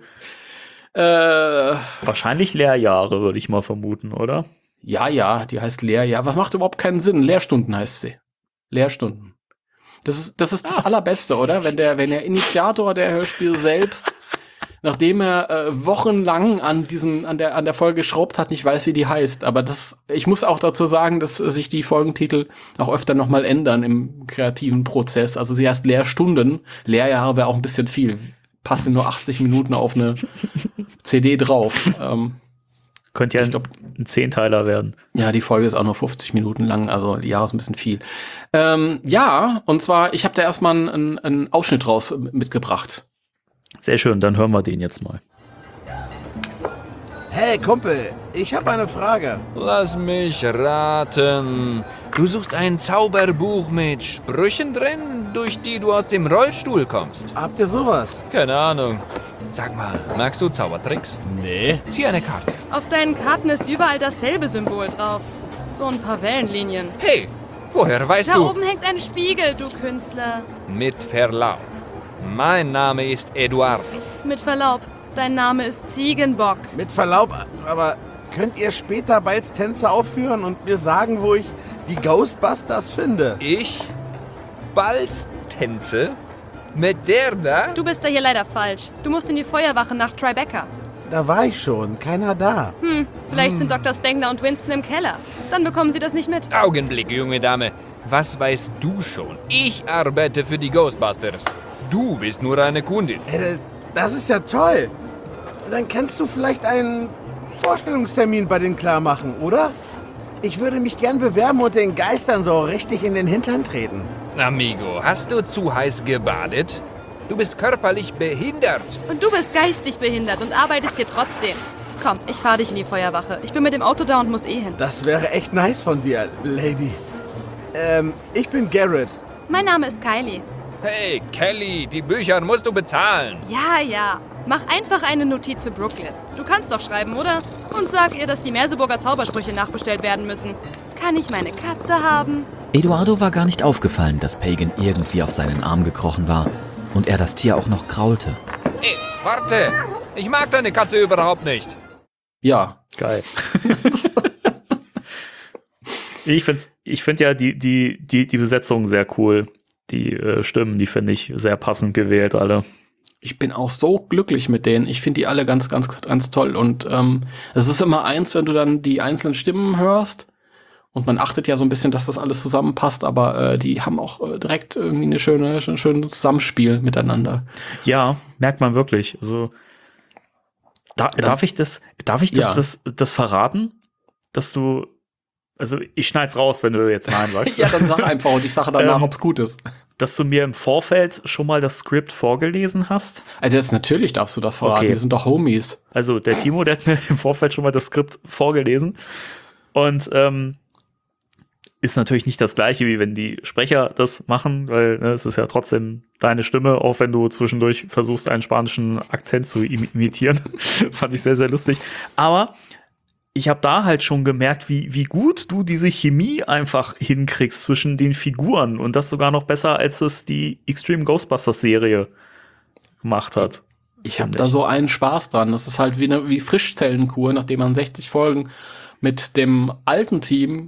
Äh, Wahrscheinlich Lehrjahre, würde ich mal vermuten, oder? Ja, ja, die heißt Lehrjahr. Was macht überhaupt keinen Sinn? Lehrstunden heißt sie. Lehrstunden. Das ist, das ist das ah. Allerbeste, oder? Wenn der, wenn der Initiator der Hörspiel selbst, nachdem er äh, wochenlang an diesen, an der, an der Folge geschraubt hat, nicht weiß, wie die heißt. Aber das, ich muss auch dazu sagen, dass äh, sich die Folgentitel auch öfter nochmal ändern im kreativen Prozess. Also sie heißt Lehrstunden. Lehrjahre wäre auch ein bisschen viel. Passt in nur achtzig Minuten auf eine C D drauf. Ähm, Könnte ja glaub, ein Zehnteiler werden. Ja, die Folge ist auch nur fünfzig Minuten lang, also die Jahre ist ein bisschen viel. Ähm, ja, und zwar, ich habe da erstmal einen, einen Ausschnitt raus mitgebracht. Sehr schön, dann hören wir den jetzt mal. Hey Kumpel, ich habe eine Frage. Lass mich raten. Du suchst ein Zauberbuch mit Sprüchen drin, durch die du aus dem Rollstuhl kommst. Habt ihr sowas? Keine Ahnung. Sag mal, magst du Zaubertricks? Nee. Zieh eine Karte. Auf deinen Karten ist überall dasselbe Symbol drauf. So ein paar Wellenlinien. Hey, woher weißt da du? Da oben hängt ein Spiegel, du Künstler. Mit Verlaub. Mein Name ist Eduardo. Mit Verlaub, dein Name ist Ziegenbock. Mit Verlaub, aber könnt ihr später Balz Tänze aufführen und mir sagen, wo ich die Ghostbusters finde? Ich? Balz Tänze? Mit der da? Du bist da hier leider falsch. Du musst in die Feuerwache nach Tribeca. Da war ich schon, keiner da. Hm, vielleicht hm. sind Doktor Spengler und Winston im Keller. Dann bekommen sie das nicht mit. Augenblick, junge Dame. Was weißt du schon? Ich arbeite für die Ghostbusters. Du bist nur eine Kundin. Äh, das ist ja toll. Dann kannst du vielleicht einen Vorstellungstermin bei denen klar machen, oder? Ich würde mich gern bewerben und den Geistern so richtig in den Hintern treten. Amigo, hast du zu heiß gebadet? Du bist körperlich behindert. Und du bist geistig behindert und arbeitest hier trotzdem. Komm, ich fahre dich in die Feuerwache. Ich bin mit dem Auto da und muss eh hin. Das wäre echt nice von dir, Lady. Ähm, ich bin Garrett. Mein Name ist Kylie. Hey, Kelly, die Bücher musst du bezahlen. Ja, ja. Mach einfach eine Notiz für Brooklyn. Du kannst doch schreiben, oder? Und sag ihr, dass die Merseburger Zaubersprüche nachbestellt werden müssen. Kann ich meine Katze haben? Eduardo war gar nicht aufgefallen, dass Pagan irgendwie auf seinen Arm gekrochen war und er das Tier auch noch kraulte. Ey, warte! Ich mag deine Katze überhaupt nicht. Ja. Geil. ich finde ich find ja die, die, die, die Besetzung sehr cool. Die äh, Stimmen, die finde ich sehr passend gewählt, alle. Ich bin auch so glücklich mit denen. Ich finde die alle ganz, ganz, ganz toll. Und ähm, es ist immer eins, wenn du dann die einzelnen Stimmen hörst. Und man achtet ja so ein bisschen, dass das alles zusammenpasst. Aber äh, die haben auch äh, direkt irgendwie eine schöne, ein schönes Zusammenspiel miteinander. Ja, merkt man wirklich. Also da, das, darf ich das, darf ich das, ja. das, das verraten, dass du, also ich schneid's raus, wenn du jetzt Nein sagst. Ja, dann sag einfach und ich sage danach, ähm, ob's gut ist. Dass du mir im Vorfeld schon mal das Skript vorgelesen hast. Also das, natürlich darfst du das verraten, Okay. wir sind doch Homies. Also der Timo, der hat mir im Vorfeld schon mal das Skript vorgelesen. Und ähm, ist natürlich nicht das Gleiche, wie wenn die Sprecher das machen, weil ne, es ist ja trotzdem deine Stimme, auch wenn du zwischendurch versuchst, einen spanischen Akzent zu im- imitieren. Fand ich sehr, sehr lustig. Aber ich habe da halt schon gemerkt, wie, wie gut du diese Chemie einfach hinkriegst zwischen den Figuren und das sogar noch besser, als es die Extreme Ghostbusters Serie gemacht hat. Ich habe Finde da ich. so einen Spaß dran. Das ist halt wie eine wie Frischzellenkur, nachdem man sechzig Folgen mit dem alten Team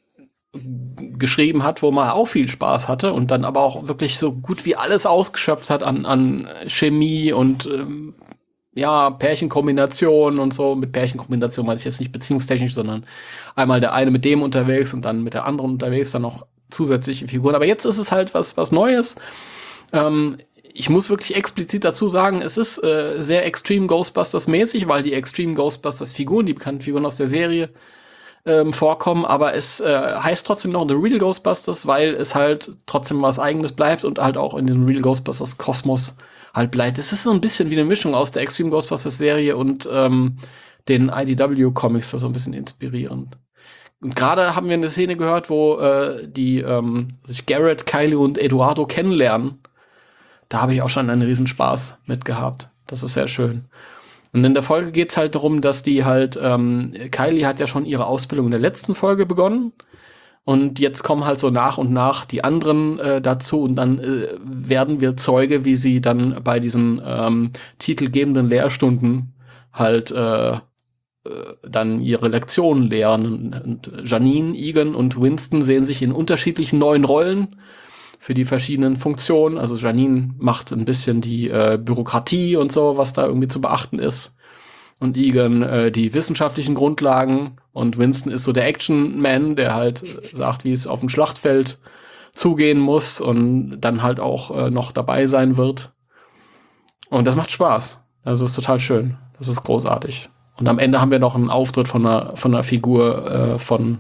geschrieben hat, wo man auch viel Spaß hatte und dann aber auch wirklich so gut wie alles ausgeschöpft hat an, an Chemie und ähm, ja, Pärchenkombination und so. Mit Pärchenkombination meine ich jetzt nicht beziehungstechnisch, sondern einmal der eine mit dem unterwegs und dann mit der anderen unterwegs, dann noch zusätzliche Figuren. Aber jetzt ist es halt was, was Neues. Ähm, ich muss wirklich explizit dazu sagen, es ist äh, sehr Extreme Ghostbusters-mäßig, weil die Extreme Ghostbusters-Figuren, die bekannten Figuren aus der Serie, ähm, vorkommen, aber es äh, heißt trotzdem noch The Real Ghostbusters, weil es halt trotzdem was Eigenes bleibt und halt auch in diesem Real Ghostbusters-Kosmos halt bleibt. Es ist so ein bisschen wie eine Mischung aus der Extreme Ghostbusters-Serie und ähm, den I D W-Comics, da so ein bisschen inspirierend. Und gerade haben wir eine Szene gehört, wo äh, die ähm, sich Garrett, Kylie und Eduardo kennenlernen. Da habe ich auch schon einen riesen Spaß mit gehabt. Das ist sehr schön. Und in der Folge geht es halt darum, dass die halt, ähm, Kylie hat ja schon ihre Ausbildung in der letzten Folge begonnen. Und jetzt kommen halt so nach und nach die anderen äh, dazu und dann äh, werden wir Zeuge, wie sie dann bei diesen ähm, titelgebenden Lehrstunden halt äh, äh, dann ihre Lektionen lehren. Und Janine, Egan und Winston sehen sich in unterschiedlichen neuen Rollen für die verschiedenen Funktionen. Also Janine macht ein bisschen die äh, Bürokratie und so, was da irgendwie zu beachten ist. Und Egan äh, die wissenschaftlichen Grundlagen. Und Winston ist so der Action-Man, der halt sagt, wie es auf dem Schlachtfeld zugehen muss und dann halt auch äh, noch dabei sein wird. Und das macht Spaß. Also ist total schön. Das ist großartig. Und am Ende haben wir noch einen Auftritt von einer, von einer Figur äh, von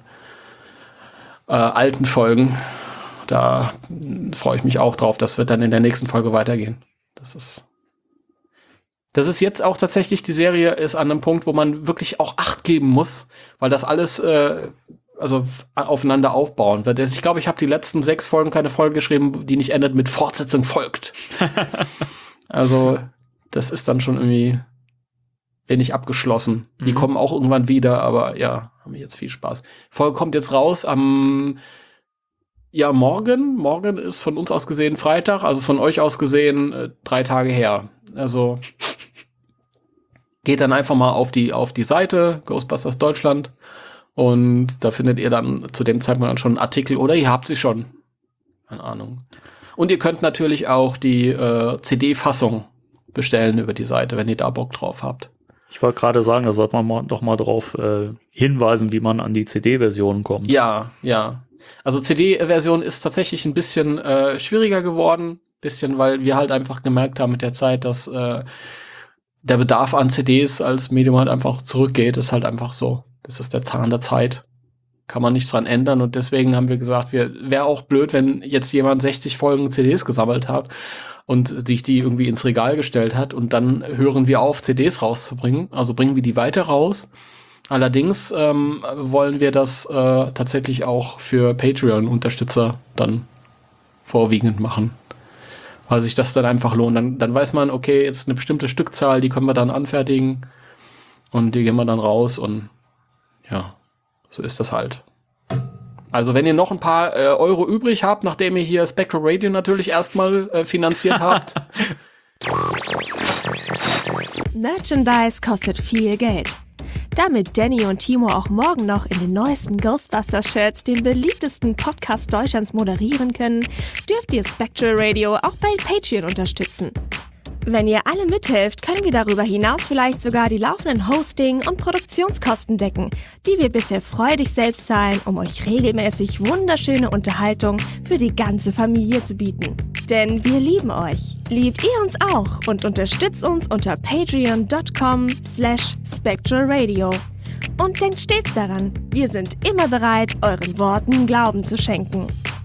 äh, alten Folgen. Da freue ich mich auch drauf. Das wird dann in der nächsten Folge weitergehen. Das ist Das ist jetzt auch tatsächlich, die Serie ist an einem Punkt, wo man wirklich auch Acht geben muss, weil das alles äh, also aufeinander aufbauen wird. Ich glaube, ich habe die letzten sechs Folgen keine Folge geschrieben, die nicht endet mit Fortsetzung folgt. Also das ist dann schon irgendwie wenig abgeschlossen. Mhm. Die kommen auch irgendwann wieder, aber ja, haben wir jetzt viel Spaß. Folge kommt jetzt raus am Ja, morgen. Morgen ist von uns aus gesehen Freitag, also von euch aus gesehen äh, drei Tage her. Also geht dann einfach mal auf die, auf die Seite Ghostbusters Deutschland und da findet ihr dann zu dem Zeitpunkt dann schon einen Artikel oder ihr habt sie schon. Keine Ahnung. Und ihr könnt natürlich auch die äh, C D-Fassung bestellen über die Seite, wenn ihr da Bock drauf habt. Ich wollte gerade sagen, da sollte man mal, doch mal drauf äh, hinweisen, wie man an die C D-Version kommt. Ja, ja. Also C D-Version ist tatsächlich ein bisschen äh, schwieriger geworden. Bisschen, weil wir halt einfach gemerkt haben mit der Zeit, dass äh, der Bedarf an C Ds als Medium halt einfach zurückgeht. Das ist halt einfach so. Das ist der Zahn der Zeit. Kann man nichts dran ändern. Und deswegen haben wir gesagt, wir wäre auch blöd, wenn jetzt jemand sechzig Folgen C Ds gesammelt hat und sich die irgendwie ins Regal gestellt hat und dann hören wir auf, C Ds rauszubringen. Also bringen wir die weiter raus. Allerdings ähm, wollen wir das äh, tatsächlich auch für Patreon-Unterstützer dann vorwiegend machen. Weil sich das dann einfach lohnt. Dann, dann weiß man, okay, jetzt eine bestimmte Stückzahl, die können wir dann anfertigen und die gehen wir dann raus und ja, so ist das halt. Also wenn ihr noch ein paar äh, Euro übrig habt, nachdem ihr hier Spectral Radio natürlich erstmal äh, finanziert habt. Merchandise kostet viel Geld. Damit Danny und Timo auch morgen noch in den neuesten Ghostbusters-Shirts den beliebtesten Podcast Deutschlands moderieren können, dürft ihr Spectral Radio auch bei Patreon unterstützen. Wenn ihr alle mithelft, können wir darüber hinaus vielleicht sogar die laufenden Hosting- und Produktionskosten decken, die wir bisher freudig selbst zahlen, um euch regelmäßig wunderschöne Unterhaltung für die ganze Familie zu bieten. Denn wir lieben euch. Liebt ihr uns auch und unterstützt uns unter patreon.com slash spectralradio. Und denkt stets daran, wir sind immer bereit, euren Worten Glauben zu schenken.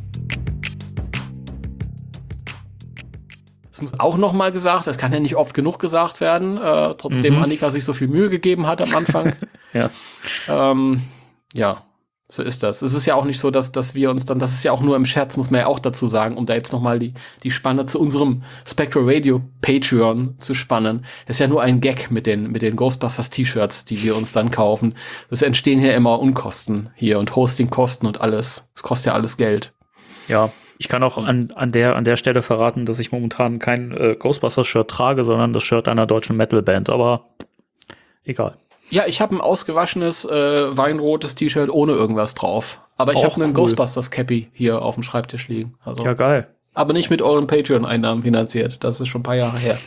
Das muss auch noch mal gesagt, das kann ja nicht oft genug gesagt werden, äh, trotzdem Mhm. Annika sich so viel Mühe gegeben hat am Anfang. Ja. ähm, ja, so ist das. Es ist ja auch nicht so, dass, dass wir uns dann, das ist ja auch nur im Scherz, muss man ja auch dazu sagen, um da jetzt noch mal die, die Spanne zu unserem Spectral Radio Patreon zu spannen. Das ist ja nur ein Gag mit den, mit den Ghostbusters T-Shirts, die wir uns dann kaufen. Es entstehen hier immer Unkosten hier und Hostingkosten und alles. Es kostet ja alles Geld. Ja, ich kann auch an, an, der, an der Stelle verraten, dass ich momentan kein äh, Ghostbusters-Shirt trage, sondern das Shirt einer deutschen Metalband, aber egal. Ja, ich habe ein ausgewaschenes, äh, weinrotes T-Shirt ohne irgendwas drauf. Aber ich Auch habe einen cool. Ghostbusters-Cappy hier auf dem Schreibtisch liegen. Also, Ja, geil. aber nicht mit euren Patreon-Einnahmen finanziert. Das ist schon ein paar Jahre her.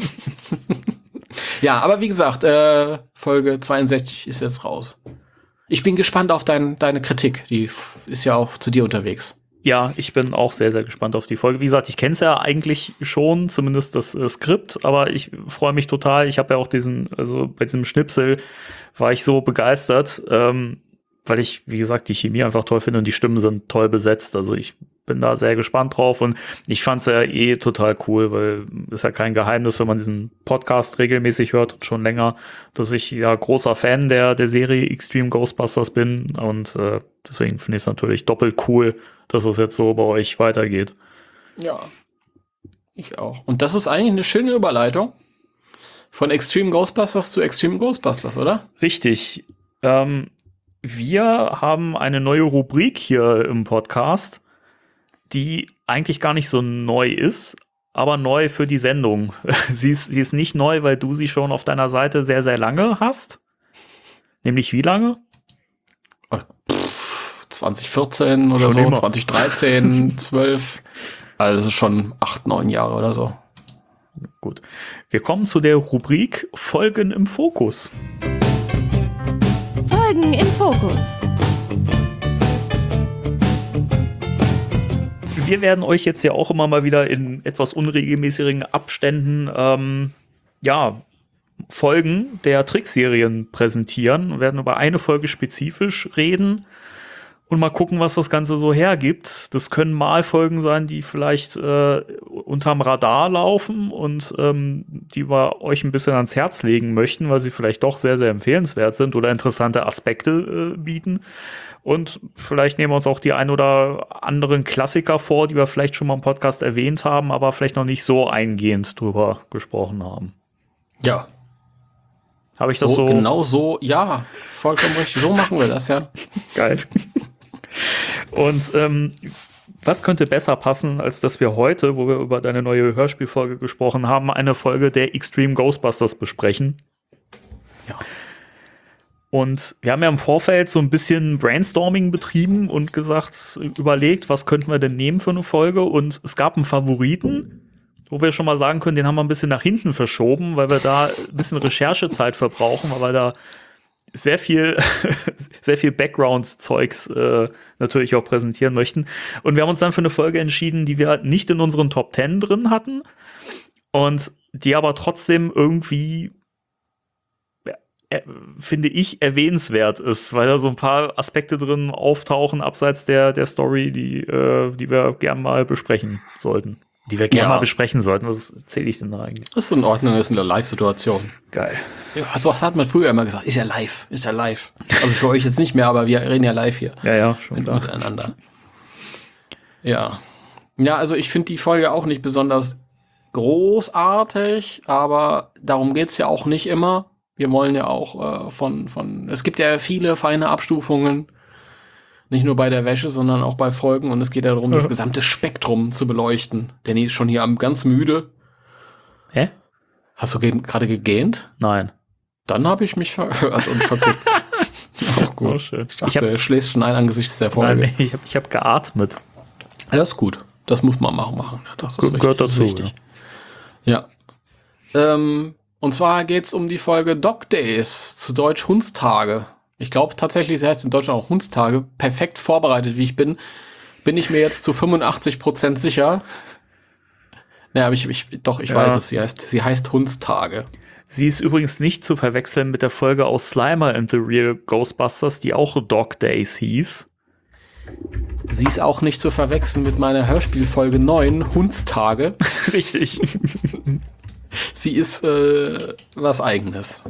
Ja, aber wie gesagt, äh, Folge zweiundsechzig ist jetzt raus. Ich bin gespannt auf dein, deine Kritik. Die f- ist ja auch zu dir unterwegs. Ja, ich bin auch sehr, sehr gespannt auf die Folge. Wie gesagt, ich kenne es ja eigentlich schon, zumindest das äh, Skript, aber ich freue mich total. Ich habe ja auch diesen, also bei diesem Schnipsel war ich so begeistert, ähm, weil ich, wie gesagt, die Chemie einfach toll finde und die Stimmen sind toll besetzt. Also ich bin da sehr gespannt drauf und ich fand es ja eh total cool, weil ist ja kein Geheimnis, wenn man diesen Podcast regelmäßig hört und schon länger, dass ich ja großer Fan der, der Serie Extreme Ghostbusters bin und äh, deswegen finde ich es natürlich doppelt cool, dass es jetzt so bei euch weitergeht. Ja, ich auch. Und das ist eigentlich eine schöne Überleitung von Extreme Ghostbusters zu Extreme Ghostbusters, oder? Richtig. Ähm, wir haben eine neue Rubrik hier im Podcast, die eigentlich gar nicht so neu ist, aber neu für die Sendung. Sie ist, sie ist nicht neu, weil du sie schon auf deiner Seite sehr, sehr lange hast. Nämlich wie lange? zwanzig vierzehn oder Schon so, immer. zwanzig dreizehn, zwölf, also schon acht, neun Jahre oder so. Gut. Wir kommen zu der Rubrik Folgen im Fokus. Folgen im Fokus. Wir werden euch jetzt ja auch immer mal wieder in etwas unregelmäßigen Abständen ähm, ja, Folgen der Trickserien präsentieren. Wir werden über eine Folge spezifisch reden und mal gucken, was das Ganze so hergibt. Das können mal Folgen sein, die vielleicht äh, unterm Radar laufen und ähm, die wir euch ein bisschen ans Herz legen möchten, weil sie vielleicht doch sehr, sehr empfehlenswert sind oder interessante Aspekte äh, bieten. Und vielleicht nehmen wir uns auch die ein oder anderen Klassiker vor, die wir vielleicht schon mal im Podcast erwähnt haben, aber vielleicht noch nicht so eingehend drüber gesprochen haben. Ja. Habe ich das So, so? genau so, ja, vollkommen richtig. So machen wir das, ja. Geil. Und ähm, was könnte besser passen, als dass wir heute, wo wir über deine neue Hörspielfolge gesprochen haben, eine Folge der Extreme Ghostbusters besprechen? Ja. Und wir haben ja im Vorfeld so ein bisschen Brainstorming betrieben und gesagt, überlegt, was könnten wir denn nehmen für eine Folge? Und es gab einen Favoriten, wo wir schon mal sagen können, den haben wir ein bisschen nach hinten verschoben, weil wir da ein bisschen Recherchezeit verbrauchen, weil wir da sehr viel, sehr viel Background-Zeugs äh, natürlich auch präsentieren möchten. Und wir haben uns dann für eine Folge entschieden, die wir nicht in unseren Top Ten drin hatten und die aber trotzdem irgendwie, äh, finde ich, erwähnenswert ist, weil da so ein paar Aspekte drin auftauchen, abseits der, der Story, die, äh, die wir gerne mal besprechen sollten. Die wir gerne Ja. mal besprechen sollten. Was erzähle ich denn da eigentlich? Das ist in Ordnung, das ist eine Live-Situation. Geil. Ja, so was hat man früher immer gesagt. Ist ja live, ist ja live. Also für euch jetzt nicht mehr, aber wir reden ja live hier. Ja, ja, schon Mit, klar. miteinander. Ja. Ja, also ich finde die Folge auch nicht besonders großartig, aber darum geht's ja auch nicht immer. Wir wollen ja auch äh, von, von, es gibt ja viele feine Abstufungen, nicht nur bei der Wäsche, sondern auch bei Folgen und es geht ja darum, Ja. das gesamte Spektrum zu beleuchten. Danny ist schon hier am ganz müde. Hä? Hast du ge- gerade gegähnt? Nein. Dann habe ich mich verhört und verguckt. Auch Oh, gut. schön. Ich dachte, Ich hab- er schläft schon ein angesichts der Folge. Nein, ich habe ich hab geatmet. Ja, das ist gut. Das muss man machen. machen. Ja, das ist Ge- richtig. gehört das ist dazu, wichtig. Ja. Ähm, und zwar geht's um die Folge Dog Days, zu Deutsch Hundstage. Ich glaube tatsächlich, sie heißt in Deutschland auch Hundstage. Perfekt vorbereitet, wie ich bin, bin ich mir jetzt zu fünfundachtzig Prozent sicher. Ja, aber ich, ich doch, ich Ja. weiß es. Sie heißt, sie heißt Hundstage. Sie ist übrigens nicht zu verwechseln mit der Folge aus Slimer and the Real Ghostbusters, die auch Dog Days hieß. Sie ist auch nicht zu verwechseln mit meiner Hörspielfolge neun, Hundstage. Richtig. Sie ist äh, was Eigenes.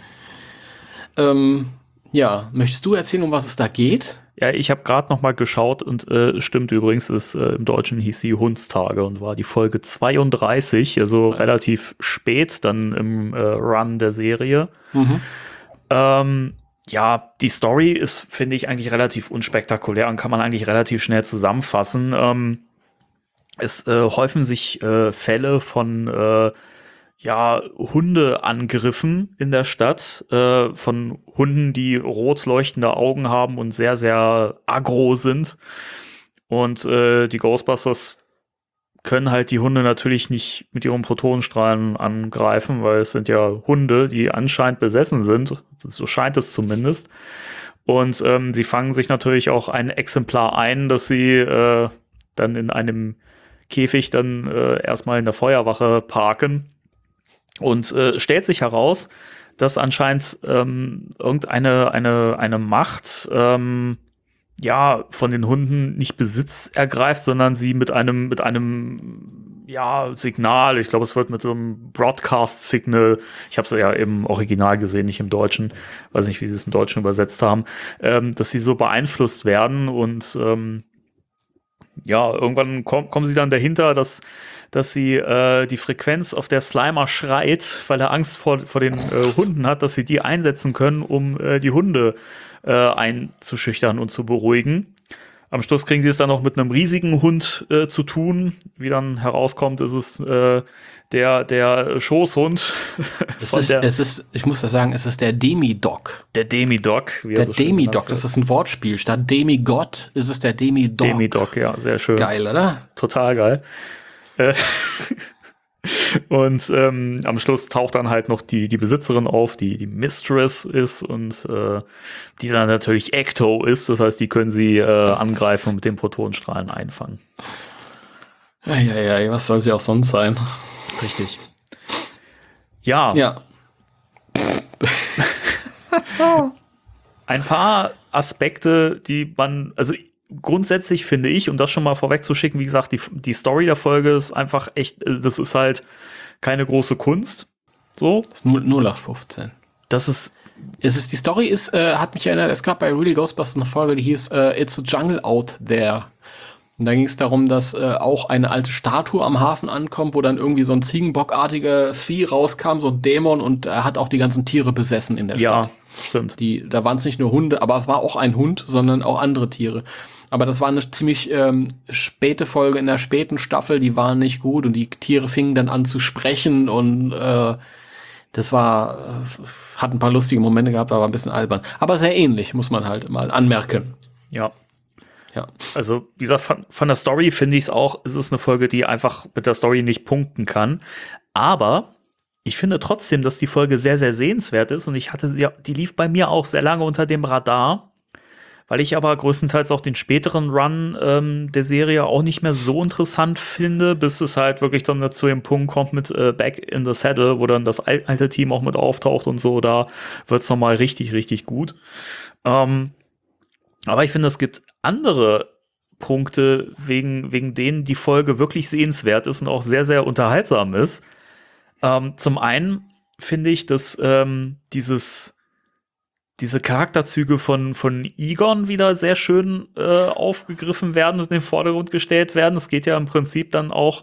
Ähm, ja, möchtest du erzählen, um was es da geht? Ja, ich habe gerade noch mal geschaut und äh, stimmt übrigens, ist, äh, im Deutschen hieß sie Hundstage und war die Folge zweiunddreißig, also relativ spät dann im äh, Run der Serie. Mhm. Ähm, ja, die Story ist, finde ich, eigentlich relativ unspektakulär und kann man eigentlich relativ schnell zusammenfassen. Ähm, es äh, häufen sich äh, Fälle von äh, ja, Hundeangriffen in der Stadt, äh, von Hunden, die rot leuchtende Augen haben und sehr, sehr aggro sind. Und äh, die Ghostbusters können halt die Hunde natürlich nicht mit ihren Protonenstrahlen angreifen, weil es sind ja Hunde, die anscheinend besessen sind. So scheint es zumindest. Und ähm, sie fangen sich natürlich auch ein Exemplar ein, das sie äh, dann in einem Käfig dann äh, erstmal in der Feuerwache parken. Und äh, stellt sich heraus, dass anscheinend ähm, irgendeine eine, eine Macht ähm, ja von den Hunden nicht Besitz ergreift, sondern sie mit einem mit einem ja Signal, ich glaube, es wird mit so einem Broadcast-Signal, ich habe es ja im Original gesehen, nicht im Deutschen, weiß nicht, wie sie es im Deutschen übersetzt haben, ähm, dass sie so beeinflusst werden und ähm, ja, irgendwann komm, kommen sie dann dahinter, dass dass sie äh, die Frequenz, auf der Slimer schreit, weil er Angst vor, vor den äh, Hunden hat, dass sie die einsetzen können, um äh, die Hunde äh, einzuschüchtern und zu beruhigen. Am Schluss kriegen sie es dann noch mit einem riesigen Hund äh, zu tun. Wie dann herauskommt, ist es äh, der, der Schoßhund. Es von ist, der, es ist, ich muss das sagen, es ist der Demidog. der Demidog. Wie er Der so schön Demidog, genannt das wird. ist ein Wortspiel. Statt Demigott ist es der Demidog. Demidog, ja, sehr schön. Geil, oder? Total geil. Äh, und ähm, am Schluss taucht dann halt noch die, die Besitzerin auf, die die Mistress ist und äh, die dann natürlich Ecto ist. Das heißt, die können sie äh, angreifen und mit den Protonenstrahlen einfangen. Ja, ja, ja, was soll sie auch sonst sein? Richtig. Ja, Ja. ein paar Aspekte, die man, also grundsätzlich finde ich, um das schon mal vorwegzuschicken, wie gesagt, die, die Story der Folge ist einfach echt, das ist halt keine große Kunst. So. Das ist null acht fünfzehn. Das ist, Es ist, die Story ist, äh, hat mich erinnert, es gab bei Real Ghostbusters eine Folge, die hieß äh, It's a Jungle Out There. Und da ging es darum, dass äh, auch eine alte Statue am Hafen ankommt, wo dann irgendwie so ein Ziegenbockartiger Vieh rauskam, so ein Dämon, und er hat auch die ganzen Tiere besessen in der ja, Stadt. stimmt. Die, da waren es nicht nur Hunde, aber es war auch ein Hund, sondern auch andere Tiere. Aber das war eine ziemlich ähm, späte Folge in der späten Staffel, die waren nicht gut und die Tiere fingen dann an zu sprechen und äh, das war, äh, hat ein paar lustige Momente gehabt, aber ein bisschen albern. Aber sehr ähnlich, muss man halt mal anmerken. Ja. Ja. Also, wie gesagt, von, von der Story finde ich es auch, es ist eine Folge, die einfach mit der Story nicht punkten kann. Aber ich finde trotzdem, dass die Folge sehr, sehr sehenswert ist und ich hatte sie, die lief bei mir auch sehr lange unter dem Radar. Weil ich aber größtenteils auch den späteren Run ähm, der Serie auch nicht mehr so interessant finde, bis es halt wirklich dann zu dem Punkt kommt mit äh, Back in the Saddle, wo dann das alte Team auch mit auftaucht und so, da wird's nochmal richtig, richtig gut. Ähm, aber ich finde, es gibt andere Punkte, wegen, wegen denen die Folge wirklich sehenswert ist und auch sehr, sehr unterhaltsam ist. Ähm, zum einen finde ich, dass ähm, dieses diese Charakterzüge von, von Egon wieder sehr schön äh, aufgegriffen werden und in den Vordergrund gestellt werden. Es geht ja im Prinzip dann auch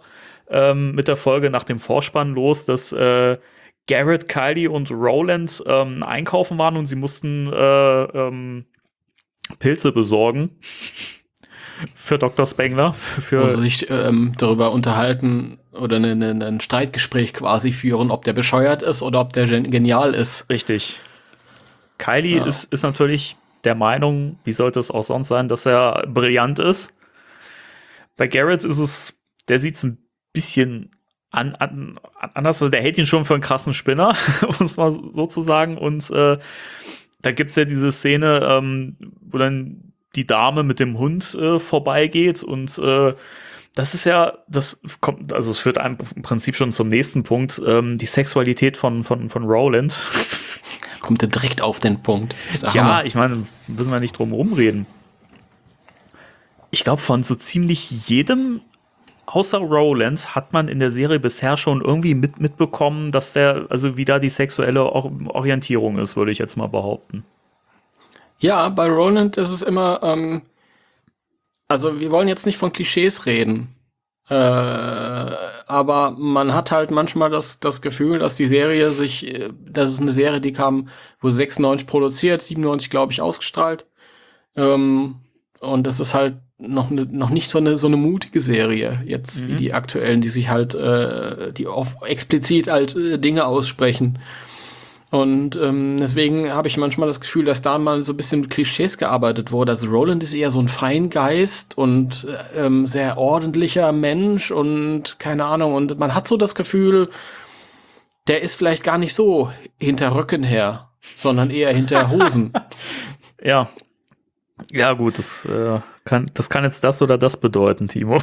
ähm, mit der Folge nach dem Vorspann los, dass äh, Garrett, Kylie und Roland ähm, einkaufen waren und sie mussten äh, ähm, Pilze besorgen für Doktor Spengler. Für Also sich ähm, darüber unterhalten oder eine, eine, ein Streitgespräch quasi führen, ob der bescheuert ist oder ob der gen- genial ist. Richtig. Kylie Ja. ist, ist natürlich der Meinung, wie sollte es auch sonst sein, dass er brillant ist. Bei Garrett ist es, der sieht es ein bisschen an, an, anders, also der hält ihn schon für einen krassen Spinner, um es mal so zu sagen. Und äh, da gibt es ja diese Szene, ähm, wo dann die Dame mit dem Hund äh, vorbeigeht und äh, das ist ja, das kommt, also es führt einem im Prinzip schon zum nächsten Punkt, ähm, die Sexualität von, von, von Roland. Kommt er direkt auf den Punkt. Ja, Hammer. ich meine, müssen wir nicht drum rumreden. Ich glaube, von so ziemlich jedem außer Roland hat man in der Serie bisher schon irgendwie mit, mitbekommen, dass der, also wie da die sexuelle Or- Orientierung ist, würde ich jetzt mal behaupten. Ja, bei Roland ist es immer, ähm, also wir wollen jetzt nicht von Klischees reden, äh, aber man hat halt manchmal das, das Gefühl, dass die Serie sich, äh, das ist eine Serie, die kam, wurde sechsundneunzig produziert, siebenundneunzig glaube ich ausgestrahlt, ähm, und das ist halt noch, ne, noch nicht so eine, so eine mutige Serie jetzt, Mhm. wie die aktuellen, die sich halt, äh, die auf explizit halt äh, Dinge aussprechen. Und ähm, deswegen habe ich manchmal das Gefühl, dass da mal so ein bisschen mit Klischees gearbeitet wurde. Also Roland ist eher so ein Feingeist und ähm, sehr ordentlicher Mensch und keine Ahnung. Und man hat so das Gefühl, der ist vielleicht gar nicht so hinter Röcken her, sondern eher hinter Hosen. Ja. Ja, gut, das, äh, kann, das kann jetzt das oder das bedeuten, Timo.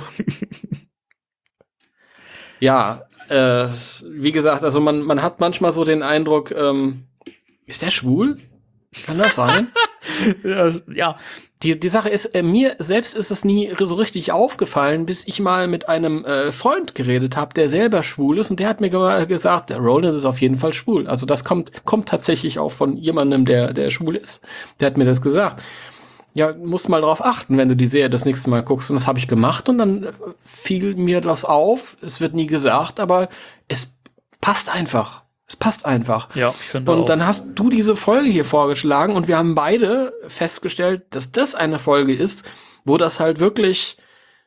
Ja, äh, wie gesagt, also man, man hat manchmal so den Eindruck, ähm, ist der schwul? Kann das sein? ja, ja, Die, die Sache ist, äh, mir selbst ist es nie so richtig aufgefallen, bis ich mal mit einem äh, Freund geredet habe, der selber schwul ist und der hat mir ge- gesagt, der Roland ist auf jeden Fall schwul. Also das kommt, kommt tatsächlich auch von jemandem, der, der schwul ist. Der hat mir das gesagt. Ja, musst mal drauf achten, wenn du die Serie das nächste Mal guckst. Und das habe ich gemacht und dann fiel mir das auf. Es wird nie gesagt, aber es passt einfach. Es passt einfach. ja, ich finde Und auch. dann hast du diese Folge hier vorgeschlagen und wir haben beide festgestellt, dass das eine Folge ist, wo das halt wirklich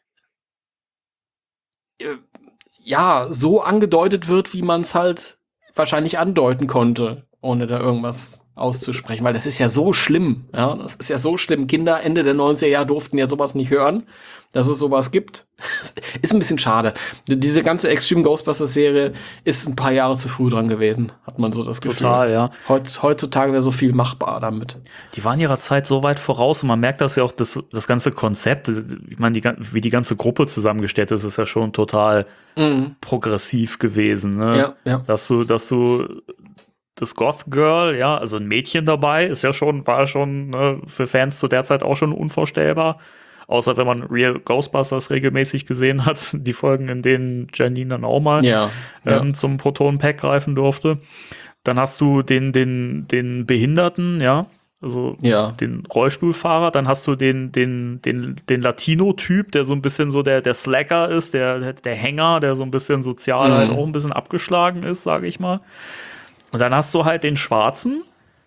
äh, ja so angedeutet wird, wie man es halt wahrscheinlich andeuten konnte, ohne da irgendwas auszusprechen, weil das ist ja so schlimm, ja, das ist ja so schlimm. Kinder Ende der neunziger Jahre durften ja sowas nicht hören, dass es sowas gibt. Ist ein bisschen schade. Diese ganze Extreme Ghostbusters Serie ist ein paar Jahre zu früh dran gewesen, hat man so das Gefühl. Total, ja. Heutz, heutzutage wäre so viel machbar damit. Die waren ihrer Zeit so weit voraus und man merkt das ja auch, das, das ganze Konzept, ich meine, die, wie die ganze Gruppe zusammengestellt ist, ist ja schon total Mhm. progressiv gewesen. Ne? Ja, ja. Dass du, dass du das Goth Girl, ja, also ein Mädchen dabei, ist ja schon, war schon ne, für Fans zu der Zeit auch schon unvorstellbar. Außer wenn man Real Ghostbusters regelmäßig gesehen hat, die Folgen, in denen Janine dann auch mal Ja, ähm, ja. zum Proton-Pack greifen durfte. Dann hast du den, den, den Behinderten, ja, also Ja. den Rollstuhlfahrer, dann hast du den, den, den, den Latino-Typ, der so ein bisschen so der, der Slacker ist, der, der Hänger, der so ein bisschen sozial Mhm. halt auch ein bisschen abgeschlagen ist, sage ich mal. Und dann hast du halt den Schwarzen,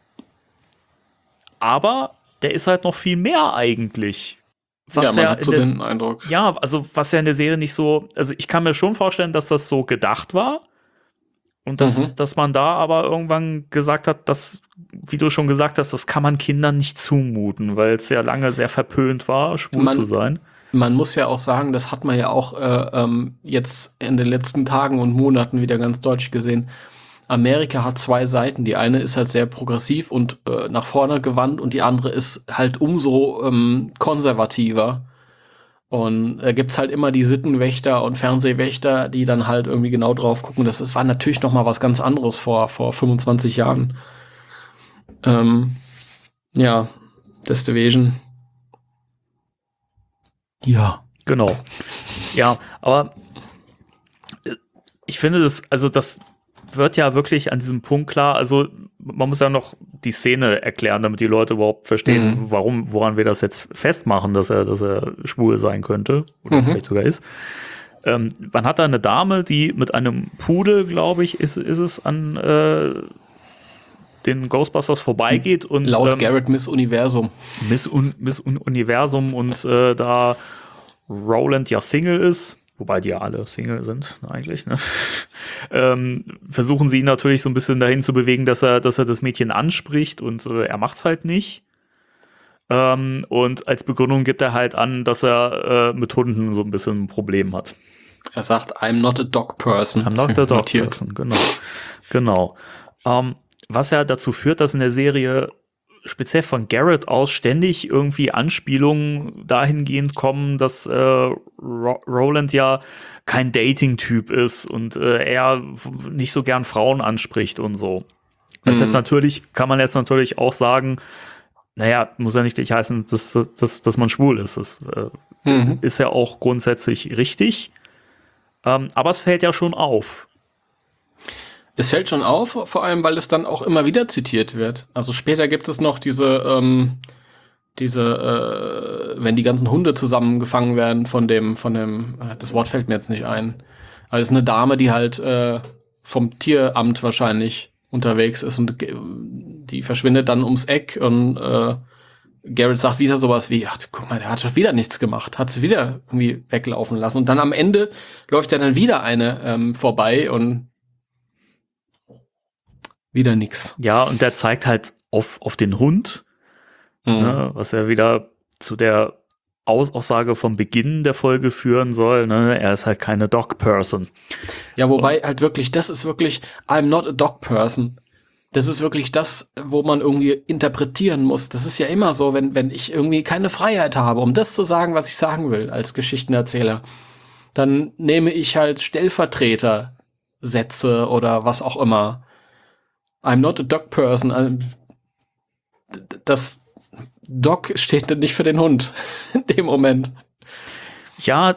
aber der ist halt noch viel mehr eigentlich. Was ja, man ja hat in so der, den Eindruck. ja, also was ja in der Serie nicht so, also ich kann mir schon vorstellen, dass das so gedacht war und dass, Mhm. dass man da aber irgendwann gesagt hat, dass, wie du schon gesagt hast, das kann man Kindern nicht zumuten, weil es ja lange sehr verpönt war, schwul Man- zu sein. Man muss ja auch sagen, das hat man ja auch äh, ähm, jetzt in den letzten Tagen und Monaten wieder ganz deutlich gesehen. Amerika hat zwei Seiten. Die eine ist halt sehr progressiv und äh, nach vorne gewandt und die andere ist halt umso ähm, konservativer. Und da gibt's halt immer die Sittenwächter und Fernsehwächter, die dann halt irgendwie genau drauf gucken. Das, das war natürlich noch mal was ganz anderes vor, vor fünfundzwanzig Jahren. Ähm, ja, deswegen. Ja. Genau. Ja, aber äh, ich finde das, also das wird ja wirklich an diesem Punkt klar, also man muss ja noch die Szene erklären, damit die Leute überhaupt verstehen, Mhm. warum, woran wir das jetzt festmachen, dass er, dass er schwul sein könnte oder Mhm. vielleicht sogar ist. Ähm, man hat da eine Dame, die mit einem Pudel, glaube ich, ist, ist es, an äh, den Ghostbusters vorbeigeht. Und laut ähm, Garrett Miss Universum. Miss, Un- Miss Un- Universum und äh, da Roland ja Single ist, wobei die ja alle Single sind eigentlich, ne? ähm, versuchen sie ihn natürlich so ein bisschen dahin zu bewegen, dass er, dass er das Mädchen anspricht und äh, er macht's halt nicht. Ähm, und als Begründung gibt er halt an, dass er äh, mit Hunden so ein bisschen ein Problem hat. Er sagt, I'm not a dog person. I'm not a dog Notiert. person, genau. Genau. Ähm, was ja dazu führt, dass in der Serie speziell von Garrett aus ständig irgendwie Anspielungen dahingehend kommen, dass äh, Ro- Roland ja kein Dating-Typ ist und äh, er nicht so gern Frauen anspricht und so. Das Mhm. jetzt natürlich, kann man jetzt natürlich auch sagen, naja, muss ja nicht gleich heißen, dass, dass, dass man schwul ist. Das äh, Mhm. ist ja auch grundsätzlich richtig. Ähm, aber es fällt ja schon auf. Es fällt schon auf, vor allem, weil es dann auch immer wieder zitiert wird. Also später gibt es noch diese, ähm, diese, äh, wenn die ganzen Hunde zusammengefangen werden von dem, von dem, äh, das Wort fällt mir jetzt nicht ein. Aber es ist eine Dame, die halt äh, vom Tieramt wahrscheinlich unterwegs ist und äh, die verschwindet dann ums Eck und äh, Garrett sagt wieder sowas wie, ach, guck mal, der hat schon wieder nichts gemacht, hat sie wieder irgendwie weglaufen lassen. Und dann am Ende läuft ja dann wieder eine ähm, vorbei und wieder nix. Ja, und der zeigt halt auf, auf den Hund, Mhm. ne, was ja wieder zu der Aus Aussage vom Beginn der Folge führen soll. Ne? Er ist halt keine Dog-Person. Ja, wobei halt wirklich, das ist wirklich, I'm not a dog person. Das ist wirklich das, wo man irgendwie interpretieren muss. Das ist ja immer so, wenn, wenn ich irgendwie keine Freiheit habe, um das zu sagen, was ich sagen will als Geschichtenerzähler, dann nehme ich halt Stellvertreter-Sätze oder was auch immer. I'm not a dog person. Also, d- Das Dog steht dann nicht für den Hund in dem Moment. Ja,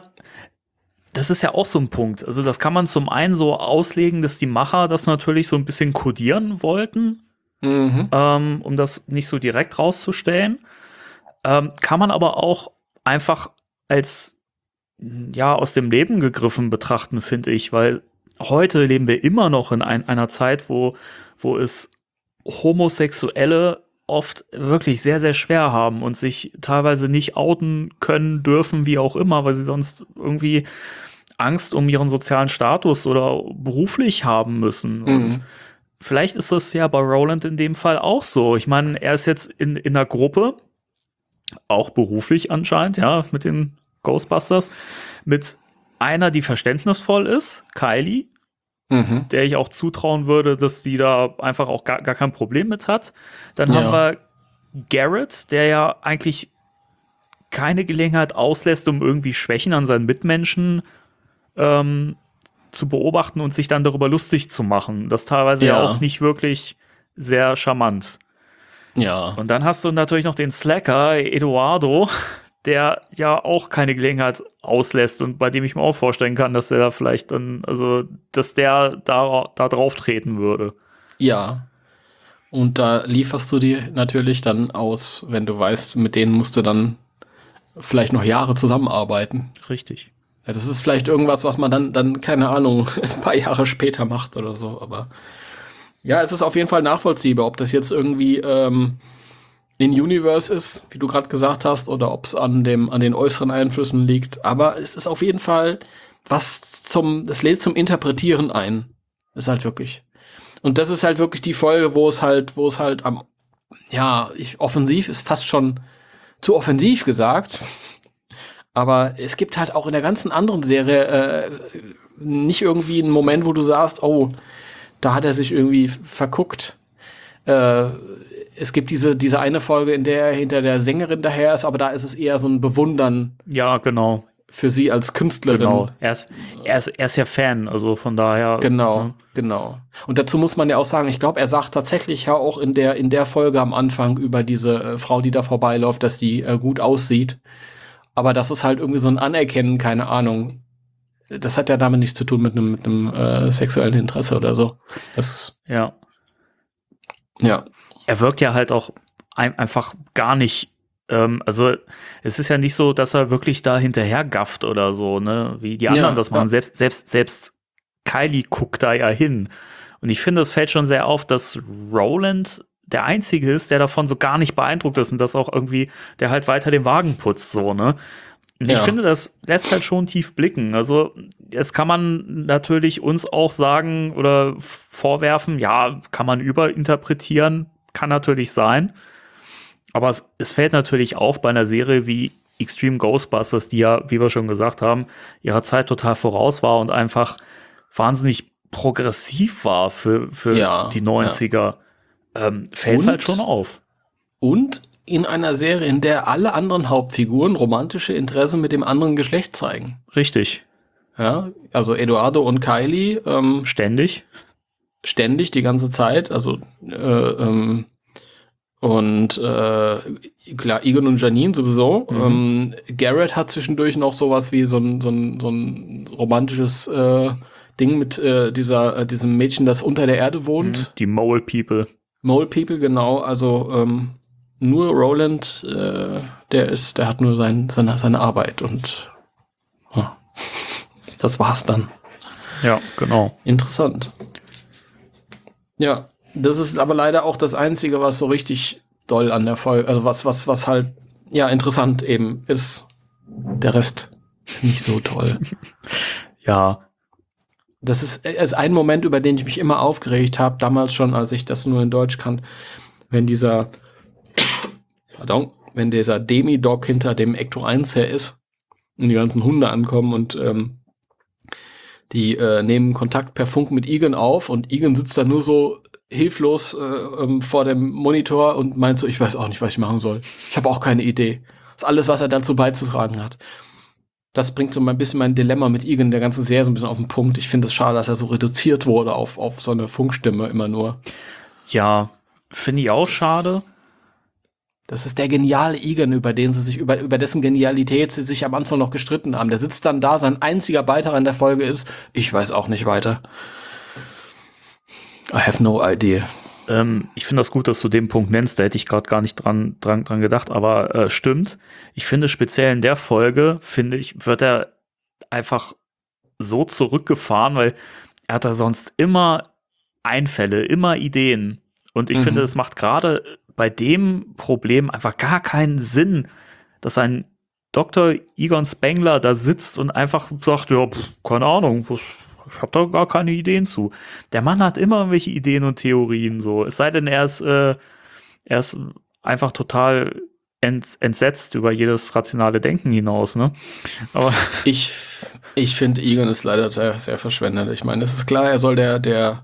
das ist ja auch so ein Punkt. Also das kann man zum einen so auslegen, dass die Macher das natürlich so ein bisschen kodieren wollten, Mhm. ähm, um das nicht so direkt rauszustellen. Ähm, kann man aber auch einfach als ja aus dem Leben gegriffen betrachten, finde ich, weil heute leben wir immer noch in ein, einer Zeit, wo, wo es Homosexuelle oft wirklich sehr, sehr schwer haben und sich teilweise nicht outen können, dürfen, wie auch immer, weil sie sonst irgendwie Angst um ihren sozialen Status oder beruflich haben müssen. Mhm. Und vielleicht ist das ja bei Roland in dem Fall auch so. Ich meine, er ist jetzt in, in einer Gruppe, auch beruflich anscheinend, ja, mit den Ghostbusters, mit einer, die verständnisvoll ist, Kylie, Mhm. der ich auch zutrauen würde, dass die da einfach auch gar, gar kein Problem mit hat. Dann Ja. haben wir Garrett, der ja eigentlich keine Gelegenheit auslässt, um irgendwie Schwächen an seinen Mitmenschen ähm, zu beobachten und sich dann darüber lustig zu machen. Das teilweise ja, Ja. auch nicht wirklich sehr charmant. Ja. Und dann hast du natürlich noch den Slacker, Eduardo, der ja auch keine Gelegenheit auslässt und bei dem ich mir auch vorstellen kann, dass der da vielleicht dann, also, dass der da, da drauf treten würde. Ja. Und da lieferst du die natürlich dann aus, wenn du weißt, mit denen musst du dann vielleicht noch Jahre zusammenarbeiten. Richtig. Ja, das ist vielleicht irgendwas, was man dann, dann, keine Ahnung, ein paar Jahre später macht oder so, aber ja, es ist auf jeden Fall nachvollziehbar, ob das jetzt irgendwie ähm, in Universe ist, wie du gerade gesagt hast, oder ob es an dem, an den äußeren Einflüssen liegt. Aber es ist auf jeden Fall was zum, es lädt zum Interpretieren ein. Ist halt wirklich. Und das ist halt wirklich die Folge, wo es halt, wo es halt am, ja, ich, offensiv ist fast schon zu offensiv gesagt. Aber es gibt halt auch in der ganzen anderen Serie äh, nicht irgendwie einen Moment, wo du sagst, oh, da hat er sich irgendwie verguckt. Äh, es gibt diese, diese eine Folge, in der er hinter der Sängerin daher ist, aber da ist es eher so ein Bewundern Ja, genau. für sie als Künstlerin. Genau. Er ist, er ist, er ist ja Fan, also von daher. Genau, ne? genau. Und dazu muss man ja auch sagen, ich glaube, er sagt tatsächlich ja auch in der, in der Folge am Anfang über diese äh, Frau, die da vorbeiläuft, dass die äh, gut aussieht. Aber das ist halt irgendwie so ein Anerkennen, keine Ahnung. Das hat ja damit nichts zu tun mit einem, mit einem äh, sexuellen Interesse oder so. Das, Ja. ja. Er wirkt ja halt auch ein, einfach gar nicht ähm, also es ist ja nicht so, dass er wirklich da hinterher gafft oder so, ne, wie die anderen Ja, das machen. ja. Selbst, selbst, selbst Kylie guckt da ja hin. Und ich finde, es fällt schon sehr auf, dass Roland der Einzige ist, der davon so gar nicht beeindruckt ist und dass auch irgendwie der halt weiter den Wagen putzt, so, ne? Und ich Ja. finde, das lässt halt schon tief blicken. Also, jetzt kann man natürlich uns auch sagen oder vorwerfen, ja, kann man überinterpretieren, kann natürlich sein. Aber es, es fällt natürlich auf bei einer Serie wie Extreme Ghostbusters, die ja, wie wir schon gesagt haben, ihrer Zeit total voraus war und einfach wahnsinnig progressiv war für, für Ja, die neunziger. Ähm, fällt es Und? halt schon auf. Und in einer Serie, in der alle anderen Hauptfiguren romantische Interessen mit dem anderen Geschlecht zeigen. Richtig. Ja, also Eduardo und Kylie ähm, Ständig. ständig die ganze Zeit, also äh, ähm, und äh, klar, Egon und Janine sowieso. Mhm. Ähm, Garrett hat zwischendurch noch sowas wie so ein, so ein, so ein romantisches äh, Ding mit äh, dieser, äh, diesem Mädchen, das unter der Erde wohnt. Die Mole People. Mole People, genau, also ähm, nur Roland, äh, der ist, der hat nur sein, seine, seine Arbeit und ja, das war's dann. Ja, genau. Interessant. Ja, das ist aber leider auch das Einzige, was so richtig doll an der Folge, also was, was, was halt, ja, interessant eben ist. Der Rest ist nicht so toll. Ja. Das ist, ist ein Moment, über den ich mich immer aufgeregt habe, damals schon, als ich das nur in Deutsch kann, wenn dieser, pardon, wenn dieser Demi-Dog hinter dem Ecto eins her ist und die ganzen Hunde ankommen und ähm, die äh, nehmen Kontakt per Funk mit Egan auf und Egan sitzt da nur so hilflos äh, ähm, vor dem Monitor und meint so, ich weiß auch nicht, was ich machen soll. Ich habe auch keine Idee. Das ist alles, was er dazu beizutragen hat. Das bringt so ein bisschen mein Dilemma mit Egan der ganzen Serie so ein bisschen auf den Punkt. Ich finde es schade, dass er so reduziert wurde auf, auf so eine Funkstimme immer nur. Ja, finde ich auch schade. Das ist der geniale Egan, über den sie sich, über, über dessen Genialität sie sich am Anfang noch gestritten haben. Der sitzt dann da, sein einziger Beitrag in der Folge ist, ich weiß auch nicht weiter. I have no idea. Ähm, ich finde das gut, dass du den Punkt nennst. Da hätte ich gerade gar nicht dran, dran, dran gedacht, aber äh, stimmt. Ich finde speziell in der Folge, finde ich, wird er einfach so zurückgefahren, weil er hat da sonst immer Einfälle, immer Ideen. Und ich Mhm. finde, es macht gerade bei dem Problem einfach gar keinen Sinn, dass ein Doktor Egon Spengler da sitzt und einfach sagt, ja, pff, keine Ahnung, was, ich habe da gar keine Ideen zu. Der Mann hat immer irgendwelche Ideen und Theorien, so. Es sei denn, er ist, äh, er ist einfach total ent, entsetzt über jedes rationale Denken hinaus, ne? Aber Ich, ich finde, Egan ist leider sehr, sehr verschwendet. Ich meine, es ist klar, er soll der, der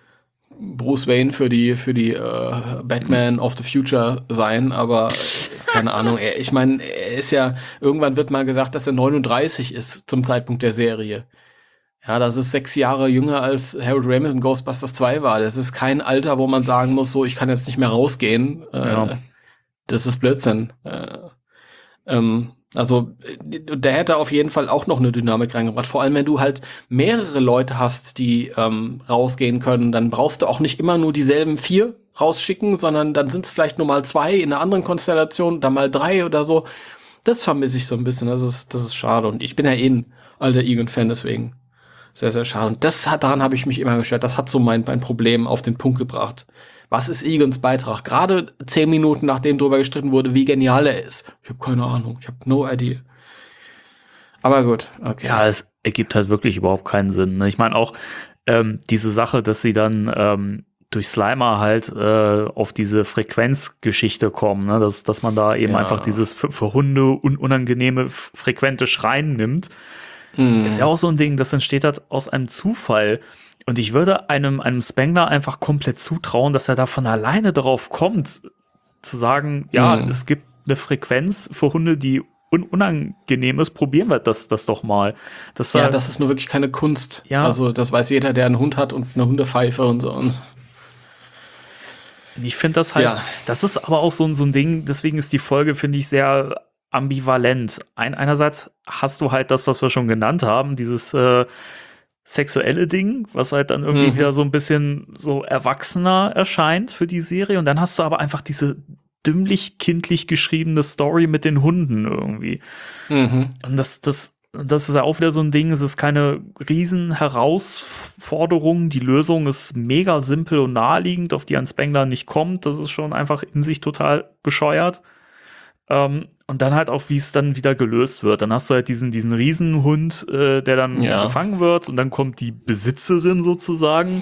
Bruce Wayne für die, für die äh, Batman of the Future sein, aber äh, keine Ahnung. Er, ich meine, er ist ja, irgendwann wird mal gesagt, dass er neununddreißig ist zum Zeitpunkt der Serie. Ja, das ist sechs Jahre jünger als Harold Ramis in Ghostbusters zwei war. Das ist kein Alter, wo man sagen muss, so, ich kann jetzt nicht mehr rausgehen. Äh, Ja. Das ist Blödsinn. Äh, ähm, also, der hätte auf jeden Fall auch noch eine Dynamik reingebracht. Vor allem, wenn du halt mehrere Leute hast, die ähm, rausgehen können, dann brauchst du auch nicht immer nur dieselben vier rausschicken, sondern dann sind es vielleicht nur mal zwei in einer anderen Konstellation, dann mal drei oder so. Das vermisse ich so ein bisschen. Das ist, das ist schade. Und ich bin ja eh ein alter Egan-Fan, deswegen sehr, sehr schade. Und das hat, daran habe ich mich immer gestört. Das hat so mein, mein Problem auf den Punkt gebracht. Was ist Egans Beitrag? Gerade zehn Minuten, nachdem drüber gestritten wurde, wie genial er ist. Ich habe keine Ahnung. Ich habe no idea. Aber gut, okay. ja, es ergibt halt wirklich überhaupt keinen Sinn. Ne? Ich meine auch ähm, diese Sache, dass sie dann ähm, durch Slimer halt äh, auf diese Frequenzgeschichte kommen, ne? dass, dass man da eben Ja. einfach dieses für, für Hunde un unangenehme f- frequente Schreien nimmt. Hm. Ist ja auch so ein Ding, das entsteht halt aus einem Zufall. Und ich würde einem, einem Spengler einfach komplett zutrauen, dass er da von alleine drauf kommt, zu sagen, ja, Mhm. es gibt eine Frequenz für Hunde, die un unangenehm ist, probieren wir das, das doch mal. Das, Ja, äh, das ist nur wirklich keine Kunst. Ja. Also, das weiß jeder, der einen Hund hat und eine Hundepfeife und so. Und ich finde das halt, Ja. das ist aber auch so, ein- so ein Ding, deswegen ist die Folge, finde ich, sehr ambivalent. Ein, einerseits hast du halt das, was wir schon genannt haben, dieses äh, sexuelle Ding, was halt dann irgendwie Mhm. wieder so ein bisschen so erwachsener erscheint für die Serie. Und dann hast du aber einfach diese dümmlich kindlich geschriebene Story mit den Hunden irgendwie. Mhm. Und das, das, das ist ja auch wieder so ein Ding, es ist keine riesen Herausforderung, die Lösung ist mega simpel und naheliegend, auf die ein Spengler nicht kommt, das ist schon einfach in sich total bescheuert. Ähm, und dann halt auch, wie es dann wieder gelöst wird. Dann hast du halt diesen, diesen Riesenhund, äh, der dann Ja. gefangen wird und dann kommt die Besitzerin sozusagen.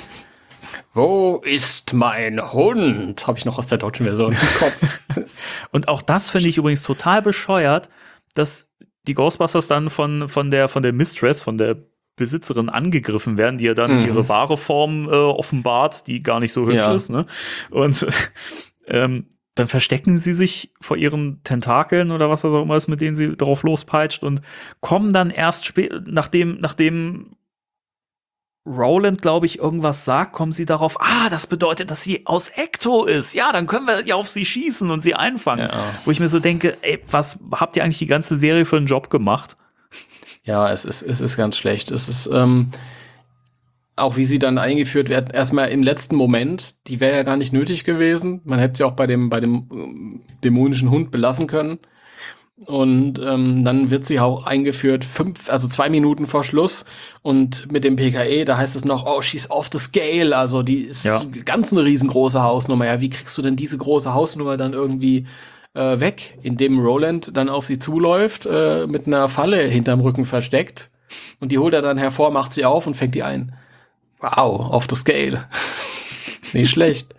Wo ist mein Hund? Habe ich noch aus der deutschen Version im Kopf. Und auch das finde ich übrigens total bescheuert, dass die Ghostbusters dann von, von der, von der Mistress, von der Besitzerin angegriffen werden, die ja dann Mhm. ihre wahre Form äh, offenbart, die gar nicht so hübsch Ja. ist, ne? Und ähm, dann verstecken sie sich vor ihren Tentakeln oder was das auch immer ist, mit denen sie drauf lospeitscht und kommen dann erst spät, nachdem, nachdem Roland, glaube ich, irgendwas sagt, kommen sie darauf, ah, das bedeutet, dass sie aus Ecto ist. Ja, dann können wir ja auf sie schießen und sie einfangen. Ja. Wo ich mir so denke, ey, was habt ihr eigentlich die ganze Serie für einen Job gemacht? Ja, es ist, es ist ganz schlecht. Es ist, ähm, auch wie sie dann eingeführt wird, erstmal im letzten Moment, die wäre ja gar nicht nötig gewesen. Man hätte sie auch bei dem, bei dem ähm, dämonischen Hund belassen können. Und ähm, dann wird sie auch eingeführt, fünf, also zwei Minuten vor Schluss. Und mit dem P K E, da heißt es noch, oh, she's off the scale. Also die ist Ja. ganz eine riesengroße Hausnummer. Ja, wie kriegst du denn diese große Hausnummer dann irgendwie äh, weg? Indem Roland dann auf sie zuläuft, äh, mit einer Falle hinterm Rücken versteckt. Und die holt er dann hervor, macht sie auf und fängt die ein. Wow, off the scale. Nicht schlecht.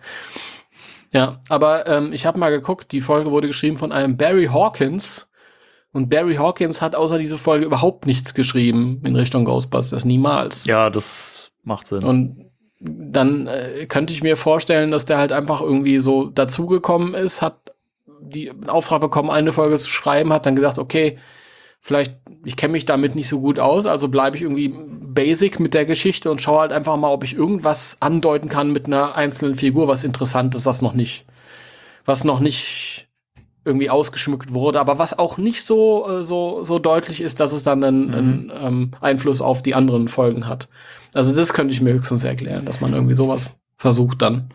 Ja, aber ähm, ich habe mal geguckt, die Folge wurde geschrieben von einem Barry Hawkins. Und Barry Hawkins hat außer diese Folge überhaupt nichts geschrieben in Richtung Ghostbusters, niemals. Ja, das macht Sinn. Und dann äh, könnte ich mir vorstellen, dass der halt einfach irgendwie so dazugekommen ist, hat die einen Auftrag bekommen, eine Folge zu schreiben, hat dann gesagt, okay, vielleicht, ich kenne mich damit nicht so gut aus, also bleibe ich irgendwie basic mit der Geschichte und schaue halt einfach mal, ob ich irgendwas andeuten kann mit einer einzelnen Figur, was interessant ist, was noch nicht, was noch nicht irgendwie ausgeschmückt wurde, aber was auch nicht so, äh, so, so deutlich ist, dass es dann einen, Mhm. einen ähm, Einfluss auf die anderen Folgen hat. Also das könnte ich mir höchstens erklären, dass man irgendwie sowas versucht dann.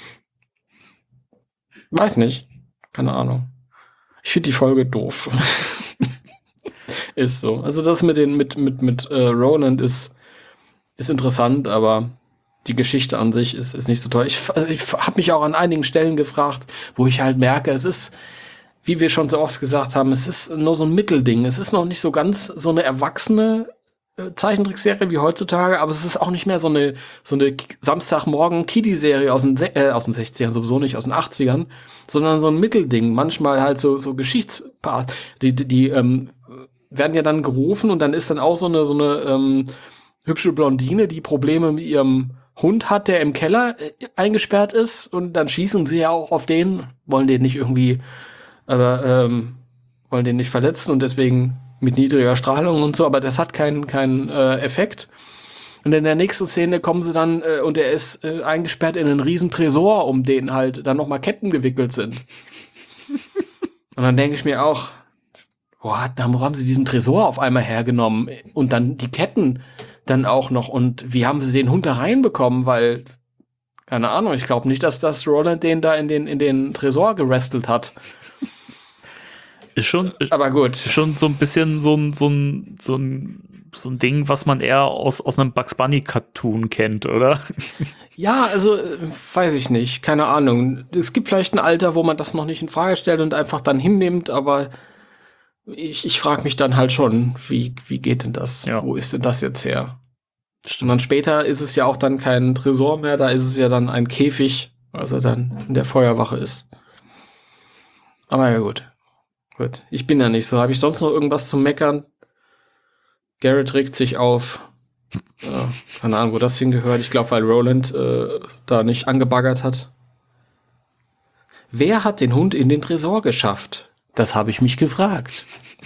Weiß nicht. Keine Ahnung. Ich finde die Folge doof. Ist so. Also das mit den mit mit mit äh, Roland ist ist interessant, aber die Geschichte an sich ist ist nicht so toll. Ich, ich habe mich auch an einigen Stellen gefragt, wo ich halt merke, es ist, wie wir schon so oft gesagt haben, es ist nur so ein Mittelding. Es ist noch nicht so ganz so eine erwachsene äh, Zeichentrickserie wie heutzutage, aber es ist auch nicht mehr so eine so eine K- Samstagmorgen-Kiddie-Serie aus den Se- äh, aus den sechzigern, sowieso nicht aus den achtzigern, sondern so ein Mittelding. Manchmal halt so so Geschichtspart, die die, die ähm, werden ja dann gerufen und dann ist dann auch so eine so eine ähm, hübsche Blondine, die Probleme mit ihrem Hund hat, der im Keller äh, eingesperrt ist, und dann schießen sie ja auch auf den, wollen den nicht irgendwie, aber ähm, wollen den nicht verletzen und deswegen mit niedriger Strahlung und so, aber das hat keinen keinen äh, Effekt. Und in der nächsten Szene kommen sie dann äh, und er ist äh, eingesperrt in einen riesen Tresor, um den halt dann noch mal Ketten gewickelt sind. Und dann denke ich mir auch, boah, da haben sie diesen Tresor auf einmal hergenommen und dann die Ketten dann auch noch, und wie haben sie den Hund da reinbekommen, weil, keine Ahnung, ich glaube nicht, dass das Roland den da in den, in den Tresor gerestelt hat. Ist schon, ist Aber gut. schon so ein bisschen so ein, so ein, so ein, so ein Ding, was man eher aus, aus einem Bugs Bunny Cartoon kennt, oder? Ja, also, äh, weiß ich nicht, keine Ahnung. Es gibt vielleicht ein Alter, wo man das noch nicht in Frage stellt und einfach dann hinnimmt, aber ich, ich frage mich dann halt schon, wie, wie geht denn das? Ja. Wo ist denn das jetzt her? Und dann später ist es ja auch dann kein Tresor mehr, da ist es ja dann ein Käfig, als er dann in der Feuerwache ist. Aber ja, gut. Gut. Ich bin ja nicht so. Habe ich sonst noch irgendwas zu meckern? Garrett regt sich auf. Ja, keine Ahnung, wo das hingehört. Ich glaube, weil Roland äh, da nicht angebaggert hat. Wer hat den Hund in den Tresor geschafft? Das habe ich mich gefragt.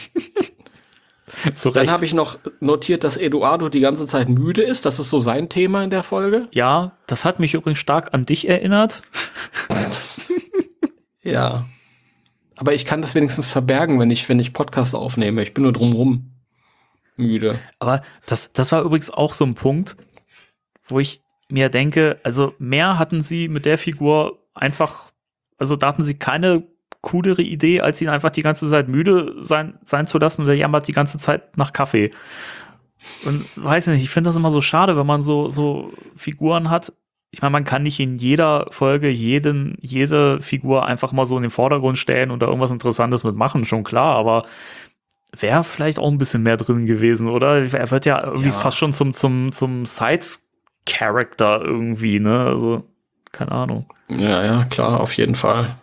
Zu Dann Recht. habe ich noch notiert, dass Eduardo die ganze Zeit müde ist. Das ist so sein Thema in der Folge. Ja, das hat mich übrigens stark an dich erinnert. Ja. Aber ich kann das wenigstens verbergen, wenn ich, wenn ich Podcast aufnehme. Ich bin nur drumrum müde. Aber das, das war übrigens auch so ein Punkt, wo ich mir denke, also mehr hatten sie mit der Figur einfach also da hatten sie keine coolere Idee, als ihn einfach die ganze Zeit müde sein, sein zu lassen und der jammert die ganze Zeit nach Kaffee. Und weiß nicht, ich finde das immer so schade, wenn man so, so Figuren hat. Ich meine, man kann nicht in jeder Folge jeden, jede Figur einfach mal so in den Vordergrund stellen und da irgendwas Interessantes mitmachen, schon klar, aber wäre vielleicht auch ein bisschen mehr drin gewesen, oder? Er wird ja irgendwie ja. fast schon zum, zum, zum Side-Character irgendwie, ne? Also, keine Ahnung. Ja, ja, klar, auf jeden Fall.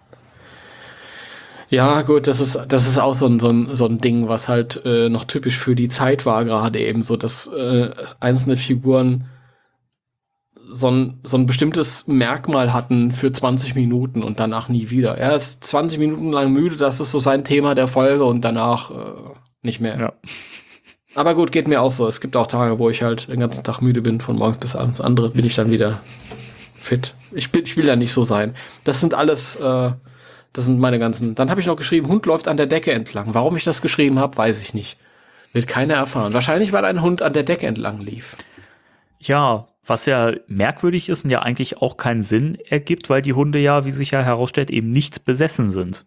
Ja, gut, das ist, das ist auch so ein, so ein, so ein Ding, was halt äh, noch typisch für die Zeit war, gerade eben so, dass äh, einzelne Figuren so ein, so ein bestimmtes Merkmal hatten für zwanzig Minuten und danach nie wieder. Er ist zwanzig Minuten lang müde, das ist so sein Thema der Folge und danach äh, nicht mehr. Ja. Aber gut, geht mir auch so. Es gibt auch Tage, wo ich halt den ganzen Tag müde bin, von morgens bis abends. Andere bin ich dann wieder fit. Ich, bin, ich will ja nicht so sein. Das sind alles... Äh, Das sind meine ganzen. Dann habe ich noch geschrieben, Hund läuft an der Decke entlang. Warum ich das geschrieben habe, weiß ich nicht. Wird keiner erfahren. Wahrscheinlich, weil ein Hund an der Decke entlang lief. Ja, was ja merkwürdig ist und ja eigentlich auch keinen Sinn ergibt, weil die Hunde ja, wie sich ja herausstellt, eben nicht besessen sind.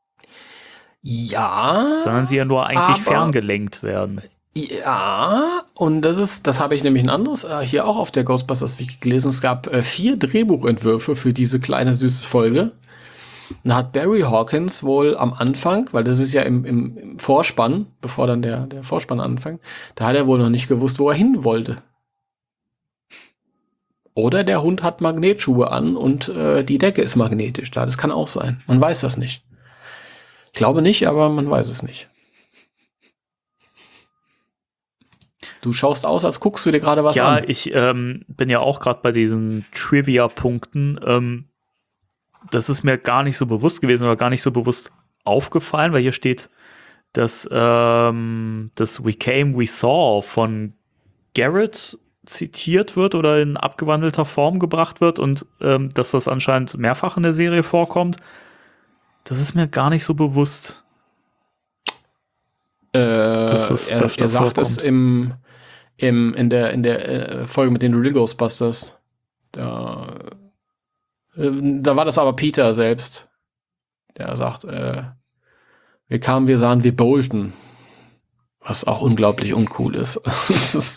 Ja. Sondern sie ja nur eigentlich aber, ferngelenkt werden. Ja, und das ist, das habe ich nämlich ein anderes äh, hier auch auf der Ghostbusters Wiki gelesen. Es gab äh, vier Drehbuchentwürfe für diese kleine süße Folge. Da hat Barry Hawkins wohl am Anfang, weil das ist ja im, im, im Vorspann, bevor dann der, der Vorspann anfängt, da hat er wohl noch nicht gewusst, wo er hin wollte. Oder der Hund hat Magnetschuhe an und äh, die Decke ist magnetisch da. Das kann auch sein. Man weiß das nicht. Ich glaube nicht, aber man weiß es nicht. Du schaust aus, als guckst du dir gerade was ja, an. Ja, ich ähm, bin ja auch gerade bei diesen Trivia-Punkten. Ähm, das ist mir gar nicht so bewusst gewesen oder gar nicht so bewusst aufgefallen, weil hier steht, dass ähm, das We Came, We Saw von Garrett zitiert wird oder in abgewandelter Form gebracht wird und ähm, dass das anscheinend mehrfach in der Serie vorkommt. Das ist mir gar nicht so bewusst. Äh, dass das er, er sagt vorkommt. Es im, im, in der, in der äh, Folge mit den Real Ghostbusters. Da, äh, da war das aber Peter selbst. Der sagt, äh, wir kamen, wir sahen, wir bolten. Was auch unglaublich uncool ist. Das ist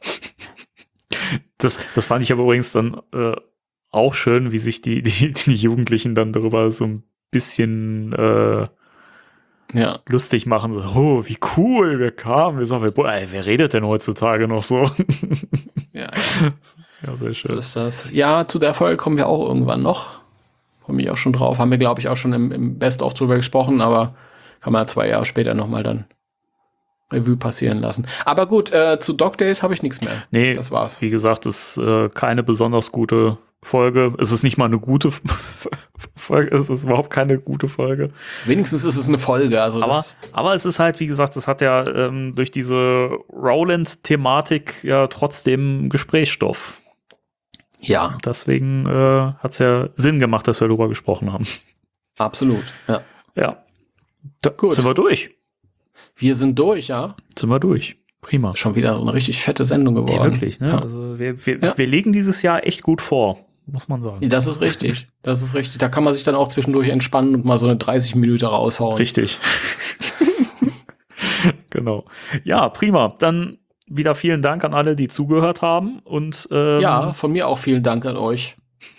Das, das fand ich aber übrigens dann äh, auch schön, wie sich die, die, die Jugendlichen dann darüber so ein bisschen äh, ja. lustig machen. So, oh, wie cool, wir kamen. Wir sagen, wer, ey, wer redet denn heutzutage noch so? Ja, ja. Ja, sehr schön. So ist das. Ja, zu der Folge kommen wir auch irgendwann noch. Komme ich auch schon drauf. Haben wir, glaube ich, auch schon im, im Best-of drüber gesprochen, aber kann man zwei Jahre später nochmal dann Revue passieren lassen. Aber gut, äh, zu Dog Days habe ich nichts mehr. Nee, das war's. Wie gesagt, es ist äh, keine besonders gute Folge. Es ist nicht mal eine gute Folge. Es ist überhaupt keine gute Folge. Wenigstens ist es eine Folge. Also aber, das aber es ist halt, wie gesagt, es hat ja ähm, durch diese Rowland-Thematik ja trotzdem Gesprächsstoff. Ja. Deswegen äh, hat es ja Sinn gemacht, dass wir darüber gesprochen haben. Absolut, ja. Ja. Da Gut. Sind wir durch. Wir sind durch, ja. Sind wir durch. Prima. Schon wieder so eine richtig fette Sendung geworden. Ja, wirklich, ne? Ja. Also wir, wir, ja. wir legen dieses Jahr echt gut vor, muss man sagen. Das ist richtig. Das ist richtig. Da kann man sich dann auch zwischendurch entspannen und mal so eine dreißig Minuten raushauen. Richtig. Genau. Ja, prima. Dann wieder vielen Dank an alle, die zugehört haben. Und ähm, ja, von mir auch vielen Dank an euch.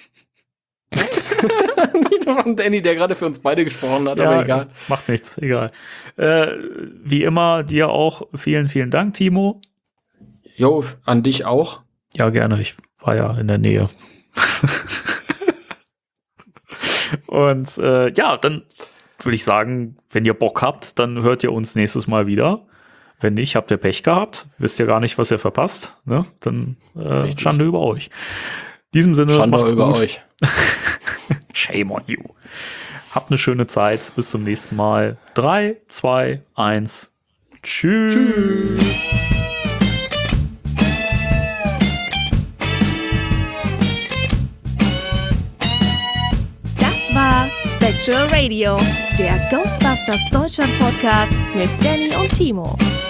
Nicht von Danny, der gerade für uns beide gesprochen hat, ja, aber egal. Macht nichts, egal. Äh, wie immer, dir auch vielen, vielen Dank, Timo. Jo, an dich auch. Ja, gerne. Ich war ja in der Nähe. Und äh, ja, dann würde ich sagen, wenn ihr Bock habt, dann hört ihr uns nächstes Mal wieder. Wenn nicht, habt ihr Pech gehabt. Wisst ihr gar nicht, was ihr verpasst. Ne? Dann äh, Schande über euch. In diesem Sinne, Schande macht's über gut. euch. Shame on you. Habt eine schöne Zeit. Bis zum nächsten Mal. drei, zwei, eins. Tschüss. Tschüss. Das war Spectral Radio, der Ghostbusters Deutschland Podcast mit Danny und Timo.